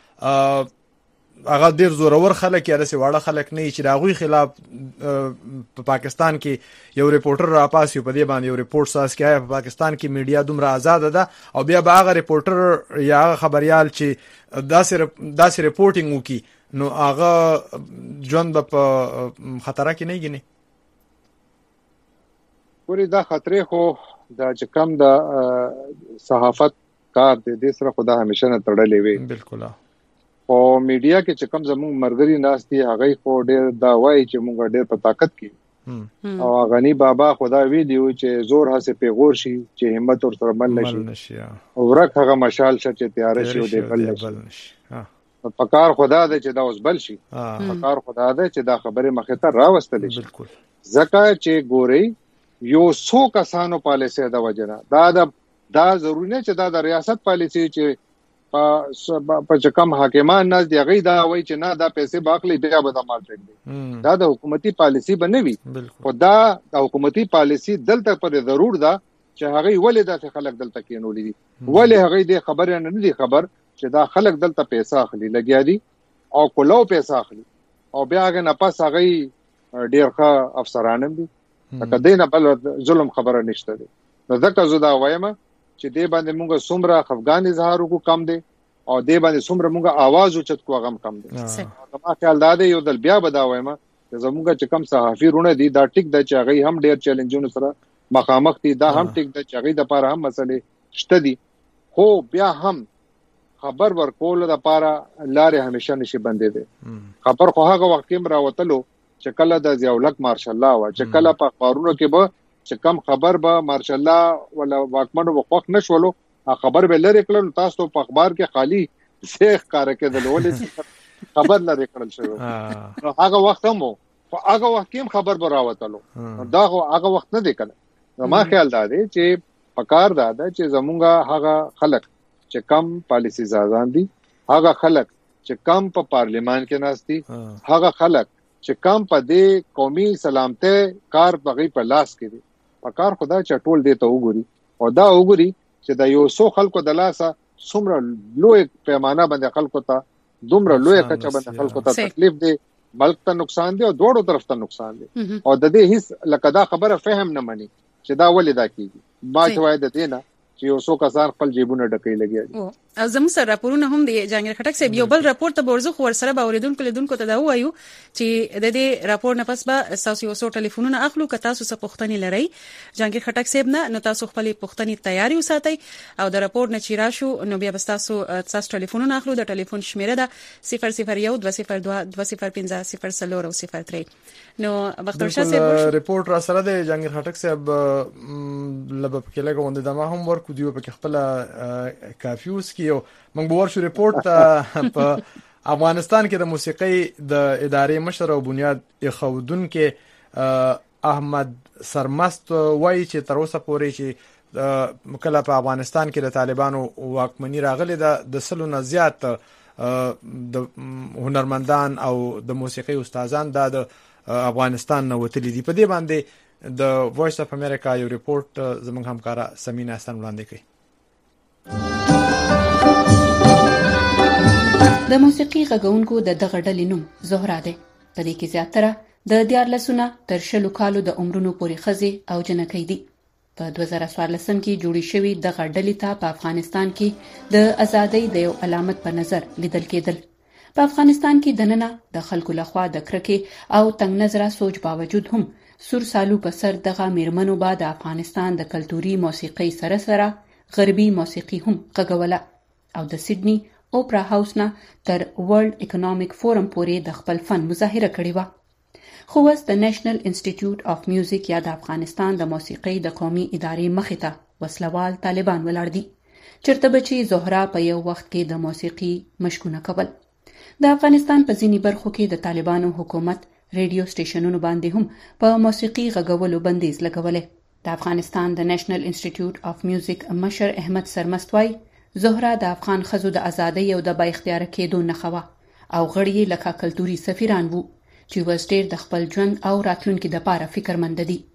هغه ډیر زورور خلک یا رسې واړه خلک نه چې دا غوي خلاف په پاکستان کې یو ریپورټر را پاس یو په دې باندې یو ریپورت ساس کیه په پاکستان کې میډیا دومره آزاد ده او بیا به هغه ریپورټر یا هغه خبريال چې داسې داسې ریپورټینګ وکي نو هغه ژوند په خطر کې نه ګینه پوری دا خطرې خو دا چې کم د صحافت کار دې د سره خدا همیشه نه تړلې وي بالکل او میډیا کې چې کوم زموږ مرګري ناس دي هغه خو ډېر دا وایي چې موږ ډېر په طاقت کې او غنی بابا خدا ویډیو چې زور هسه پیغور شي چې همت ور سره مل نشي او ورک هغه مشال شته چې تیار شي او دې بل نشي پکار خدا دې چې دا اوس بل شي پکار خدا دې چې دا خبره مخه ته راوستل شي بالکل ځکه چې ګوري یو څو کسانو پالیسي دا وجنه دا دا ضروري نه چې دا د ریاست پالیسي چې په چې کم حاکمان ناز دی غي دا وای چې نه دا پیسې باخلي بیا به د مال ټیک دا د حکومتي پالیسي بنوي او دا د حکومتي پالیسي دلته پر ضرور ده چې هغه ولې د خلک دلته کېنولې دي ولې هغه د خبر نه دي خبر چې دا خلک دلته پیسې اخلي لګیا دي او کولو پیسې اخلي او بیا هغه نه پس هغه ډیر ښه افسرانم دي کله نه بل ظلم خبره نشته دي نو ځکه زه دا وایم چې دې باندې موږ څومره افغان اظهار کو کم دي او دې باندې څومره موږ आवाज اوچت کو غم کم دي ما خیال دا دی یو دل بیا بداویم چې زموږ چې کم صحافي رونه دي دا ټیک د چاغي هم ډیر چیلنجونو سره مخامخ دي دا هم ټیک د چاغي د لپاره هم مسلې شته دي خو بیا هم خبر ورکول د لپاره لارې همیشه نشي بندې دي خبر خو هغه وخت کې راوتلو چې کله د ضیاء الحق مارشال الله وا چې کله په قارونو کې به چې کم خبر به مارشالله ولا واکمنو وقوق نشولو خبر به لری کړل تاسو په اخبار کې خالی شیخ کار کېدل ولې خبر لری کړل شو نو هغه وخت هم هغه وخت هم خبر به راوتلو دا هغه وخت نه دی کړل ما خیال دا دی چې پکار دا ده چې زمونږه هغه خلک چې کم پالیسی زازان دي هغه خلک چې کم په پارلیمان کې ناشتي هغه خلک چې کم په دې قومي سلامته کار بغي په لاس کې دي پکار خدا چې ټول دې ته وګوري او دا وګوري چې دا یو څو خلکو د لاسه څومره لوی پیمانه باندې خلکو ته دومره لوی کچه باندې خلکو ته تکلیف دی ملک ته نقصان دی او دوړو طرف ته نقصان دی او د دې هیڅ لکه دا خبره فهم نه مني چې دا ولې دا کیږي ما شوای د دینه چې یو څو کسان خپل جیبونه ډکې لګي او زموږ سره راپورونه هم دی جهانگیر خټک صاحب یو بل راپور ته ورزخ ور سره باوریدونکو لیدونکو ته دا وایو چې د دې راپور نه پس به تاسو یو څو ټلیفونونه اخلو که تاسو څه پوښتنې لرئ جهانگیر خټک صاحب نه نو تاسو خپل پوښتنې تیاری وساتئ او د راپور نه چې راشو نو بیا به تاسو تاسو ټلیفونونه اخلو د ټلیفون شمیره ده صفر صفر یو دوه صفر دوه دوه صفر پنځه صفر صفر او صفر درې نو بختور شاه صاحب ریپورت را سره د جهانگیر خټک صاحب لبه کې لګوند د ما هم ورکو دیو په خپل کافیوس کې موږ به ورشو ریپورت په افغانستان کې د موسیقي د ادارې مشر او بنیاد خودون کې احمد سرمست وایي چې تر اوسه پورې چې کله په افغانستان کې د طالبانو واکمنی راغلي د سلو نه زیات د هنرمندان او د موسیقي استادان د افغانستان نه وتلي دي په دې باندې د وایس اف امریکا یو ریپورت زموږ همکارا سمینا حسن وړاندې کړي د موسیقي غږونکو د دغه ډلې نوم زهرا ده په دې کې زیاتره د دیارلسونه تر شلو کالو د عمرونو پورې ښځې او جنکۍ دي په دوه زره څوارلسم کې جوړې شوې دغه ډلې ته په افغانستان کې د ازادۍ د یو علامت په نظر لیدل کېدل په افغانستان کې دننه د خلکو لخوا د کرکې او تنگ نظره سوچ باوجود هم سور سالو په سر دغه میرمنو به د افغانستان د کلتوري موسیقۍ سره سره غربي موسیقي هم غږوله او د سیدنی اوپرا هاوس نه تر ورلد اکونومیک فورم پورې د خپل فن مظاهره کړې و خو اوس د نېشنل انسټیټیوټ اف میوزیک یا د افغانستان د موسیقۍ د قومي ادارې مخې ته وسلوال طالبان ولاړ دي چرته به چې زهرا په یو وخت کې د موسیقي مشکونه کول د افغانستان په ځینی برخو کې د طالبانو حکومت ریډیو سټیشنونو باندې هم په موسیقي غږولو بندیز لګولې د افغانستان د نېشنل انسټیټیوټ اف میوزیک مشر احمد سرمست وایي زهرا د افغان ښځو د ازادۍ او د با اختیار کېدو نښه وه او غړي یې لکه کلتوري سفیران وو چې اوس ډېر د خپل ژوند او راتلونکي دپاره فکرمند دي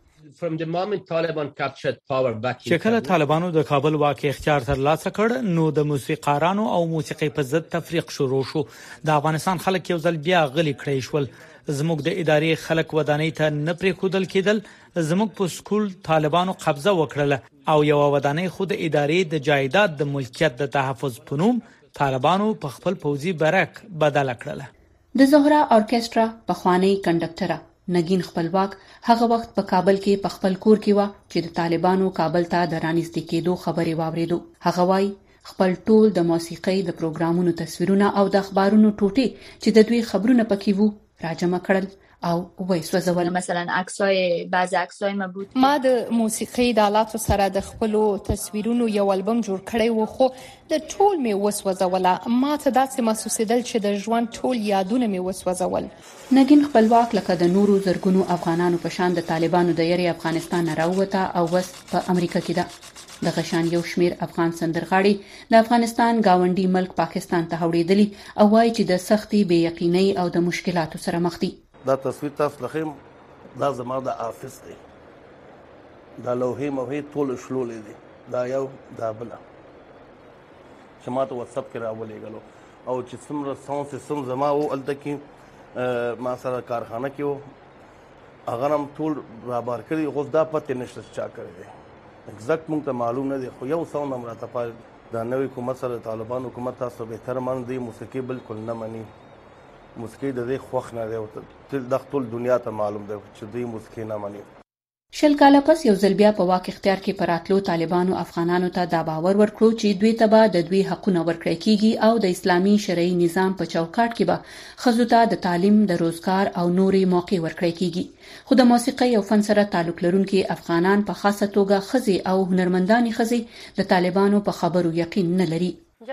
چې کله طالبانو د کابل واک اختیار ترلاسه کړ نو د موسیقارانو او موسیقي په ضد تفریق شروع شو د افغانستان خلک یو ځل بیا غلي کړی شول زموږ د ادارې خلک ودانۍ ته نه پریښودل کېدل زموږ په سکول طالبانو قبضه وکړه او یو ودانۍ خود ادارې د جایداد د ملکیت د تحفظ په نوم طالبانو په خپل پوځي برک بدل کړله د زهرا اورکسترا په خوانی کنډکټره نگین خپلواک هغه وخت په کابل کې په خپل کور کې و چې د طالبانو کابل ته د رانیستې کېدو خبرې واوریدو هغه وای خپل ټول د موسیقۍ د پروګرامونو تصویرونه او د اخبارونو ټوټې چې د دوی خبرونه پکې وو راجمع کړل او وای سوځول مثلا عکسای بعض عکسای ما بود ما د موسیقۍ د آلاتو سره د خپل تصویرونو یو البم جوړ کړی و خو د ټول می وسوځوله ما ته داسې محسوسیدل چې د ژوند ټول یادونه می وسوځول نگین خپلواک لکه د نورو زرګونو افغانانو په شان د طالبانو د یری افغانستان راووته او وس په امریکا کې ده د غشان یو شمیر افغان سندرغاړي د افغانستان گاونډي ملک پاکستان ته وړېدلي او وایي چې د سختي بې یقینۍ او د مشکلاتو سره مخ دي دا تصویر تاسو لخم دا زما د آفس دی دا لوحې موحې ټول شلولې دي دا یو دا بل چې ما ته واتس اپ کې راولېږلو او چې څومره ساوند سیستم زما و الته کې ما سره کارخانه کې و هغه هم ټول رابار کړي خو دا پته نشته چا کړی دی اگزیکټ مونږ ته معلوم نه دی خو یو ساوند هم راته پای دا نوی حکومت سره طالبان حکومت تاسو بهتر مان دی موسیقي بالکل نه مني موسیقي د دې خوښ نه دی د ټول دنیا ته معلوم دی چې دوی موسیقي نه مني شل کاله پس یو ځل بیا په واک اختیار کې پراتلو طالبانو افغانانو ته دا باور ورکړو چې دوی ته به د دوی حقونه ورکړی کیږي او د اسلامي شرعي نظام په چوکاټ کې به ښځو ته د تعلیم، د روزګار او نورې موقع ورکړی کیږي. خو د موسیقۍ او فن سره تعلق لرونکي افغانان په خاصه توګه ښځې او هنرمندانې ښځې د طالبانو په خبرو یقین نه لري.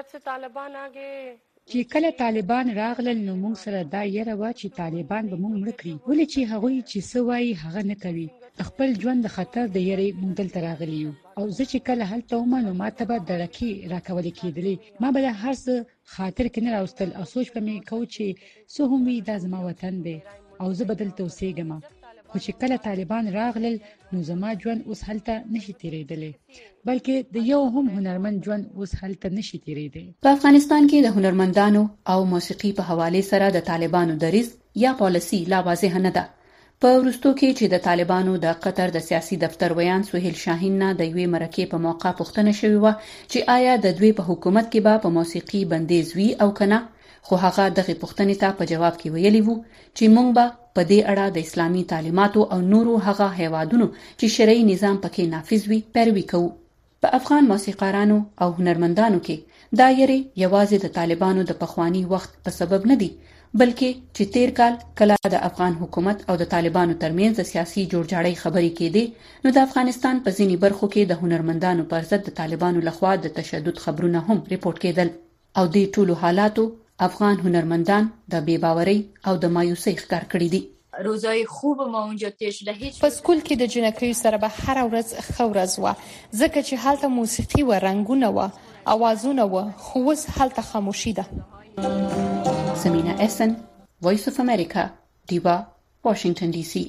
چې کله طالبان راغلل نو موږ سره دا یره وه چې طالبان به موږ مړه کړي، ولې چې هغوی چې څه وایي هغه نه کوي. خپل ژوند د خطر د یرې موږ دلته راغلي یو، او زه چې کله هلته وم نو ما ته به دړکې راکولې کېدلې، ما به د هر څه خاطر کې نه راوستل او سوچ به مې کوو چې څه هم وي دا زما وطن دی او زه به دلته اوسېږم. خو چې کله طالبان راغلل نو زما ژوند اوس هلته نشي تېرېدلی، بلکې د یو هم هنرمند ژوند اوس هلته نشي تېرېدی. په افغانستان کې د هنرمندانو او موسیقي په حواله سره د طالبانو دریځ یا پالیسي لا واضح نه ده. په وروستو کې چې د طالبانو د قطر د سیاسي دفتر ویان سهیل شاهین نه د یوې مرکې په موقع پوښتنه شوې وه چې آیا د دوی په حکومت کې به په موسیقي بندیز وي او کنه، خو هغه دغه پوښتنې ته په جواب کې ویلي وو چې موږ به په دې اړه د اسلامي تعلیماتو او نورو هغه هیوادونو چې شرعي نظام پکې نافذ وي پیروي کوو. په افغان موسیقارانو او هنرمندانو کې دا یری یوازې د طالبانو د پخوانی وخت په سبب نه دی، بلکې چې تیر کال کله د افغان حکومت او د طالبانو ترمنځ د سیاسي جوړجاړی خبرې کېدې نو د افغانستان په ځینې برخو کې د هنرمندانو پر ضد د طالبانو لخوا د تشدد خبرونه هم ریپورت کېدل، او د ټولو حالاتو افغان هنرمندان د بی‌باورۍ او د مایوسۍ ښکار کړي دي. روزای خوب ما اونجا تیر شده. هیچ په سکول کې د جنکیو سره به هر ورځ ښه ورځ وه، ځکه چې هلته موسیقي و، رنګونه و، اوازونه و، خو اوس هلته خاموشي ده. سمینا اسن، وایس اف امریکا، دیوا، واشنگټن ډي سي.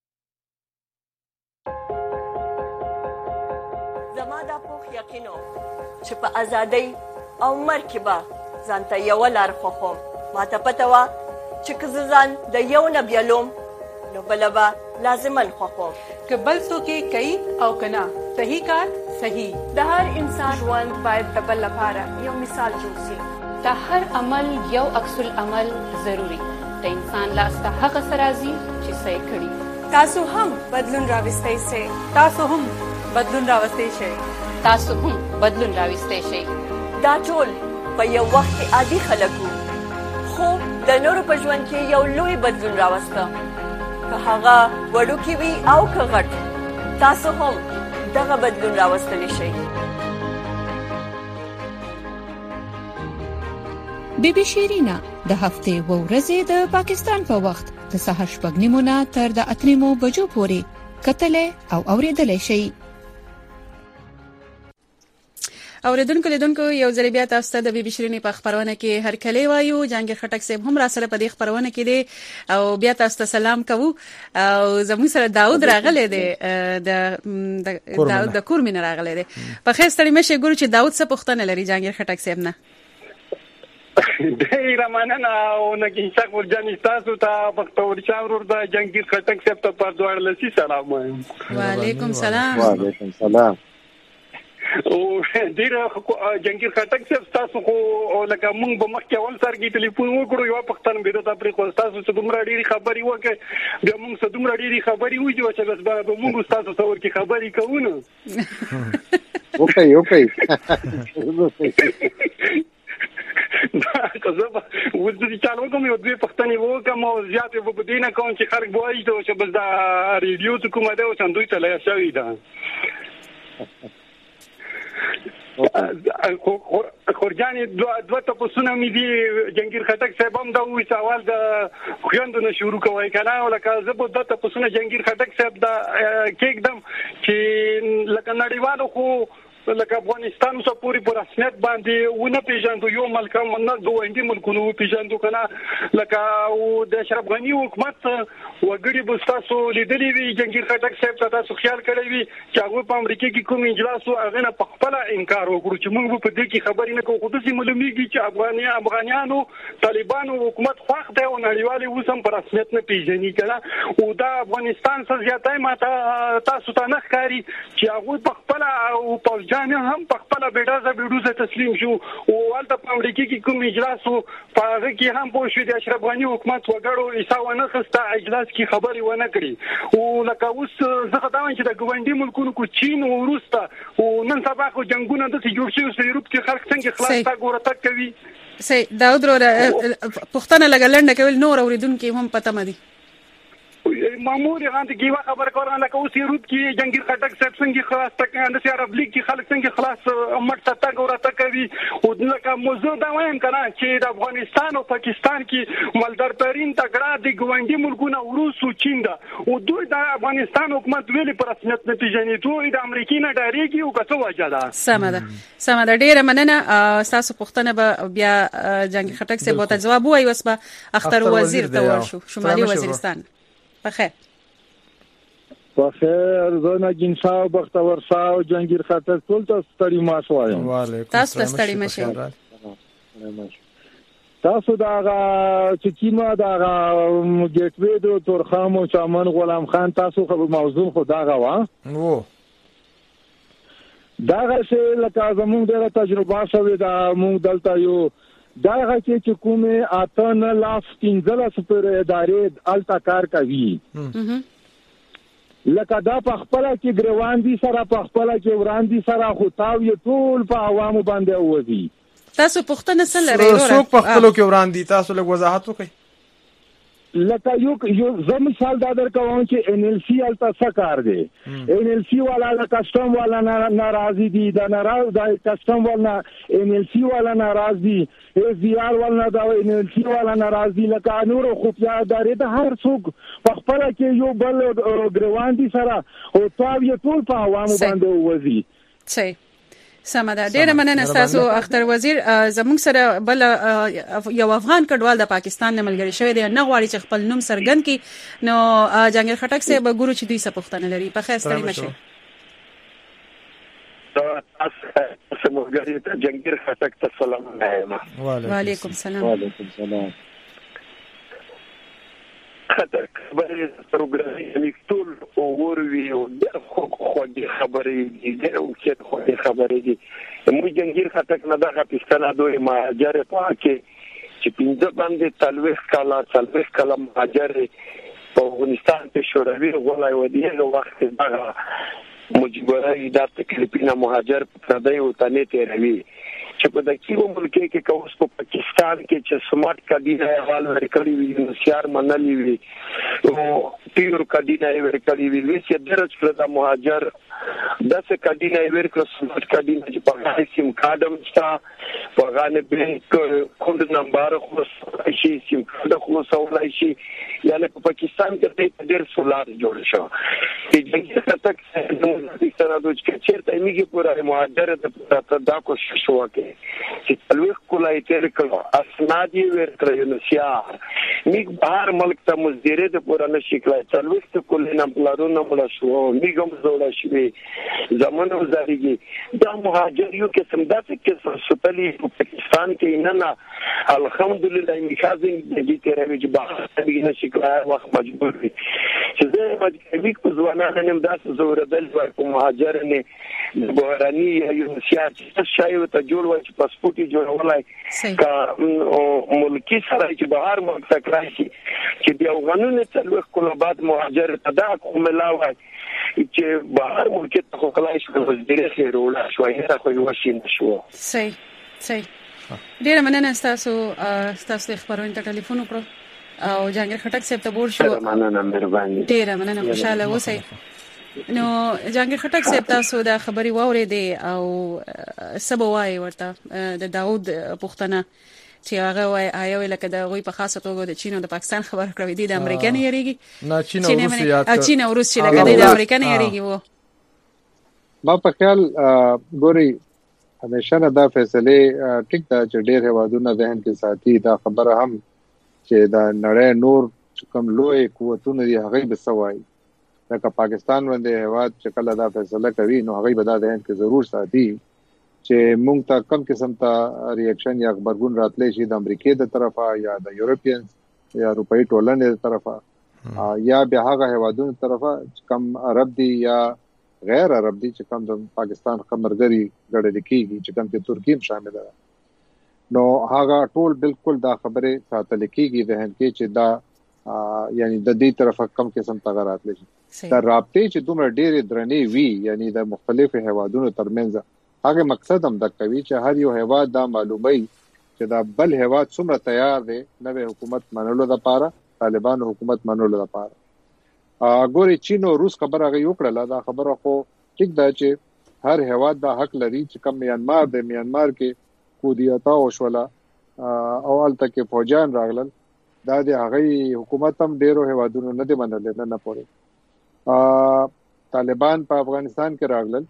زما دا پوخ یقینو چې په ازادۍ او مرګ کې به ځانته یوه لار خوښوم. ماته پته وه چې که زه ځان د یو نه بیلوم نو بله به لازماً خوښوم. که بل څوک یې کوي او که نه، صحیح کار صحیح. د هر انسان ژوند باید د بل لپاره یو مثال جوړ شي. د هر عمل یو عکس العمل ضروري. د انسان لاس ته هغه څه راځي چې څه یې کړي. تاسو هم بدلون راوستی شئ. تاسو هم بدلون راوستی شئ. تاسو هم بدلون راوستی شئ. دا ټول په یو وخت کې عادي خلک وو، خو د نورو په ژوند کې یو لوی بدلون راوسته، که هغه وړوکی وي او که غټ. تاسو هم دغه بدلون راوستلی شئ. بی بی شیرینا د هفته و ورځې د پاکستان په وخت د سهار شپږ نیمو نه تر د اته نیمو بجو پورې کتلې او اوریدلې شي. اوریدونکو لیدونکو یو ځل بیا تاسو ته د بي بي شيرينې په خبرونه کې هر کله وایو. جهانگیر خټک صاحب هم را سره په دې خبرونه کې دي او بیا تاسو ته سلام کوو. او زموږ سره داود راغلی دی د داود د کورمن راغلی دی. په خیر ستړي مشه ګورو چې داود څه پوښتنه لري جهانگیر خټک صاحب نه. ډیره مننه او نګین څنګه ورجانې تاسو ته بختور شاور د جهانگیر خټک صاحب ته په دوړ لسی سلام وایم. وعلیکم سلام. وعلیکم سلام. او ډیره جهانگیر خټک صاحب تاسو خو لکه موږ به مخکې اول سرګي ټلیفون وکړو یو پښتون بیره د افریقا تاسو څه دومره ډیری خبري وکړه بیا موږ څه دومره ډیری خبري وځو چې بس به موږ تاسو څور کې خبري کوو نو اوکې اوکې که زه به اوس د چالو کوم یو دوی پښتنې وکم او زیات به بدینه کوم چې خلک وایي چې بس دا ریډیو ته کومه ده او څنګه ته لا شوی ده خورجانې دوه تاسونه مې دي جهانگیر خټک صاحب هم دا وایي سوال د خویندو نه شروع کوي کنه او لکه زه به دوه تاسونه جهانگیر خټک صاحب دا کېږدم چې لکه نړیوالو خو لکه افغانستان اوسه پوری په رسمیت باندې ونه پیژاندو یو ملک هم نه ګوندي ملکونو پیژاندو کنه لکه او د اشرف غنی حکومت وګړي بستاسو لیدلی وی جهانگیر خټک صاحب تاسو خیال کړی وی چې هغه په امریکا کې کوم اجلاس او هغه نه په خپل انکار وکړو چې موږ په دې کې خبرې نه کوو خو د معلومیږي چې افغاني افغانانو طالبانو حکومت خوښ دی او نړیوالي اوسم په رسمیت نه پیژني کنه او دا افغانستان څخه زیاتای ماته تاسو ته نه ښکاری چې هغه په خپل او په امریکا نه هم په خپل بیډازه بیډوزه تسلیم شو او ولته په امریکا کې کوم اجلاس او په هغه کې هم په شو د اشرف غنی حکومت وګړو ایساونه خسته اجلاس کې خبري ونه کړي او لکه اوس زه خدای چې د ګوندی ملکونو کو چین او روستا او نن سبا کو جنگونه د جوړ شي او یورپ کې خلک څنګه خلاص تا ګورته کوي سي داود رو پښتنه لګلنده کول نور اوریدونکو هم پته مدي مامور غانت کیوا خبر کوران لکه اوس یورپ کې جنگیر خټک صاحب څنګه خلاص تک د عرب لیگ کې خلک څنګه خلاص مټ تا ګورته کوي او لکه موضوع دا وایم کنه چې د افغانستان او پاکستان کې مالدار پرین تګړه د ګوندی ملکونو روس او چین دا او دوی د افغانستان حکومت ویلي پر رسمیت نتیجه نه دوی د امریکای نه ډاریږي او کڅو وجه ده سمه ده سمه ده ډیره مننه تاسو پښتنه به بیا جنگیر خټک صاحب ته جواب وایي وس به اختر وزیر ته ورشو شمالي وزیرستان بخیر بخیر زه نگین صاحب بختور صاحب جنگیر خطر ټول تاسو ستړي ما شوایم تاسو ستړي مشه تاسو دا چې کیما دا ګیټ وی د تورخم او چمن غلام خان تاسو خو موضوع خو دا غوا وو دا چې لکه زموږ ډیره تجربه شوې دا موږ دلته یو دا چې کومه اته نه لاس پنځله سپر ادارې التا کار کوي لکه دا په خپل کې ګروان دي سره په خپل کې وران دي سره خو تاو یې ټول په عوامو باندې وځي تاسو پښتنه سره لري څوک په خپل کې وران دي تاسو له وضاحت وکړئ لکه یو یو زه مثال دا درکوم چې ان ال سی التا څه کار دی ان ال سی والا د کسٹم والا ناراضي دي دا ناراض د کسٹم والا ان ال سی والا ناراض دي اس بي ار والا دا ان ال سی والا ناراض دي لکه نور خفیا ادارې ته هر څوک په خپل کې یو بل ګروان دي سره او تاو یې ټول په عوامو باندې وځي صحیح سمه ده ډیره مننه تاسو اختر وزیر زموږ سره بل یو افغان کډوال د پاکستان نه ملګری شوی دی نه غواړي چې خپل نوم سرګن کړي نو جنگیر خټک صاحب ګورو چې دوی څه پوښتنه لري په خیر ستړي مشه تاسو ملګری ته جنگیر خټک ته سلام وایم وعلیکم السلام وعلیکم السلام خطر خبرې پروګرام ټول اوروي او د خو خو د خبرې د او چې خو د خبرې دي موږ جنگیر خټک نه د پاکستان دوی مهاجر پاکه چې پینځه باندې تلويخ کاله تلويخ کاله مهاجر په افغانستان په شوروي غولای و دی نو وخت دا مجبورای د تکلیفینه مهاجر په دای او تنه تیروي چې په دکې و ملک کې کوس په پاکستان کې چې سمارټ کډینه حوالې ورکړي وي نو سیار منلي وي او تیر کډینه ورکړي وي چې درځ پر د مهاجر داسې کډینه ورکړي سمارټ کډینه چې په هغه سیم کارډم ستا په هغه بانک کوډ نمبر خو شي سیم کارډ خو سوالای شي یعنی په پاکستان کې ډېر سولار جوړ شو چې جنګي خطک د سره د چیرته میږي پورا مهاجر د دا کوشش وکړي چې تلويخ کولای تیر کړو اسناد یې ورکړو نو سیار میګ بهر ملک ته مزدیره د پورا نشي کړای تلويخ ته کولای نه بلارونه مړ شو میګم زوړ شي زمونږ وزاريږي دا مهاجر یو کې سم داسې کې سپلی په پاکستان کې نه نه الحمدلله میخازن د دې تیرې چې بهر ته نشي کړای وخت مجبور دي چې زه مجبور په ځوانانو نیم داسې زوردل ورکو مهاجر نه بهراني یو سیاست شایو ته جوړ چې پاسپورت جوړولای کا ملکی سره چې بهر ملک ته راشي چې بیا غنونه تلوخ کله بعد مهاجر تدا کوملاوي چې بهر ملک ته خو کلای شي وزیر خیرولا شو یې خو یو شي نشو صحیح صحیح ډیر مننه تاسو تاسو خبرونه ته ټلیفون وکړو او جنگیر خټک صاحب ته بول شو مننه مهرباني ډیر مننه خوشاله اوسئ نو جنگیر خټک صاحب تاسو دا خبري واورېدې او سبوای ورته د داود پښتنه چې هغه وای آیا لکه د غوي په خاصه توګه د چین او د پاکستان خبر کړې دي د امریکا نه یریږي نه چین او روسیا او چین او روسیا لکه د امریکا نه یریږي وو ما په خیال ګوري همیشه نه دا فیصله ټیک دا چې ډېر هوادونه ذهن کې ساتي دا خبره هم چې دا نړۍ نور کوم لوی قوتونه دي هغه به سوای لکه پاکستان باندې هواد چې کله دا فیصله کوي نو هغه به دا ذهن کې ضرور ساتي چې موږ ته کم قسم ته ریاکشن یا خبرګون راتلی شي د امریکای د طرفه یا د یورپین یا اروپאי ټولنې د طرفه یا بیا هغه هوادونو طرفه کم عرب دي یا غیر عرب دي چې کوم د پاکستان خمرګري ګډل کیږي چې کوم ته ترکیه شامل ده نو هغه ټول بالکل دا خبره ساتل کیږي ذهن کې چې دا یعنی د دې طرفه کم قسم تغیرات لشي دا رابطه چې دومره ډېرې درنې وي یعنی د مختلفو هیوادونو ترمنځ هغه مقصد هم د کوي چې هر یو هیواد دا معلومي چې دا بل هیواد څومره تیار دی نوې حکومت منلو لپاره طالبانو حکومت منلو لپاره ګوري چین او روس خبره غي وکړه دا خبره خو ټیک ده چې هر هیواد دا حق لري چې کوم میانمار د میانمار کې کودیاتا او شولا او الته کې فوجان راغلل دا د هغه حکومت هم ډیرو هیوادونو نه دی منل نه نه پوره طالبان په افغانستان کې راغلل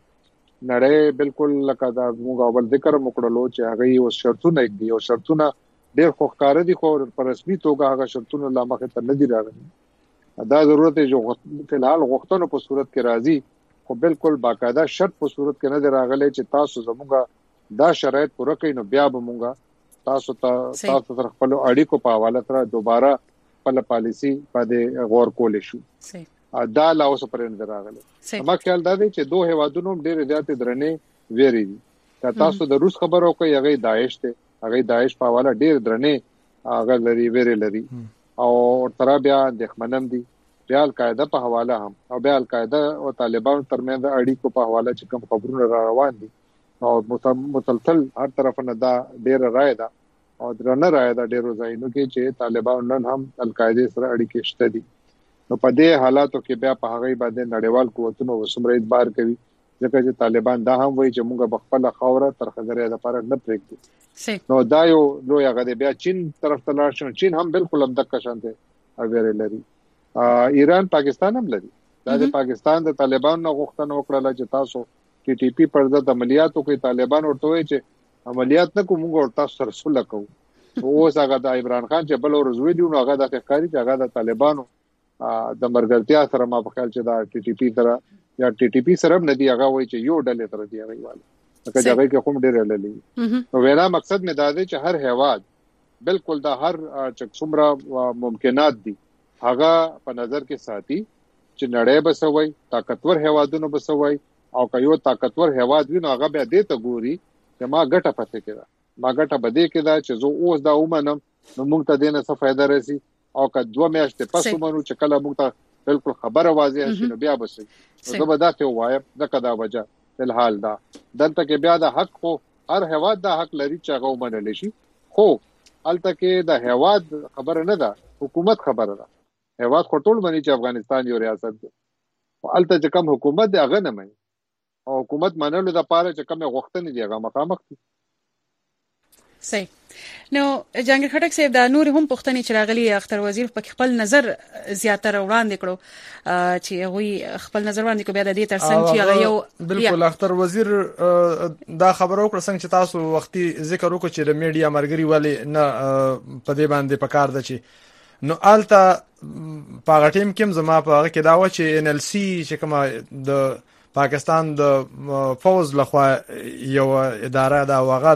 نړۍ بالکل لکه دا موږ اول ذکر وکړلو چې هغه یو شرطونه دي او شرطونه ډیر خوخکار دي خو په رسمي توګه هغه شرطونه لا مخه ته نه دي راغلي دا ضرورت دی چې فلحال غوښتنو په صورت کې راځي خو بالکل باقاعده شرط په صورت کې نه دی راغلي چې تاسو زموږه دا شرایط پوره کړئ نو بیا به مونږه تاسو ته تاسو تر خپل اړیکو په حواله سره دوباره خپل پالیسی باندې غور کول شي دا لا اوس پرې نه راغلی ما خیال دا دی چې دوه هوادونو ډېر زیات درنې ویری دي تاسو د روس خبرو کوي هغه داعش ته هغه داعش په حواله ډېر درنې هغه لري ویری لري او تر بیا د خمنم دي بیا القاعده په حواله هم او بیا القاعده او طالبانو ترمنځ اړیکو په حواله چې کوم خبرونه را روان دي او مسلسل هر طرف نه دا ډیر رائے ده او درنه رائے ده ډیرو ځایونو کې چې طالبان نن هم القاعده سره اړیکې شته دي نو په دې حالاتو کې بیا په هغه باندې نړیوال قوتونو وسمره اعتبار کوي ځکه چې طالبان دا هم وایي چې موږ بخپله خوره تر خزرې د لپاره نه پرېږدو نو دا یو لوی هغه بیا چین طرف ته لاړ شو چین هم بالکل هم دغه شانته اویره لري ایران پاکستان هم لري دا د پاکستان د طالبانو غوښتنه وکړه چې تاسو ټي ټي پی پر ضد عملیاتو کوي طالبان ورته وایي چې عملیات نه کوم موږ ورته سره سره کوو اوس هغه د عمران خان چې بل ورځ ویډیو نو هغه د ښکاری چې هغه د طالبانو د مرګرتیا سره ما په خیال چې دا ټي ټي پی سره یا ټي ټي پی سره نه دی هغه وایي چې یو ډلې تر دی هغه واله لکه هغه کې کوم ډېر للی نو وینا مقصد مې دا دی چې هر هیواد بالکل دا هر چې څومره ممکنات دي هغه په نظر کې ساتي چې نړۍ بسوي طاقتور هیوادونو بسوي او که یو طاقتور هیواد وي نو هغه بیا دې ته ګوري چې ما ګټه پته کړه ما ګټه بده کړه چې زه اوس دا ومنم نو موږ ته دینه څه فائدہ راسي او که دوه میاشتې پس ومنو چې کله موږ ته بالکل خبره واضح شي نو بیا بسي زه به دا ته وایم دا کدا وجه فلحال دا دلته کې بیا د حق خو هر هیواد دا حق لري چې هغه ومنل شي خو الته کې د هیواد خبره نه ده حکومت خبره ده هیواد خټول باندې چې افغانستان یو ریاست دی الته چې کوم حکومت دی هغه نه مې او حکومت منلو د پاره چې کومه غوښتنه دی هغه مخامخ دي صحیح نو جنگیر خټک صاحب دا نور هم پښتني چراغلي اختر وزیر په خپل نظر زیاتره وړاندې کړو چې هغه خپل نظر وړاندې کوي د دې ترڅنګ چې هغه یو بالکل اختر وزیر دا خبرو کړ څنګه چې تاسو وختي ذکر وکړو چې د میډیا مرګري والی نه په دې باندې پکار ده چې نو آلتا په ټیم کې زما په هغه کې دا و چې ان ال سی چې کومه د پاکستان د فوز لخوا یو اداره دا وغه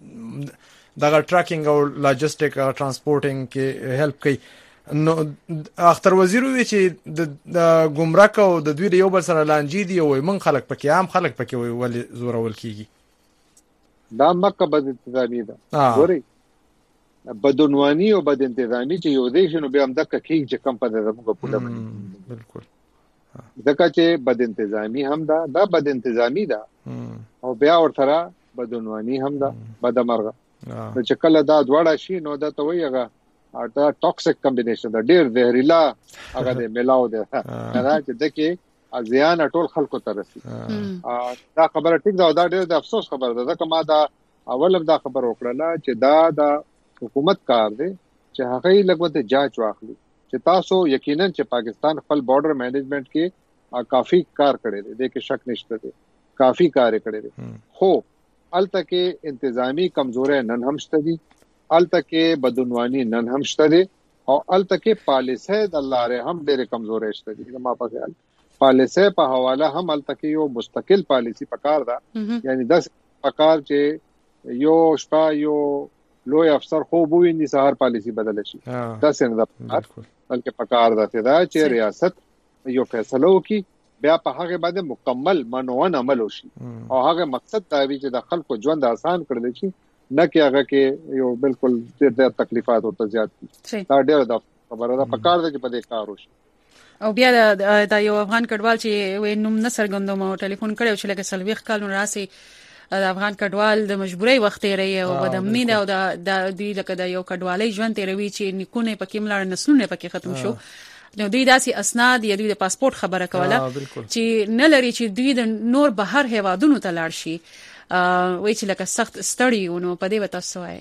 دغه ټراکینګ او لاجستیک او ترانسپورټینګ کې هیلپ کوي نو اختر وزیر وی چې د ګمرک او د دوی یو بل سره لانجې دی او من خلک پکې عام خلک پکې وی ول زورول کیږي دا مکه بد انتظامی ده ګوري بدعنوانی او بد انتظامی چې یو دی شنو بیا هم دغه کیږي چې کم په دغه پوله باندې بالکل ځکه چې بد انتظامی هم ده دا بد انتظامی ده او بیا ورته بدعنوانی هم ده بد مرغه نو چې کله دا دواړه شي نو دا ته ویغه دا ټاکسیک کمبینیشن ده ډیر زهريلا هغه د ملاو ده دا چې دکې ازیان ټول خلکو ته رسي دا خبره ټیک ده دا ډیر د افسوس خبره ده ځکه ما دا اول دا خبر وکړه چې دا د حکومت کار دی چې هغه لګوت جاج واخلي چې تاسو یقینا چې پاکستان خپل بارډر مینجمنت کې کافي کار کړی دی د کې شک نشته دی کافي کار کړی دی خو الته کې انتظامی کمزوري نن هم شته دي الته کې بدعنوانی نن هم شته دي او الته کې پالیسي د لارې هم ډېر کمزوري شته دي ما په خیال پالیسي په حواله هم الته کې یو مستقل پالیسي پکار ده یعنی داس پکار چې یو شپه یو لوی افسر خو بو ویني سهار پالیسی بدل شي دا څنګه ده بلکې پکار ده چې دا چې ریاست یو فیصله وکي بیا په هغه باندې مکمل منون عمل وشي او هغه مقصد دا وی چې د خلکو ژوند آسان کړل شي نه کې هغه کې یو بالکل د تکلیفات او زیات دي دا ډېر د خبره ده په کار ده چې په دې کار وشي. او بیا دا یو افغان کډوال چې وې نوم نه څرګندوم او ټلیفون کړو چې لکه سلويخ کالون راسي د افغان کډوال د مجبورۍ وخت یې او بدامنی دا د دې لکه د یو کډوالۍ ژوند تیروي چې نیکونه پکې ملار نسلونه پکې ختم شو نو دوی داسې اسناد یا دوی د پاسپورت خبره کوله چې نه لري چې دوی د نور بهر هیوادونو ته لاړ شي وای چې لکه سخت ستړي ونو په دې وتا سوای.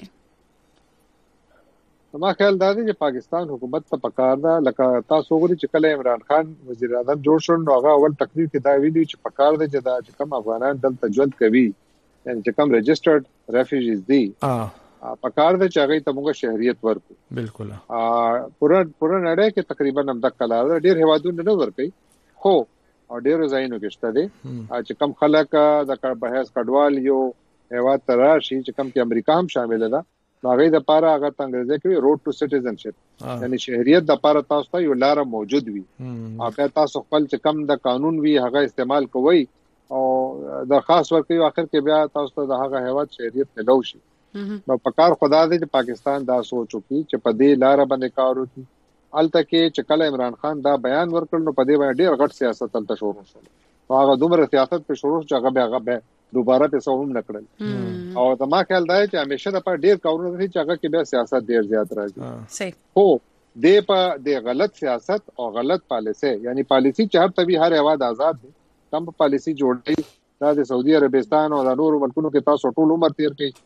ما خیال دا دی چې پاکستان حکومت ته پکار ده لکه تاسو وګورئ چې کله عمران خان وزیر اعظم جوړ شو نو هغه اول تقریر کې دا ویلي چې پکار ده چې دا چې کوم افغانان دلته ژوند کوي یعنی چې کوم ريجسترډ ریفیوجیز دي پکار ده چې هغه ته موږ شهريت ورکو. بالکل ا پورا پورا نړۍ کې تقریبا هم د کلار ډیر هوادونه نه ورکي خو او ډیر ځایونو کې شته دي چې کم خلک د بحث کډوال یو هواد تراشي چې کم کې امریکا هم شامل ده هغه د پاره هغه انګریزي کې روډ ټو سټیزنشپ یعنی شهريت د پاره تاسو ته یو لار موجود وي هغه تاسو خپل چې کم د قانون وی هغه استعمال کوئ او د خاص ورکو اخر کې بیا تاسو ته د هغه هواد شهريت ملو شي. نو پکار خدا دې چې پاکستان دا سوچ وکړي چې په دې لار باندې کار وکړي الته کې چې کله عمران خان دا بیان ورکړ نو په دې باندې ډېر غټ سیاست تلته شروع شو هغه دومره سیاست په شروع چې هغه به هغه دوباره په سوم نکړل او دا ما خیال دی چې همیشه د په ډېر کارونه دي چې هغه کې به سیاست ډېر زیات راځي. صحیح هو دې په د غلط سیاست او غلط پالیسي یعنی پالیسي چې هر طبي هر هواد آزاد دي کم پالیسي جوړي دا د سعودي عربستان او د نورو ملکونو کې تاسو ټول عمر تیر کړئ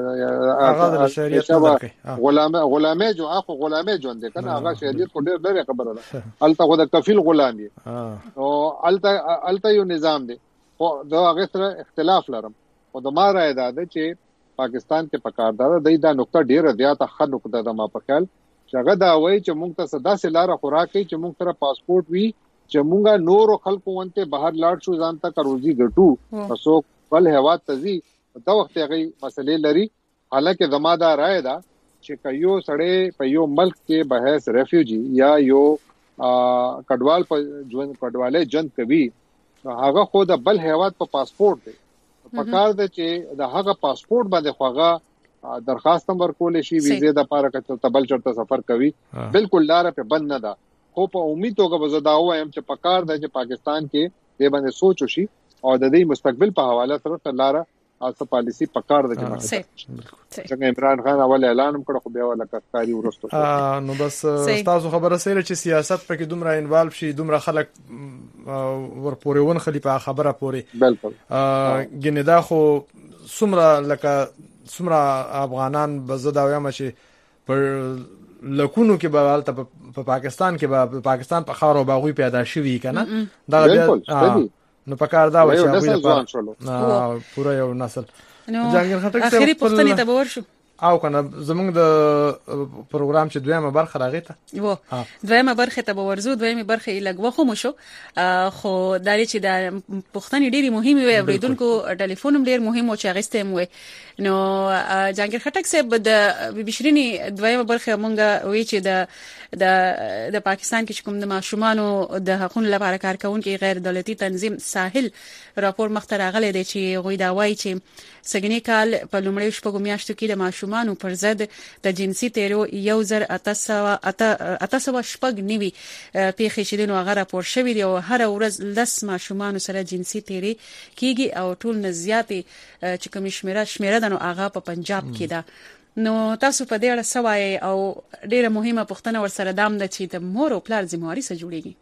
هغه د شریعت نه غلامه غلامه جو اخو غلامه ژوند کنه هغه شریعت کو ډېر ډېر خبره ده الته خو د کفیل غلامي او الته الته یو نظام دی خو دا هغه سره اختلاف لرم او د ما رائے ده چې پاکستان کې پکاردار دی دا نقطه ډېر زیاته ښه نقطه ده ما په خیال چې هغه دا وایي چې موږ ته صدا سه لار خوراکي چې موږ سره پاسپورت وي چې موږ نور خلکو ونته بهر لاړ شو ځان ته کروزي ګټو تاسو بل هوا تزي دا وخت هغه مسلې لري حالکه زماده رائے ده چې کيو سړې په یو ملک کې بحث ریفیوجی یا یو کډوال په ژوند کډواله ژوند کوي هغه خو د بل هیواد په پاسپورت دی په کار ده چې د هغه پاسپورت باندې خوغه درخواست ورکول شي ویزه د لپاره کته بل چرته سفر کوي بالکل لار په بند نه ده خو په امید توګه وزدا وایم چې په کار ده چې پاکستان کې دې باندې سوچ وشي او د دې مستقبل په حواله سره لار اسه پالیسی پکار ده چې څنګه عمران خان اول اعلان کړ خو بیا ولا کاری ورستو نو بس تاسو خبره سره چې سیاست پکې دومره انوالو شي دومره خلک ورپورې ون خلیفہ خبره پوري بالکل ګنې دا خو سمره لکه سمره افغانان بزدا وایم چې پر لکونو کې به حالت په پاکستان کې به پاکستان په خارو باغوي پیدا شوی کنه دا بالکل نو پکار دا و چې هغه پورا یو نسل جنگل خټک اخري پښتنې ته ورشو او کنه زمونږ د پروګرام چې دویمه برخه راغی ته و دویمه برخه ته ورزو دویمه برخه لګو خو مو شو خو دا چې د پښتنې ډېری مهمه وي اوریدونکو ټلیفون هم ډېر مهم او چې غستم وي نو جنگل خټک صاحب د بشرینی دویمه برخه مونږه وی چې د د د پاکستان کې کوم د ماشومانو د حقوقو لپاره کار کوونکي غیر دولتي تنظیم ساحل راپور مخته راغلی دی چې غوي دا وایي چې سګنی کال په لومړي شپږو میاشتو کې د ماشومانو پر ضد د جنسي تیرو یو زر اته سوه شپږ نیوي پیښې چې د نو هغه راپور شوی دی او هر ورځ لس ماشومانو سره جنسي تیری کیږي او ټول نه زیاتې چې کوم شمیره شمیره د نو هغه په پنجاب کې ده نو تاسو په دې اړه سوای او ډیره مهمه پوښتنه ورسره دام ده چې د مور او پلار ذمہواری سره جوړیږي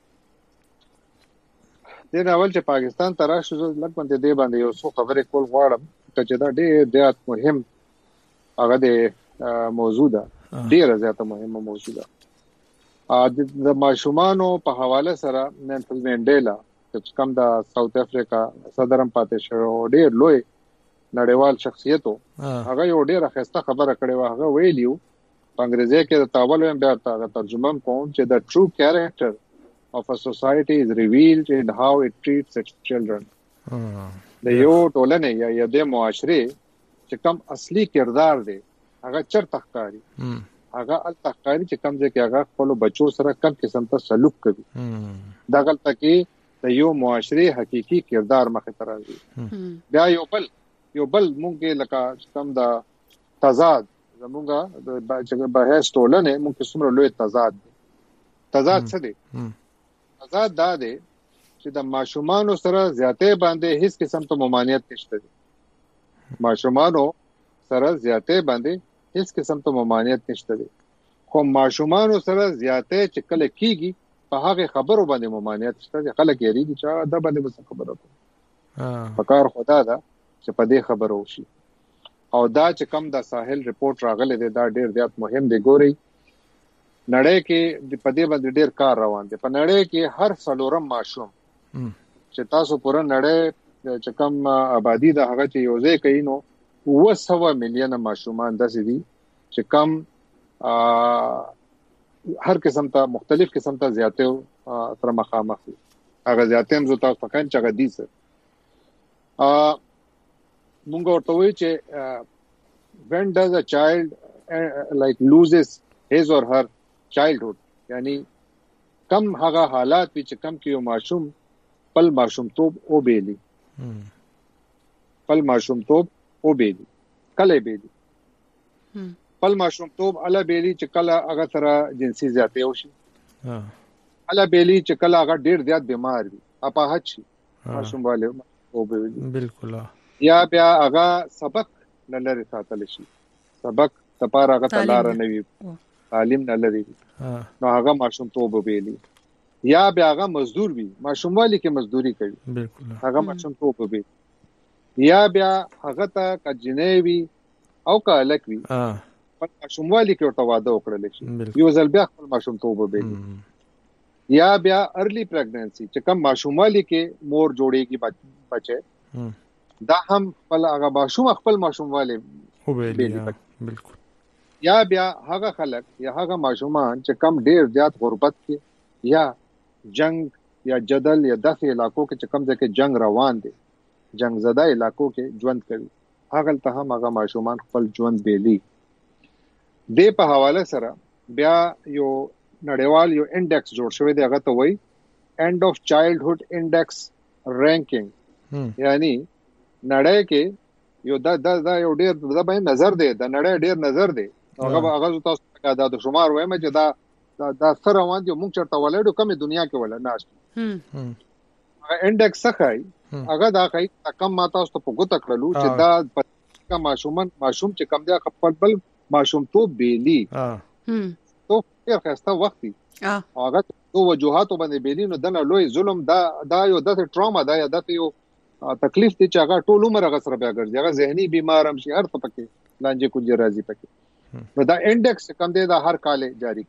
د اول چې پاکستان ته راشو لکه باندې دی باندې یو څو خبرې کول غواړم چې دا ډېر ډېر مهم هغه د موضوع ده ډېر زیاته مهمه موضوع ده د ماشومانو په حواله سره نلسن منډیلا چې کوم د ساوث افریقا صدرم پاتې شو ډېر لوی نړیوال شخصیت هغه یو ډېر خسته خبره کړې و هغه ویلیو په انګریزي کې د تاول هم بیا ترجمه کوم چې the true character of a society is revealed in how it treats its children. د یو ټولنې یا یو د معاشره چې کوم اصلي کردار دی هغه چرته ښکاري هغه الته ښکاري چې کوم ځکه هغه خپل بچو سره کوم قسم ته سلوک کوي دا غلطه کې د یو معاشري حقيقي کردار مخه ته راځي. بیا یو بل یو بل مونږه لکه کم دا تضاد زمونږه د بحث ټولنه مونږه څومره لوی تضاد تضاد څه دی؟ تضاد دا دی چې د ماشومان سره زیاته باندې هیڅ قسم ته ممانعت نشته دي. ماشومان سره زیاته باندې هیڅ قسم ته ممانعت نشته دي. خو ماشومان سره زیاته چې کله کیږي په هغه خبرو باندې ممانعت شته دي. خلک یې ریږي چې دا باندې بس خبره کوي. فکر خدا دا چې په دې خبرو شي. او دا چې کم د ساحل ریپورت راغلی دی دا ډیر زیات مهم دی. ګوري نړۍ کې د پدې باندې ډیر کار روان دی. په نړۍ کې هر څلورم ماشوم چې تاسو پوره نړۍ چې کم آبادی د هغه چې یوځای کوي نو اوه سوه میلیونه ماشومان داسې دي چې کم هر قسم ته مختلف قسم ته زیاته تر مخامخ دي. هغه زیاته هم زو تاسو په کان چغه دي سر ا مونږ ورته وی چې when does a child uh, like loses his or her childhood یعنی کم هغه حالات چې کم کې یو ماشوم پل ماشوم توب او بیلی پل ماشوم توب او بیلی کله بیلی پل ماشوم توب الا بیلی چې کله هغه سره جنسي زیاته وشي الا بیلی چې کله هغه ډیر زیات بیمار وي اپاهت شي ماشوم والے او بیلی بالکل یا بیا هغه سبق نه لري ساتل شي سبق تپاره هغه تلار نه وي تعلیم نه لري نو هغه ماشوم توب بیلی یا بیا هغه مزدور وي ماشوم والی کې مزدوري کوي بالکل هغه ماشوم توب بیلی یا بیا هغه ته کجنې وي او کالک وي په ماشوم والی کې ورته واده وکړل شي یو ځل بیا خپل ماشوم توب بیلی یا بیا ارلی پریګننسي چې کوم ماشوم والی کې مور جوړيږي بچي دا هم خپل هغه ماشوم خپل ماشوم والے هو بالکل یا بیا هغه خلک یا هغه ماشومان چې کم ډیر زیات غربت کې یا جنگ یا جدل یا داسې علاقو کې چې کم ځکه جنگ روان دي جنگ زده علاقو کې ژوند کوي هغه ته هم هغه ماشومان خپل ژوند بیلی د په حواله سره بیا یو نړیوال یو انډیکس جوړ شوی دی هغه ته وایي end of childhood index ranking یعنی نړۍ کې یو دا دا یو ډیر د باندې نظر دی د نړۍ ډیر نظر دی هغه هغه تاسو ته د شمار وایم چې دا دا سره روان دي موږ چرته ولړو کومه دنیا کې ولا ناش هغه انډیکس څخه هغه دا کوي کم ما تاسو ته په ګوت کړلو چې دا کا ماشومان ماشوم چې کم دی خپل بل ماشوم تو بیلی تو ډیر خسته وخت دی هغه تو وجوهات باندې بیلی نو دنه لوی ظلم دا دا یو د ټراما دا یا د یو تکلیف دي چې هغه ټول عمر هغه سره بیا ګرځي هغه ذهني بیمار هم شي هر څه پکې لانجه کوجه راځي پکې نو دا انډیکس کم دی دا هر کال جاری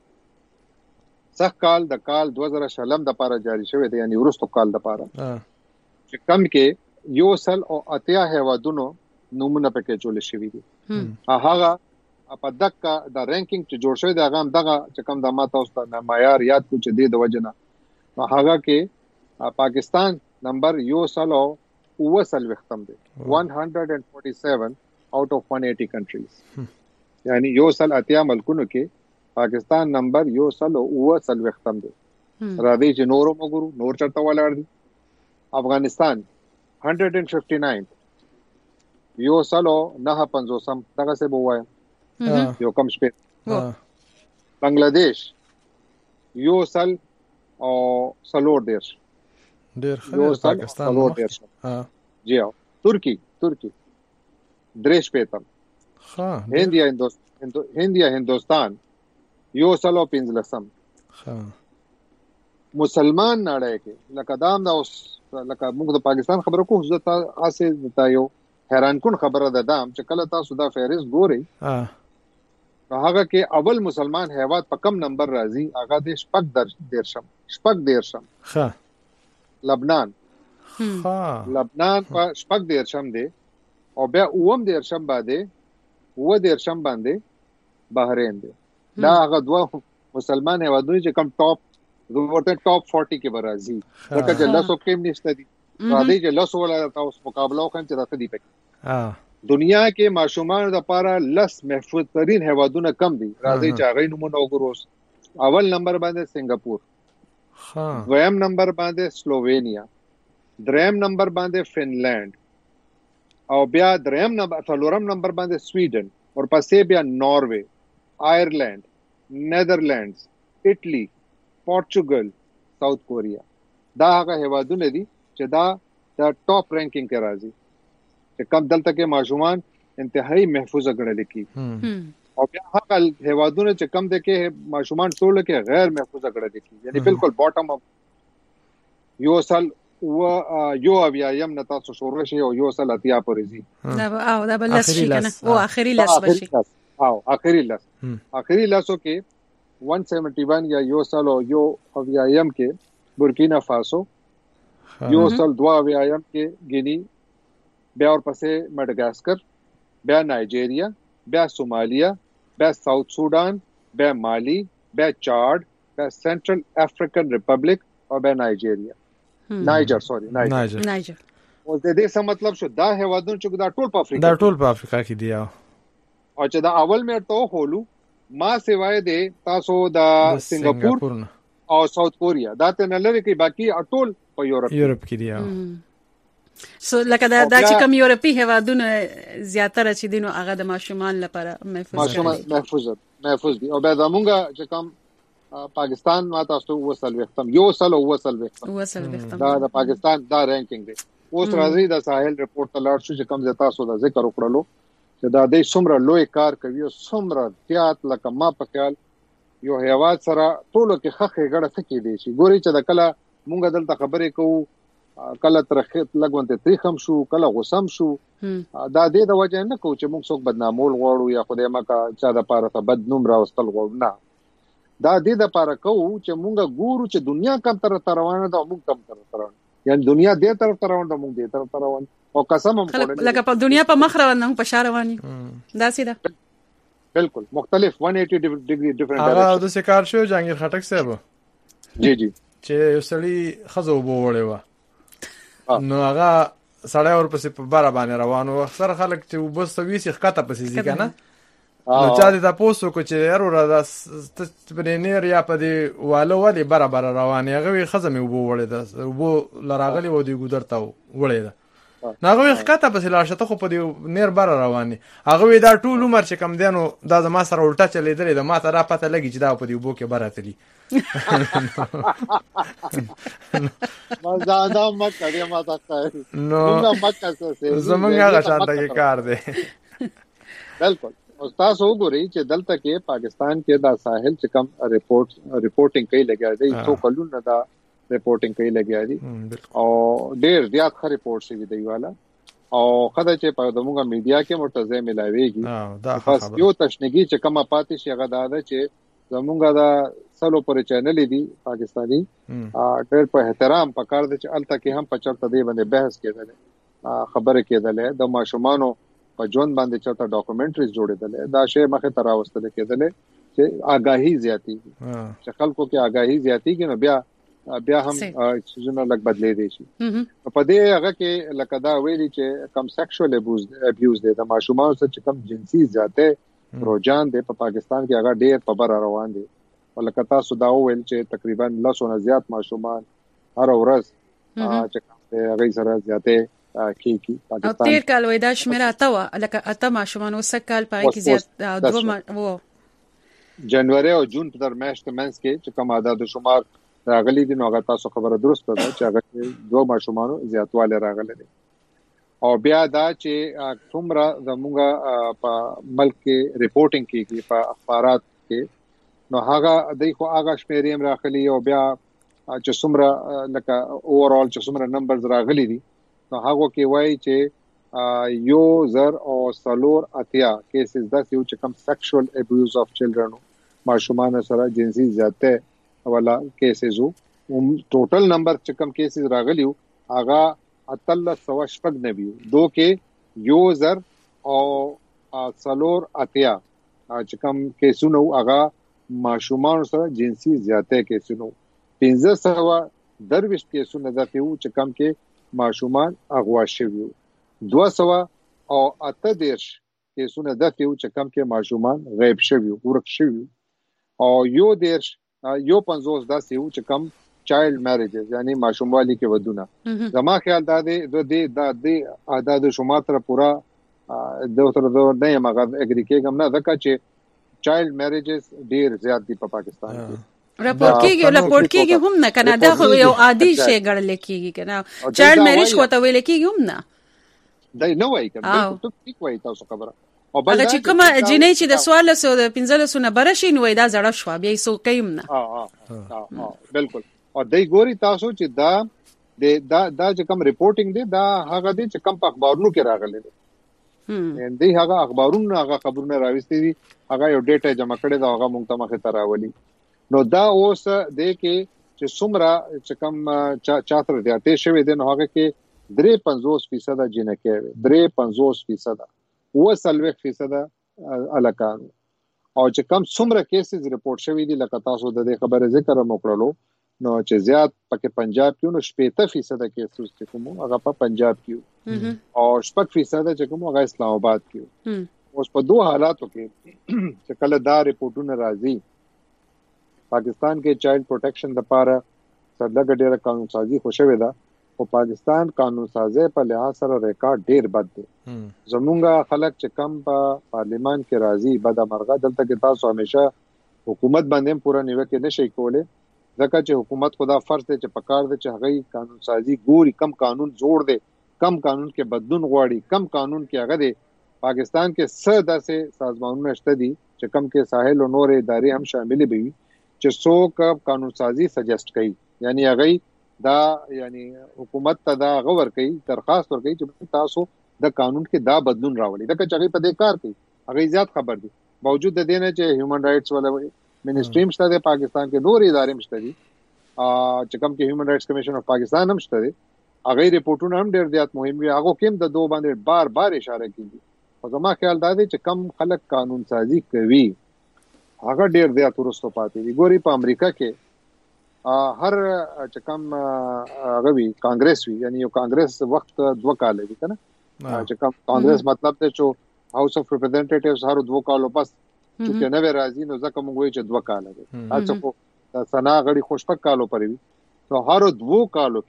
کیږي څخ کال د کال دوه زره شلم د پاره جاری شوی دی یعنی ورستو کال د پاره چې کم کې یو سل او اتیا هوادونو نمونه پکې چول شوی دي هغه په دغه د رانکینګ چې جوړ شوی دی هغه دغه چې کم د ماته اوس ته معیار یاد کو چې دی د وجنه هغه کې پاکستان نمبر یو سل او اوه سل وختم دی one hundred forty-seven out of one hundred eighty countries یعنی یو سل اتیا ملکونو کې پاکستان نمبر یو سل او اوه سل وختم دی را دي چې نورو مګورو نور چرته ولاړ دي افغانستان one hundred fifty-nine یو سل او نه پنځوسم دغه څه بوایم یو کم شپه بنگلاديش یو سل او سلور دیش ډیر ښه پاکستان ها جی او ترکی ترکی دریش پیتم ها هندیا هندوستان هندیا هندوستان یو سلو پنځلسم ها مسلمان نړۍ کې لکه دام دا اوس لکه موږ د پاکستان خبرو کو ځتا اسه ځتا یو حیران کون خبره ده دام چې کله تاسو دا فهرست ګوري ها هغه کې اول مسلمان هیواد په کم نمبر راځي هغه د شپږ در دیرشم شپږ دیرشم ها لبنان ها لبنان په شپږ دیرشم دی او بیا اوم دیرشم باندې و دیرشم باندې بحرین دی دا هغه دوه مسلمان هیوادونه چې کم ټاپ ورته ټاپ چالیس کې برازي لکه چې لاسو کې نشته دي راځي چې لاسو ولا تاسو مقابله وکړي چې راته دی پکې ها دنیا کې ماشومان د لپاره لس محفوظ ترين هیوادونه کم دي راځي چې هغه نمونه وګورئ اول نمبر باندې سنگاپور دویم نمبر باندې سلووینیا، دریم نمبر باندې فنلند، او بیا دریم نمبر څلورم نمبر باندې سویډن، او پسې بیا ناروے، آیرلند، نیدرلینډز، اټلی، پورچوګل، ساوث کوریا. دا هغه هیوادونه دي چې دا د ټاپ رینکینګ کې راځي چې کم دلته کې ماشومان انتهایی محفوظ ګڼل کیږي، او بیا هغه هیوادونه چې کم د کې ماشومان ټول کې غیر محفوظ ګڼل کیږي، یعنی بالکل باټم اپ. یو سال و یو بیا یم نه تاسو شروع شي او یو سال اتیا پورې زی دا او دا بل شي کنه او اخري لاس بشي او اخري لاس اخري لاسو کې एक सौ इकहत्तर یا یو سال او یو بیا یم کې بورکینا فاسو، یو سال دوا بیا یم کې گینی، بیا ورپسې مډغاسکر، بیا نایجیریا، بیا سومالیا، بیا ساوث سودان، بیا مالی، بیا چاډ، بیا سنټرل افریقن ریپبلک، او بیا نایجیریا نایجر سوري نایجر نایجر. او د دې څه مطلب شو دا هیوادونه چې دا ټول په افریقا دا ټول په افریقا کې دي، او چې دا اول مې ته خولو ما سیوای دي تاسو د سنگاپور او ساوث کوریا دا ته نه لري کې باقي ټول په یورپ یورپ کې دي. سو لکه دا د چې کوم یورپی هیوادونه زیاتره چې دینو هغه د ماشومان لپاره محفوظ دي محفوظ محفوظ دي. او بیا زمونږ چې کوم پاکستان ما تاسو وصل وختم یو سل او وصل وختم وصل وختم دا د پاکستان دا رینکینګ دی. اوس راځي د ساحل رپورت ته لاړ شو چې کوم ځای تاسو دا ذکر وکړلو چې دا د څومره لوی کار کوي او څومره زیات لکه ما په خیال یو هیواد سره ټولو کې خخې غړه سکی دي شي. ګوري چې د کله مونږ دلته خبرې کوو کله ترخت لګونته تریخم شو کله غوسم شو دا د دې د وجه نه کوو چې موږ څوک بدنامول غواړو یا خدای مکه چا د پاره ته بد نوم راوستل غواړو، نه دا د دې لپاره کوو چې مونږ ګورو چې دنیا کم تر روانه ده او موږ کم تر روانه، یعنی دنیا دې طرف ته روانه ده موږ دې طرف ته روان، او قسم هم کوله لکه په دنیا په مخ روان نه په شار رواني دا سیده بالکل مختلف एक सौ अस्सी ډیګري ډیفرنٹ هغه د سکار شو جهانگیر خټک صاحب جی جی چې یو سړی خزو وبوړې و نو هغه سړی ورپسې په بار باندې روان و، اکثر خلک چې وبس ویسي خطه پسې ځي کنه نو چا دې تاسو کو چې ضرور دا سپرینیر یا په دې والو ولې برابر روانه هغه خزمه وبوړې ده وبو لراغلی و دی ګودر تا وړې ده ناغه خطه پسې لاشه ته خو په دې نیر بار روانه هغه دا ټول عمر چې کم دینو دا زما سره الټا چلیدل د ما ته را پته لګی چې دا په دې وبو کې براتلی ما زاده مکه دې ما ته نو مکه څه زمونږ هغه شانته کې کار دی بالکل. او تاسو وګورئ چې دلته کې پاکستان کې دا ساحل چې کم ریپورت ریپورټینګ کوي لګیا دی څو کلونه دا ریپورټینګ کوي لګیا دی او ډېر زیات ښه ریپورټ شوی دی والا او خدای چې په دموږه میډیا کې مرتضی ملاويږي خاص یو تشنګي چې کومه پاتې شي هغه دا ده چې زمونږه دا سلو پر چینل دی پاکستانی ډېر په احترام پکار دي چې الته کې هم په چرته دی باندې بحث کېدل خبره کېدل د ماشومانو په ژوند باندې چاته ډاکومنټریز جوړېدل دا شی مخه تر راوستل کېدل چې آگاهی زیاتی چې خلکو کې آگاهی زیاتیږي نو بیا بیا هم څه لږ بدلې دي شي په دې هغه کې لکه دا ویلي چې کم سیکشوال ابیوز ابیوز دي د ماشومانو سره کم جنسي زیاته روجان دي په پاکستان کې هغه ډېر په بر روان دي ولکه تاسو دا ویل چې تقریبا لسونه زیات ماشومان هر ورځ چې هغه سره زیاته کی کی پاکستان او تیر کال وای دا شمیره اتوا لکه اته ماشومان وسکل پای کې زیات دوه وو جنوري او جون په درمیاشت منځ کې چې کوم عدد شمار راغلي دي نو هغه تاسو خبره درسته ده چې هغه دوه ماشومان زیاتواله راغلي دي او بیا دا چې څومره زموږه په ملک کې ریپورټینګ کیږي په اخبارات کې نو هغه د خو هغه شمیرې راغلي او بیا چې څومره لکه اوورال چې څومره نمبرز راغلي دي نو هغه کې وایي چې یو زر او سلور اتیا کیسز دا یو چې کوم سیکشوال ابیوز اف چلډرن ماشومان سره جنسي زیاته ولا کیسز وو ټوټل نمبر چې کوم کیسز راغلی هغه اتلس سو شپږ نبی دو کې یو زر او سلور اتیا چې کوم کیسونه هغه ماشومان سره جنسي زیاته کیسونه پنځه سو درويش کیسونه دا یو چې کوم کې ماشومان اغوا شوی دو سو او اته دیرش کیسونه د یو چې کم کې ماشومان غیب شوی ورک شوی او یو دیرش یو پنځوس داسې یو چې کم چایلډ میریجز یعنی ماشوموالي کې ودونه زما خیال دا دی د دې د دې اعداد شمار تر پورا د تر د نه مګر اګری کېږم نه ځکه چې چایلډ میریجز ډیر زیات دي په پاکستان کې راپورټ کېږي راپورټ کېږي هم نه کنه دا خو یو عادي شی ګڼل کېږي کنه چایلډ میریج کوته ویل کېږي هم نه دا نه وایي کنه ته ټیک وایي تاسو خبره هغه چې کومه جنې چې د سوال سو د پنځلسو نه برشي نو دا زړه شو بیا سو کيم نه ها ها بالکل او دای ګوري تاسو چې دا د دا دا چې کوم ریپورټینګ دی دا هغه دی چې کوم په اخبارونو کې راغلي دي هم دې هغه اخبارونو هغه خبرونه راوستي دي هغه یو ډیټا جمع کړي دا هغه مونږ ته مخه تراولي نو دا اوس د کې چې څومره چې کوم چاتر دیاته شوی دی نو هغه کې درې پنځوس فیصد جنکه وي درې پنځوس فیصد و سلوي فیصد الکان او چې کم څومره کیسز ریپورت شوی دي لکه تاسو د دې خبره ذکر وکړلو نو چې زیات پکې پنجاب کې نو شپږ فیصد کیسز چې کوم هغه په پنجاب کې او شپږ فیصد چې کوم هغه اسلام آباد کې اوس په دوه حالاتو کې چې کله دا ریپورتونه راځي پاکستان کې چایلډ پروټیکشن لپاره سرلګ ډیره قانون سازي خوشوي ده او پاکستان قانون سازي په لحاظ سره ریکارډ ډیر بد دی زمونږه خلک چې کم په پارلیمان کې راځي بد امرغه دلته کې تاسو همیشه حکومت باندې پورا نیوکه نشي کولای ځکه چې حکومت خدا فرض دی چې پکار دی چې هغه قانون سازي ګوري کم قانون جوړ دی کم قانون کې بدلون غواړي کم قانون کې هغه دی پاکستان کې څه داسې سازمانونه شته دي چې کم کې ساحل او نور ادارې هم شامل وي چې څوک قانون سازي سجست کوي یعنی هغه دا یعنی حکومت ته دا غور کوي درخواست ور کوي چې تاسو د قانون کې دا بدلون راولي دا چې هغه په دې کار کوي هغه زیات خبر دي باوجود د دې نه چې هیومن رائټس ولا منسټری مشته د پاکستان کې نور ادارې مشته دي چې کوم کې هیومن رائټس کمیشن اف پاکستان هم شته دي هغه ریپورتونه هم ډېر زیات مهم دي هغه کوم د دوه باندې بار بار اشاره کوي او زما خیال دا دی چې کم خلک قانون سازي کوي هغه ډېر زیات ورستو پاتې دي ګوري په امریکا کې هر چې کوم هغه وی کانګرس وی یعنی یو کانګرس وخت دوه کال دی کنه چې کوم کانګرس مطلب ته چې هاوس اف ریپرزنټیټیوز هر دوه کالو پس چې نه راځي نو ځکه موږ وایو چې دوه کال دی اته خو سنا غړي خوشپک کالو پرې وي نو هر دوه کالو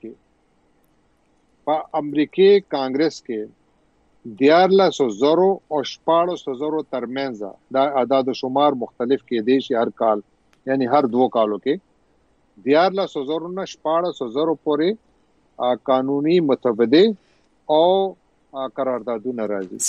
کې په امریکای کانګرس کې دیارلا سو زرو او شپاړو سو زرو ترمنځ دا اعداد شمار مختلف کې دي چې هر کال یعنی هر دوه کالو کې دیارلا سو زرو نه شپاړو سو زرو پورې قانوني متبادل او قراردادونه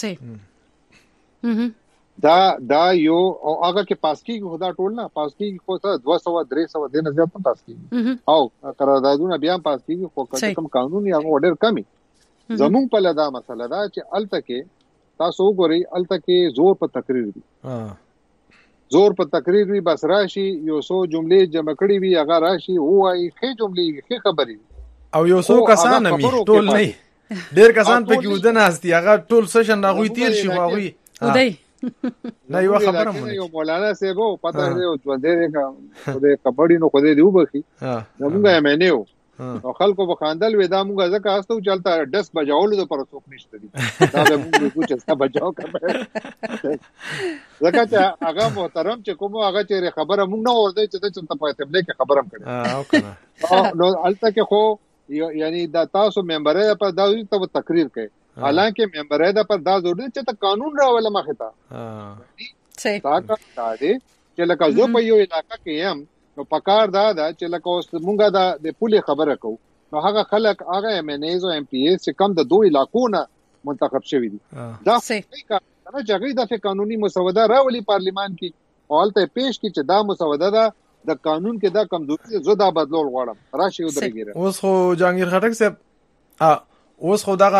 راځي دا دا یو او هغه کې پاسکی خدا ټول نه پاسکی خو ته دوه سو درې سو د نه زیات پاسکی او قراردادونه بیا پاسکی خو کوم قانون یا اورډر کمی زمون په لدا مسله دا چې الته کې تاسو وګورئ الته کې زور په تقریر دی زور په تقریر وی بس راشي یو سو جملې جمع کړي وی هغه راشي وای خې جملې خې خبرې او یو سو کسان می ټول نه ډېر کسان په کې ودن هستي هغه ټول سشن راغوي تیر شي واغوي ودی نه یو خبره مونږ یو مولانا سیبو پته دی او ځوندې کا خدای کبډی نو خدای دی وبخي موږ یې مینیو او خلکو په خاندل ودا موږ ځکه استو چلتا دس بجاول د پر څوک نشته دي دا به موږ کوم څه بجاو کړو ځکه چې هغه محترم چې کوم هغه چې خبره موږ نه ورته چې ته په تبلیغ کې خبرم کړې او کنه نو الته کې خو یعنی دا تاسو ممبرې په دا ته تقریر کوي حالانکه ممبرې دا پر دا ضروري چې ته قانون راول مخه تا صحیح تا کا دې چې لکه زه په یو علاقې کې يم نو پکار دا دا چې لکه اوس مونږه دا د پولی خبره کو نو هغه خلک هغه ایم ان ایز او ایم پی ایز چې کم د دوه علاقو نه منتخب شوی دي دا صحیح کار نه چې د قانوني مسوده راولي پارلیمان کې اولته پیش کی چې دا مسوده دا د قانون کې دا کمزوري زدا بدلول غواړم راشي ودرېږي اوس خو جهانگیر خټک صاحب اوس خو دغه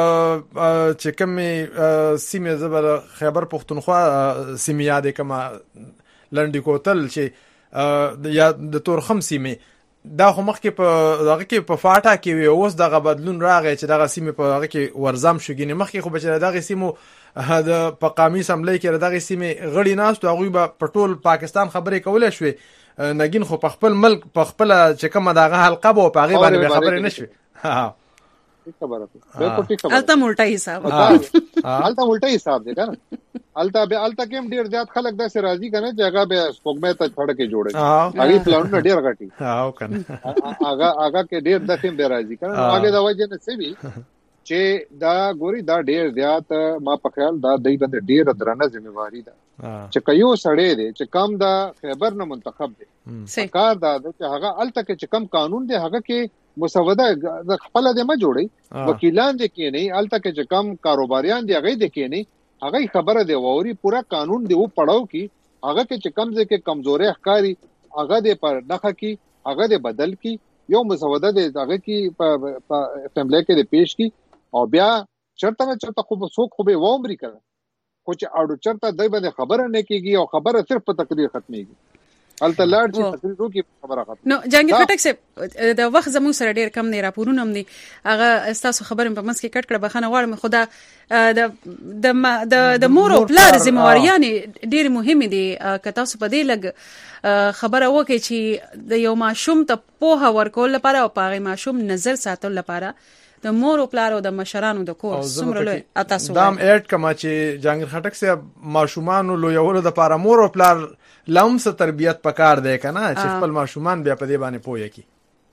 چې کوم سیمه زبر خیبر پختونخوا سیمه یادې کما لنډی کوتل چې یا د تورخم سیمه دا خو مخکې په دغه کې په فاټا کې وي اوس دغه بدلون راغی چې دغه سیمه په هغه کې ورزم شوګینه مخکې خو بچره دغه سیمو د په قومي اسمبلی کې دغه سیمه غړي ناست هغه به په ټول پاکستان خبرې کولای شوې نګین خو په خپل ملک په خپل چې کومه دغه حلقه به په هغه باندې خبرې نشوي ها ٹھیک خبره بالکل ٹھیک خبره الته الټا حساب الته الټا حساب دی کنه الته به الته کې ډیر زیات خلک داسې راضي کنه چې هغه به سپوږمۍ ته چھړ کې جوړي هغه پلان ډیر غټي ها کنه هغه هغه کې ډیر دته به راضي کنه هغه د وجه نه سوي چې دا ګوري دا ډیر زیات ما په خیال دا دای بند ډیر درنه ځمواري ده چې کيو سړی دی چې کم دا خیبر نه منتخب دی کار دا چې هغه الته کې چې کم قانون دی هغه کې مسوده د خپل د ما جوړي وکیلان دي کې نه الته کې چې کم کاروباریان دي هغه دي کې نه هغه خبره دی ووري پورا قانون دی و پړاو کی هغه کې چې کم ځکه کمزوري ښکاری هغه دی پر دغه کی هغه دی بدل کی یو مسوده دی هغه کی په اسمبلی کې دی پیش کی او بیا چرته نه چرته خو څوک خو به و عمرې کړ خو چې اړو چرته دای باندې خبره نه کیږي او خبره صرف په تقریر ختميږي الته لاړ چې تقریر وکي خبره ختم نو جنگي خټک سه د وخت زمو سره ډیر کم نه راپورونه هم دي هغه استاسو خبرم په منځ کې کټ کړه بخنه غواړم خدا د د د مور او پلار ذمہواریان ډیر مهمه دي که تاسو په دې لګ خبره وکي چې د یو ماشوم ته پوهه ورکول لپاره او پاغه ماشوم نظر ساتل لپاره د مور او پلار او د مشرانو د کور سمره لوي تاسو دام اډ کما چې جنگي خټک سه ماشومان لو یو د لپاره مور او پلار لوم سره تربيت پکار دی کنه چې خپل ماشومان بیا په دې باندې پوهه کی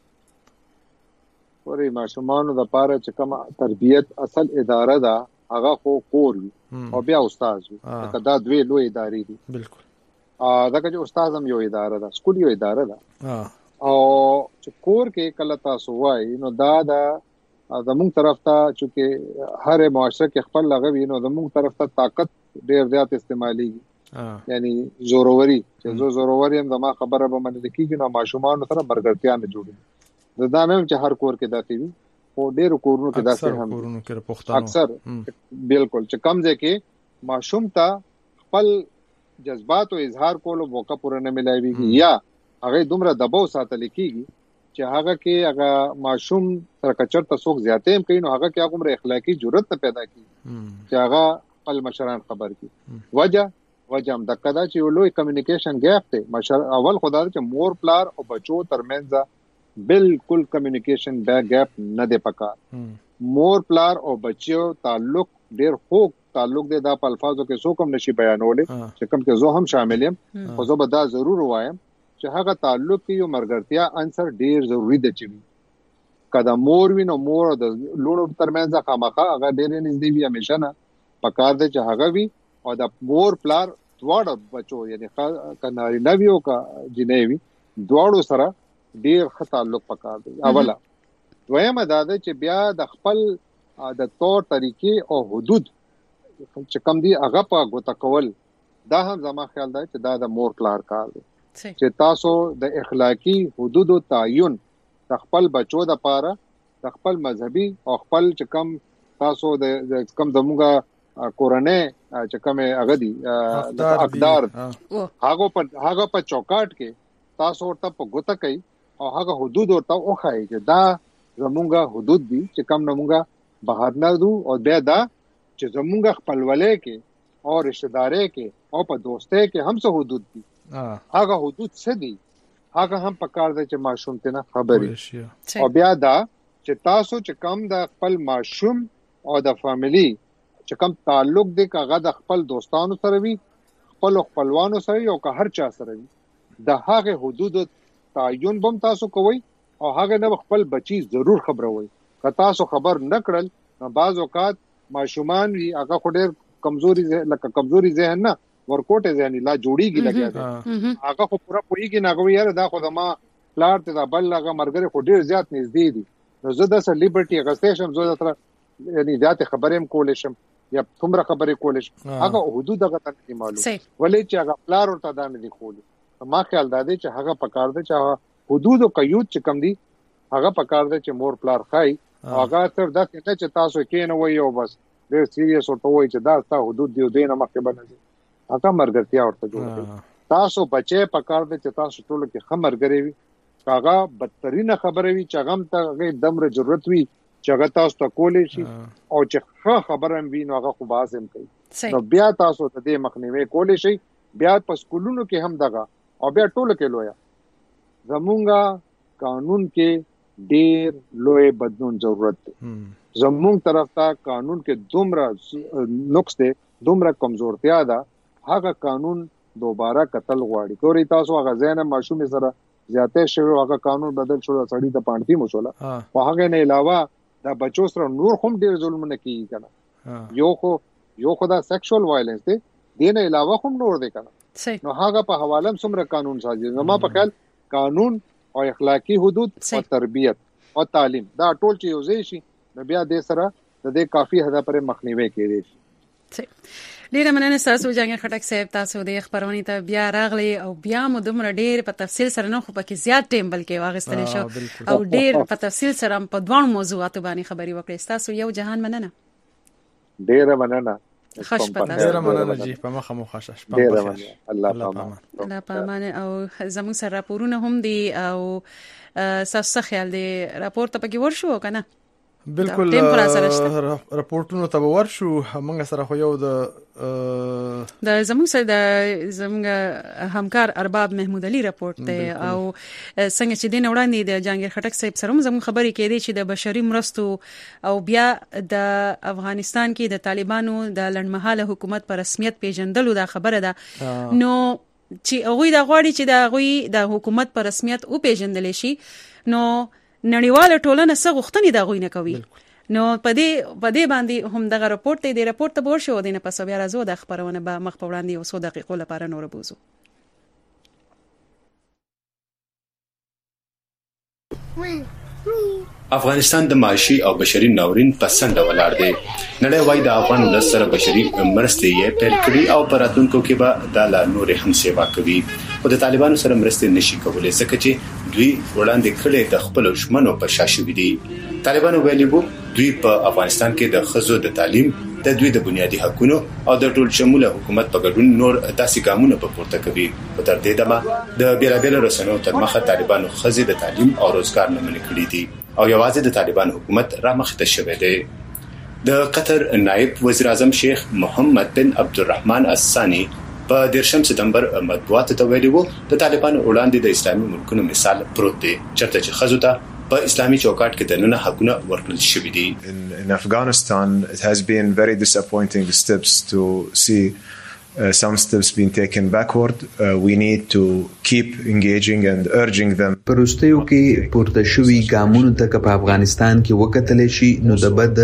ورې ماشومان د لپاره چې کوم تربيت اصل اداره ده هغه خو کور او بیا استاد وي دا دوی لوی ادارې دي بالکل ا دا چې استاد هم یو اداره ده سکول یو اداره ده او چې کور کې کله تاسو وای نو دا دا زموږ طرف ته چې هر معاشره کې خپل لغوي نو زموږ طرف ته طاقت ډیر زیات استعمالي یعنی زوروري چې زو زوروري هم د ما خبره به منل کیږي نو ماشومان سره برګرتیا نه جوړي دا نه چې هر کور کې داتې وي او ډیر کورونو کې داسې هم کورونو کې پښتنو اکثر بالکل چې کم ځای کې ماشوم ته خپل جذبات او اظهار کولو موقع پوره نه ملایوي یا هغه دومره دباو ساتل کیږي چې هغه کې هغه ماشوم تر کچر ته څوک زیاته هم کوي نو هغه کې هغه اخلاقی جرأت نه پیدا کوي چې هغه خپل مشران خبر کی وجه وجه هم د کدا چې لوی کمیونیکیشن ګیپ ته مشر اول خدای چې مور پلار او بچو ترمنځ بالکل کمیونیکیشن ګیپ نه دی پکار مور پلار او بچو تعلق ډیر خو تعلق دی د الفاظو کې څوک هم نشي بیانولې چې کوم کې زه هم شامل یم خو زه به دا ضرور وایم چې هغه تعلق کې یو مرګرتیا عنصر ډیر ضروری دی چې کدا مور وینو مور د لوړو ترمنځ خامخا هغه ډیر نږدې وي همیشه نه پکار دی چې هغه وي او د مور پلار دواړه بچو یعنی کناري نویو کا جنېوي دواړو سره ډیر ښه تعلق پکار دی اوله دویمه دا ده چې بیا د خپل د تور طریقې او حدود چې کم دي هغه په غوته کول دا هم زما خیال دی چې دا د مور پلار کار دی چې تاسو د اخلاقی حدود او تعین د خپل بچو د پاره د خپل مذهبي او خپل چې کم تاسو د کم دموګه کورنۍ چې کومه هغه دي اقدار هغه په هغه په چوکاټ کې تاسو ورته په ګوته کوي او هغه حدود ورته اوخایي چې دا زمونږه حدود دي چې کم نمونږه بهر نه دو او بیا دا چې زمونږه خپلولې کې او رشتہ داري کې او په دوستۍ کې هم څه حدود دي هغه حدود څه دي هغه هم پکار دي چې ماشوم ته نه خبري او بیا دا چې تاسو چې کم د خپل ماشوم او د فاميلي چې کوم تعلق دی کاغه د خپل دوستانو سره وي خپل خپلوانو سره او که هر چا سره وي د هغه حدود تعین بم تاسو کوی او هغه نه خپل بچی ضرور خبروي که تاسو خبر نه کړل نو بعض اوقات ماشومان وي هغه خډیر کمزوري لکه کمزوري ذهن نه ورکوټه ذهن لا جوړیږي لګیا هغه خو پورا پويږي نه غوي یاره دا خو د ما پلار ته دا بل هغه مرګره خډیر زیات نږدې دي نو زه د سر لیبرټي غستېشم زه تر یعنی ذات خبرې هم کولې شم یا څومره خبرې کولې شم هغه حدود هغه ته نه معلوم ولې چې هغه پلار ورته دا نه دی خولې ما خیال دا دی چې هغه پکار دی چې حدود او قیود چې کم دي هغه پکار دی چې مور پلار خای هغه تر دا چې تاسو کې نه وایي او بس ډېر سیریس ورته وایي چې دا تا حدود دی دینه مخکې باندې هغه مرګرتیا ورته جوړوي تاسو بچي پکار دی چې تاسو ټول کې خمرګري وي هغه بدترینه خبره وي چې هغه ته دمر ضرورت وي چې هغه تاسو ته کولې شي او چې ښه خبره هم وي نو هغه خو بازم کوي نو بیا تاسو ته د مخنیوي کولې شي بیا په سکولونو کې هم دغه او بیا ټول کې لویا زمونږه قانون کې ډېر لوی بدلون ضرورت دی زمونږ طرف ته قانون کې دومره نقص دی دومره کمزورتیا ده هغه قانون دوباره قتل غواړي. ګوري تاسو هغه ځنه ماشوم سره زیاته شوی هغه قانون بدل شو سړی ته پانډي مشوله او هغه نه علاوه دا بچو سره نور هم ډیر ظلم نه کوي کنه. یو خو یو خو دا سیکشوال وایلنس دی دینه علاوه هم نور دی کنه. نو هغه په حواله سمره قانون سازي نو ما په خیال قانون او اخلاقی حدود او تربیت او تعلیم دا ټول چې یو ځای شي نو بیا د سره د دې کافي حدا پر مخنیوي کېږي. ډیره مننه تاسو جنګ خټک صاحب تاسو د خبرونې ته بیا راغلي او بیا مو دومره ډیر په تفصیل سره نه خو پکې زیات ټیم بلکې واغستل شو او ډیر په تفصیل سره په دوه موضوعاتو باندې خبري وکړې. تاسو یو جهان مننه. ډیره مننه. خوش پتا. ډیره مننه جی په مخه مو خوشاله شپه. ډیره مننه. الله پامان. الله پامان او زموږ سره راپورونه هم دي او تاسو خیال دی راپور ته پکې ورشو کنه؟ بالکل راپورټونو ته ورشو موږ سره خو یو د د زموږ سره د زموږ همکار ارباب محمود علي راپورټ دی او څنګه چې دین وړاندې د جهانگیر خټک صاحب سره زموږ خبرې کېدې چې د بشري مرستو او بیا د افغانستان کې د طالبانو د لړمحاله حکومت پر رسمیت پیژندلو دا خبره ده. نو چې هغه د غواړي چې د هغه د حکومت پر رسمیت او پیژندل شي نو نړیواله ټولنه څه غوښتنې دا غوي نه کوي. نو په دې په دې باندې هم دغه راپورټ دی د راپورټ ته ورشو د نه پس بیا راځو د خبرونه به مخ په وړاندې اوسو دقیقو لپاره نور بوزو. افغانستان د معاشي او بشري ناورین په څنډه ولاړ دی. نړۍ وايي د افغان ولس سره بشري مرستې یې پیل کړې او په راتلونکو کې به دا لا نور هم سیوا کوي. او د طالبانو سره مرستې نشي کولای ځکه چې دوی وړاندې کړي د خپل شمنو په شاشوي دي. طالبانو ویلي وو دوی په افغانستان کې د خزو د تعلیم د دوی د بنیادی حقوقو او د ټول شموله حکومت په ګډون نور داسې ګامونه په پورته کوي. په تر دې دمه د بیلابل رسنیو تر مخه طالبانو خزي د تعلیم او روزګار نه منې کړی دي او یوازې د طالبان حکومت را مخته شوی دی. د قطر نائب وزیر اعظم شیخ محمد بن عبدالرحمن الثانی په دیرشم سپتمبر مطبوعاتو ته ویلي وو د طالبانو وړاندې د اسلامي ملکونو مثال پروت دی چېرته چې خزو ته په اسلامي چوکاټ کې د نن حقونه ورکړل شوي دي. In Afghanistan it has been very disappointing steps to see Uh, some steps being taken backward. Uh, we need to keep engaging and urging them. پرستیو کې پورته شوی ګامونو ته په افغانستان کې وکتل شي نو د بد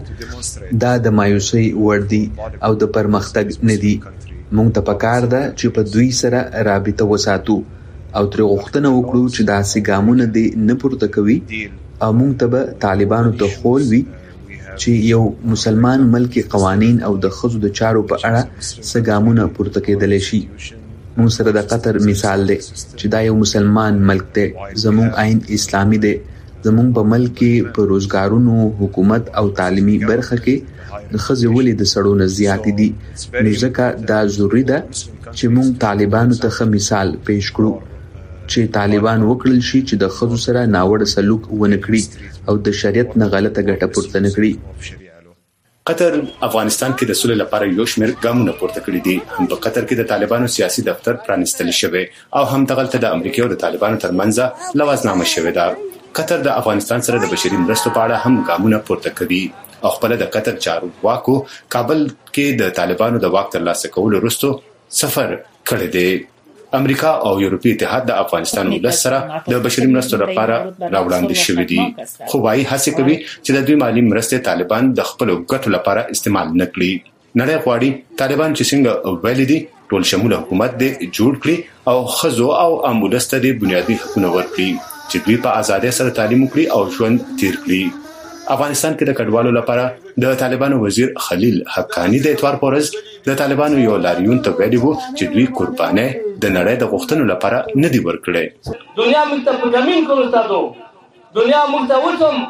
مرغه دا د مایوسي ور دي او د پرمختګ نه دي. موږ ته پکار ده چې په دوی سره رابطه وساتو او تر غوښتنه وکړو چې داسې ګامونه دي نه پورته کوي او موږ ته به طالبانو ته خول وي چې یو مسلمان ملک قوانین او د خزو د چارو په اړه سګامونه پورته کېدل شي. موږ سره د قطر مثال دی چې دا یو مسلمان ملک دی. زموږ عین اسلامي دی. زموږ په ملک کې په روزګارونو حکومت او تعلیمي برخه کې د خزو ولې د سړو نه زیات دي. نو ځکه دا ضروري ده چې موږ طالبانو ته ښه مثال پیښ کړو چې طالبان وکړل شي چې د خزو سره ناوړه سلوک ونه کړي او د شریعت نه غلطه ګټه پورته نه کړي. قطر افغانستان کې د سولې لپاره یو شمېر ګامونه پورته کړي دي. هم په قطر کې د طالبانو سیاسي دفتر پرانیستل شوی او هم دغلته د امریکا او د طالبانو ترمنځ لوازنامه شوې ده. قطر د افغانستان سره د بشري مرستو په اړه هم ګامونه پورته کوي او خپل د قطر چارواکو کابل کې د طالبانو د واک ترلاسه کولو وروسته سفر کړی دی. امریکا او یورپی اتحاد د افغانستان ولس سره د بشري مرستو لپاره راوړاندې شوې دي خو وايي هڅه کوي چې د دوی مالی مرستې طالبان د خپل ګټو لپاره استعمال نه کړي. نړۍ غواړي طالبان چې څنګه ویلي دي ټول شموله حکومت دې جوړ کړي او خزو او امولست دې بنیادی حقوق ورکړي چې دوی په ازادۍ سره تعلیم وکړي او ژوند تیر کړي. افغانستان کې د کډوالو لپاره د طالبانو وزیر خلیل حقانی د اتوار پورز د طالبانو یو لاریون ته ویلي وو چې دوی قرباني د نړۍ د غوښتنو لپاره نه دی ورکړي. دنیا موږ ته په زمين کولو تاسو دنیا موږ ته وڅم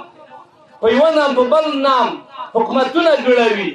په یو نام په بل نام حکومتونه جوړوي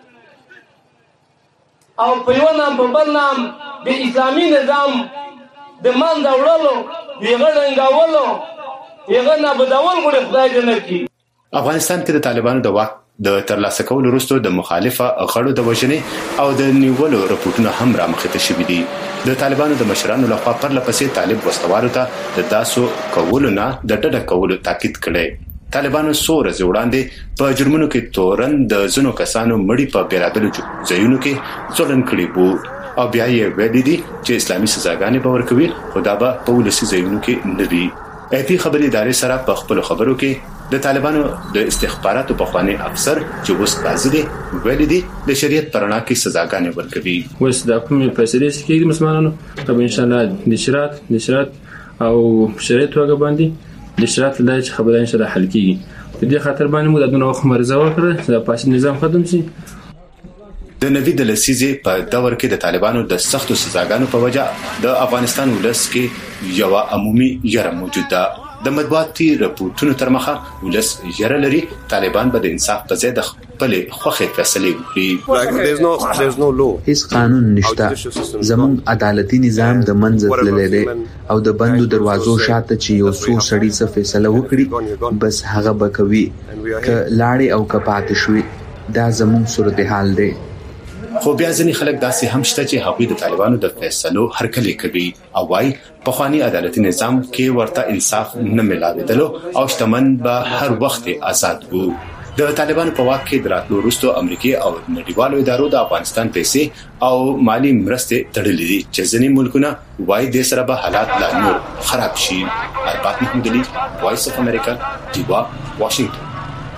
او په یو نام په بل نام د اسلامي نظام د مان دا وړلو یغه رنګاولو یغه نه بدول غوړي خدای دې نه کړي. افغانستان کې د طالبانو د واک د ترلاسه کولو وروسته د مخالفه غړو د وژنې او د نیولو رپورټونه هم رامخته شوي دي. د طالبانو د مشرانو لخوا پرله پسې طالب وسوالو ته د تاسو کولو نه د ډډه کولو تاکید کړي. طالبانو څو ورځې وړاندې په جرمونو کې تورن د زنو کسانو مړی په بیرابلو ځایونو کې ځولن کړی وو او بیا یې ویلي دي چې اسلامي سزاګانې به ورکوي خو دا به په ولسي ځایونو کې نه وي. اې پی خبري ادارې سره په خپل خبرو کې د طالبانو د استخباراتو په خواني افسر چې اوس قاضي دي ویلي دي د شریعت پرنا کې سزاګانې ورکوي. اوس د کومې فیصلې چې مسلمانانو په ان شاء الله د شریعت د شریعت او شریعت وګ باندې د شریعت د خبره ان شاء الله حل کیږي. په دې خاطر باندې موږ د دغه وخت مرزه وکړه چې پاس نظام ختم شي. د نوي د لسیزې په دور کې د طالبانو د سختو سزاګانو په وجه د افغانستان ولس کې یو عمومي یره موجود ده. د مطبوعاتي راپورټونو تر مخه ولس یره لري طالبان به د انصاف په ځای د خپل خوخه فیصله وکړي. هیڅ قانون نشته. زموږ عدالتي نظام د منځ تللی دی او د بندو دروازو شاته چې یو څو سړي څه فیصله وکړي بس هغه به کوي که لاړې او که پاتې شوي. دا زموږ صورتحال دی. خو بیا ځینې خلک داسې هم شته چې هغوی د طالبانو د فیصلو هرکلې کوي او وايي پخوانی عدالتي نظام کې ورته انصاف نه ملاوېدلو او شتمن به هر وخت آزاد وو. د طالبانو په واک کې د راتلو وروسته امریکای او نړیوالو ادارو د افغانستان پیسې او مالی مرستې تړلې دي چې ځینې ملکونه وايي د سره به حالات لا نور خراب شي. ارباب محمود علي، وایس اف امریکا، ډیوا، واشنگټن.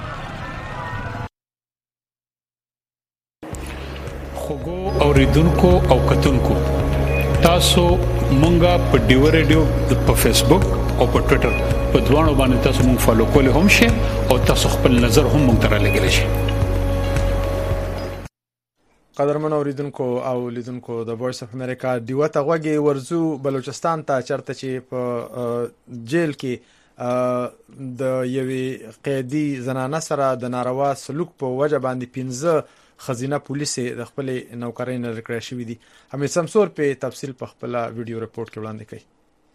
خوګو اوریدونکو او کتونکو تاسو مونږه په ډیو ریډیو په فیسبوک او په ټوئیټر په دوانو باندې تاسو مونږ فالو کولای هم شئ او تاسو خپل نظر هم مونږ ته رالیږئ شئ. قدرمن اوریدونکو او لیدونکو د وایس اف امریکا ډیو ته غوږی ورزو بلوچستان ته چرته چې په جیل کې د یوې قیدی زنانه سره د ناروا سلوک په وجه باندې پنځه خزینه پولیس د خپل نوکرۍ نه لکړې شوې دي. حمید سمسور په تفصیل په خپل ویډیو رپورت کې وړاندې کړي.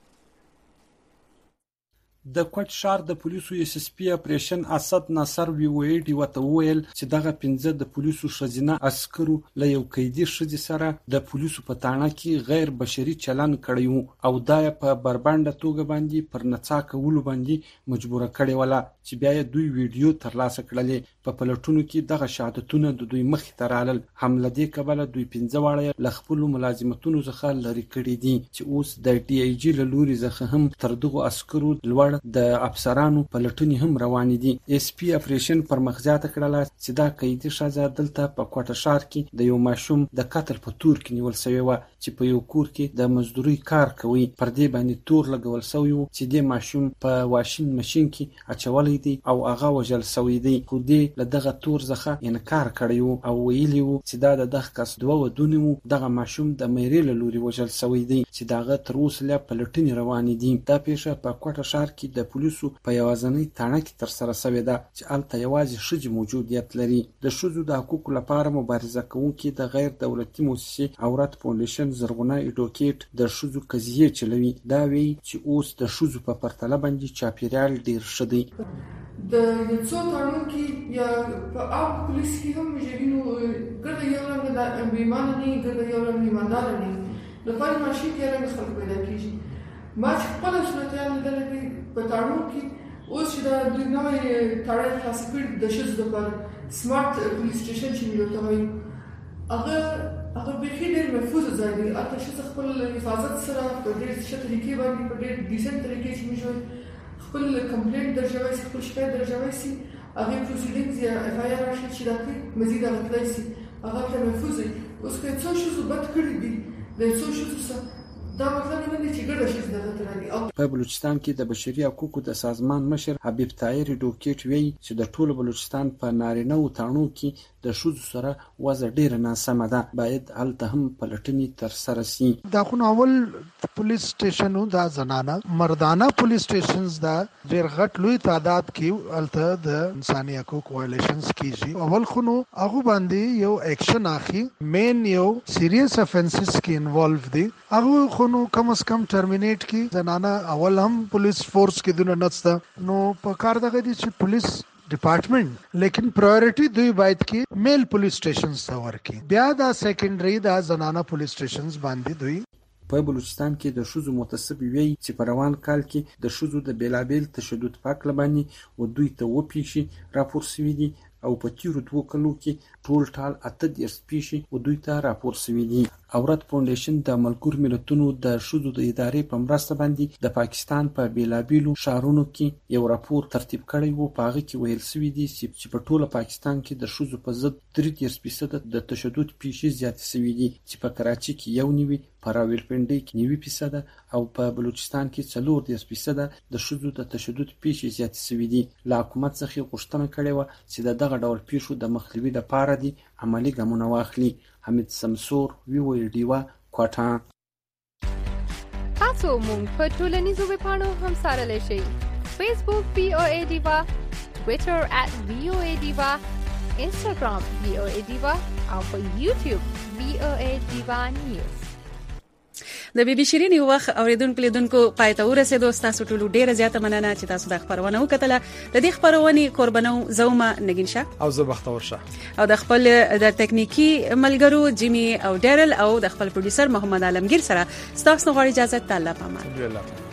د کوټ شهر د پولیسو اس اس پی اپریشن اسد ناصر وی ویډي وته ویل چې دغه پنځه د پولیسو خزینه عسکرو له یو قیدی شذ سره د پولیسو په تاڼه کې غیر بشري چلن کړیو او دای په بربنده توګه باندې پر نڅاکه ولو باندې مجبور کړي ولا چې بیا دوی ویډیو ترلاسه کړلې. په پلټونو کې دغه شهادتونه د دوی مخ ته رالل. حمله دې کبله دوی پنځه واړه ل خپل ملازمتونو څخه لري کړي دي چې اوس د ډي ای جی له لوري څخه هم تر دغه عسکرو لوړ د افسرانو پلټونې هم روان دي. اس پی اپریشن پر مخزاته کړله چې دا قیدی شازه دلته په کوټه شهر کې د یو ماشوم د قتل په تور کې نیول شوی و چې په یو کور کې د مزدوري کار کوي. پر دې باندې تور لګول شوی و چې د ماشوم په واشین ماشين کې اچولې دي او هغه وجل شوی دی. خو دې له دغه تور څخه انکار کړی او ویلی وو چې دا د دغه کس دوه ودونه وو. دغه ماشوم د مېری له لوري وجل شوی دی چې دغه تر اوسه لا پلټنې روان دي. دا پیښه په کوټه شهر کې د پولیسو په یوازنۍ تاڼه کې تر سره شوې ده چې الته یوازې ښځې موجودیت لري. د ښځو د حقوقو لپاره مبارزه کوونکي د غیر دولتي مؤسسې عورت فاونډیشن زرغونه اډوکیټ د ښځو قضیې چلوي. دا وی چې اوس د ښځو په پرتله باندې چاپیریال ډیر ښه دی. د څو تړونو کې یا په عام پولیس کې هم مجرمینو ګرځي یو رنګ د بیمانه نه ګرځي یو رنګ ایماندار نه د پاره ماشي کې رنګ خلک پیدا کیږي. ما چې خپل صورتیان لیدل دي په تړونو کې اوس چې د دوی نوې تړل خاص کړي د شذ د پر سمارټ پولیس سټیشن چې ویل توي هغه هغه به ډېر محفوظ ځای دی. اته چې خپل حفاظت سره په ډېر ښه طریقې باندې په ډېر ډیسنټ طریقې چې موږ خپل کمپلینټ درجوي سي خپل شکایت درجوي سي هغه پروسیډینګز یا اف آی آر راشي چې راځي مزید غوښتل سي هغه ته محفوظ وي. اوس که څو شو بد کړی دي د څو شو څه دا مطلب نه دی چې ګډه شي د غترالي. په بلوچستان کې د بشري حقوقو د سازمان مشر حبیب طاهر ډوکیټ وی چې د ټولو بلوچستان په نارینه او تاڼو کې د شذ سره وضع ډیره ناسمه ده. باید هلته هم پلټنې تر سره شي. دا خو اول پولیس سټیشن دا زنانه مردانه پولیس سټیشنز دا ډیر غټ لوی تعداد کې الته د انساني حقوق وایلیشنز کیږي. اول خو نو هغه باندې یو اکشن اخی مین یو سیریس افنسز کې انوالو دي هغه خو نو کم از کم ټرمینیټ کی زنانه اول هم پولیس فورس کې دونه نڅته نو په کار دغه دي چې پولیس ډپارټمنټ لیکن پرایورټي دوی باید کې میل پولیس سټیشنز ته ورکړي. بیا دا سیکنډري دا زنانه پولیس سټیشنز باندې دوی په بلوچستان کې د شوزو متصب وی چې په روان کال کې د شوزو د بیلابیل تشدد پاک لبانی و دوی ته وپیشي راپور شوی دي او په تیرو دوه کلو کې ټول ټال اته دیرش پیښې و دوی ته راپور شوي دي. اورت فاونډیشن د ملګرو ملتونو د ښځو د ادارې په مرسته باندې د پاکستان په بیلابیلو ښارونو کې یو راپور ترتیب کړی و. په هغه کې ویل شوي دي چې په ټوله پاکستان کې د ښځو په ضد درې دیرش فیصده د تشدد پیښې زیاتې شوي دي چې په کراچي کې یو نوي، په راولپنډۍ کې نوي فیصده او په بلوچستان کې څلور دیرش فیصده د ښځو د تشدد پیښې زیاتې شوي دي. له حکومت څخه غوښتنه کړې وه چې د دغه ډول پیښو د مخنیوي لپاره دي عملي ګامونه واخلي. حمید سمسور وی وی ډیوا کوټا. تاسو مونږ په ټولنیزو ویبپاڼو هم سره لشي. فیسبوک وی او ای ډیوا، ټوئیټر ات وی او ای ډیوا، انستګرام وی او ای ډیوا او په یوټیوب وی او ای ډیوا نیوز. د بي بي شيرين یو وخت اوریدونکو لیدونکو پای ته ورسېدو. تاسو ټول ډیره زیاته مننه چې تاسو د خبرونه وکټله. د دې خبرونې قربانو زوما نگین شاه او زه بختور شاه او د خپل د تکنیکی ملګرو جیمی او ډیرل او د خپل پروډوسر محمد عالمگیر سره تاسو غواړي اجازه تعالی پامان.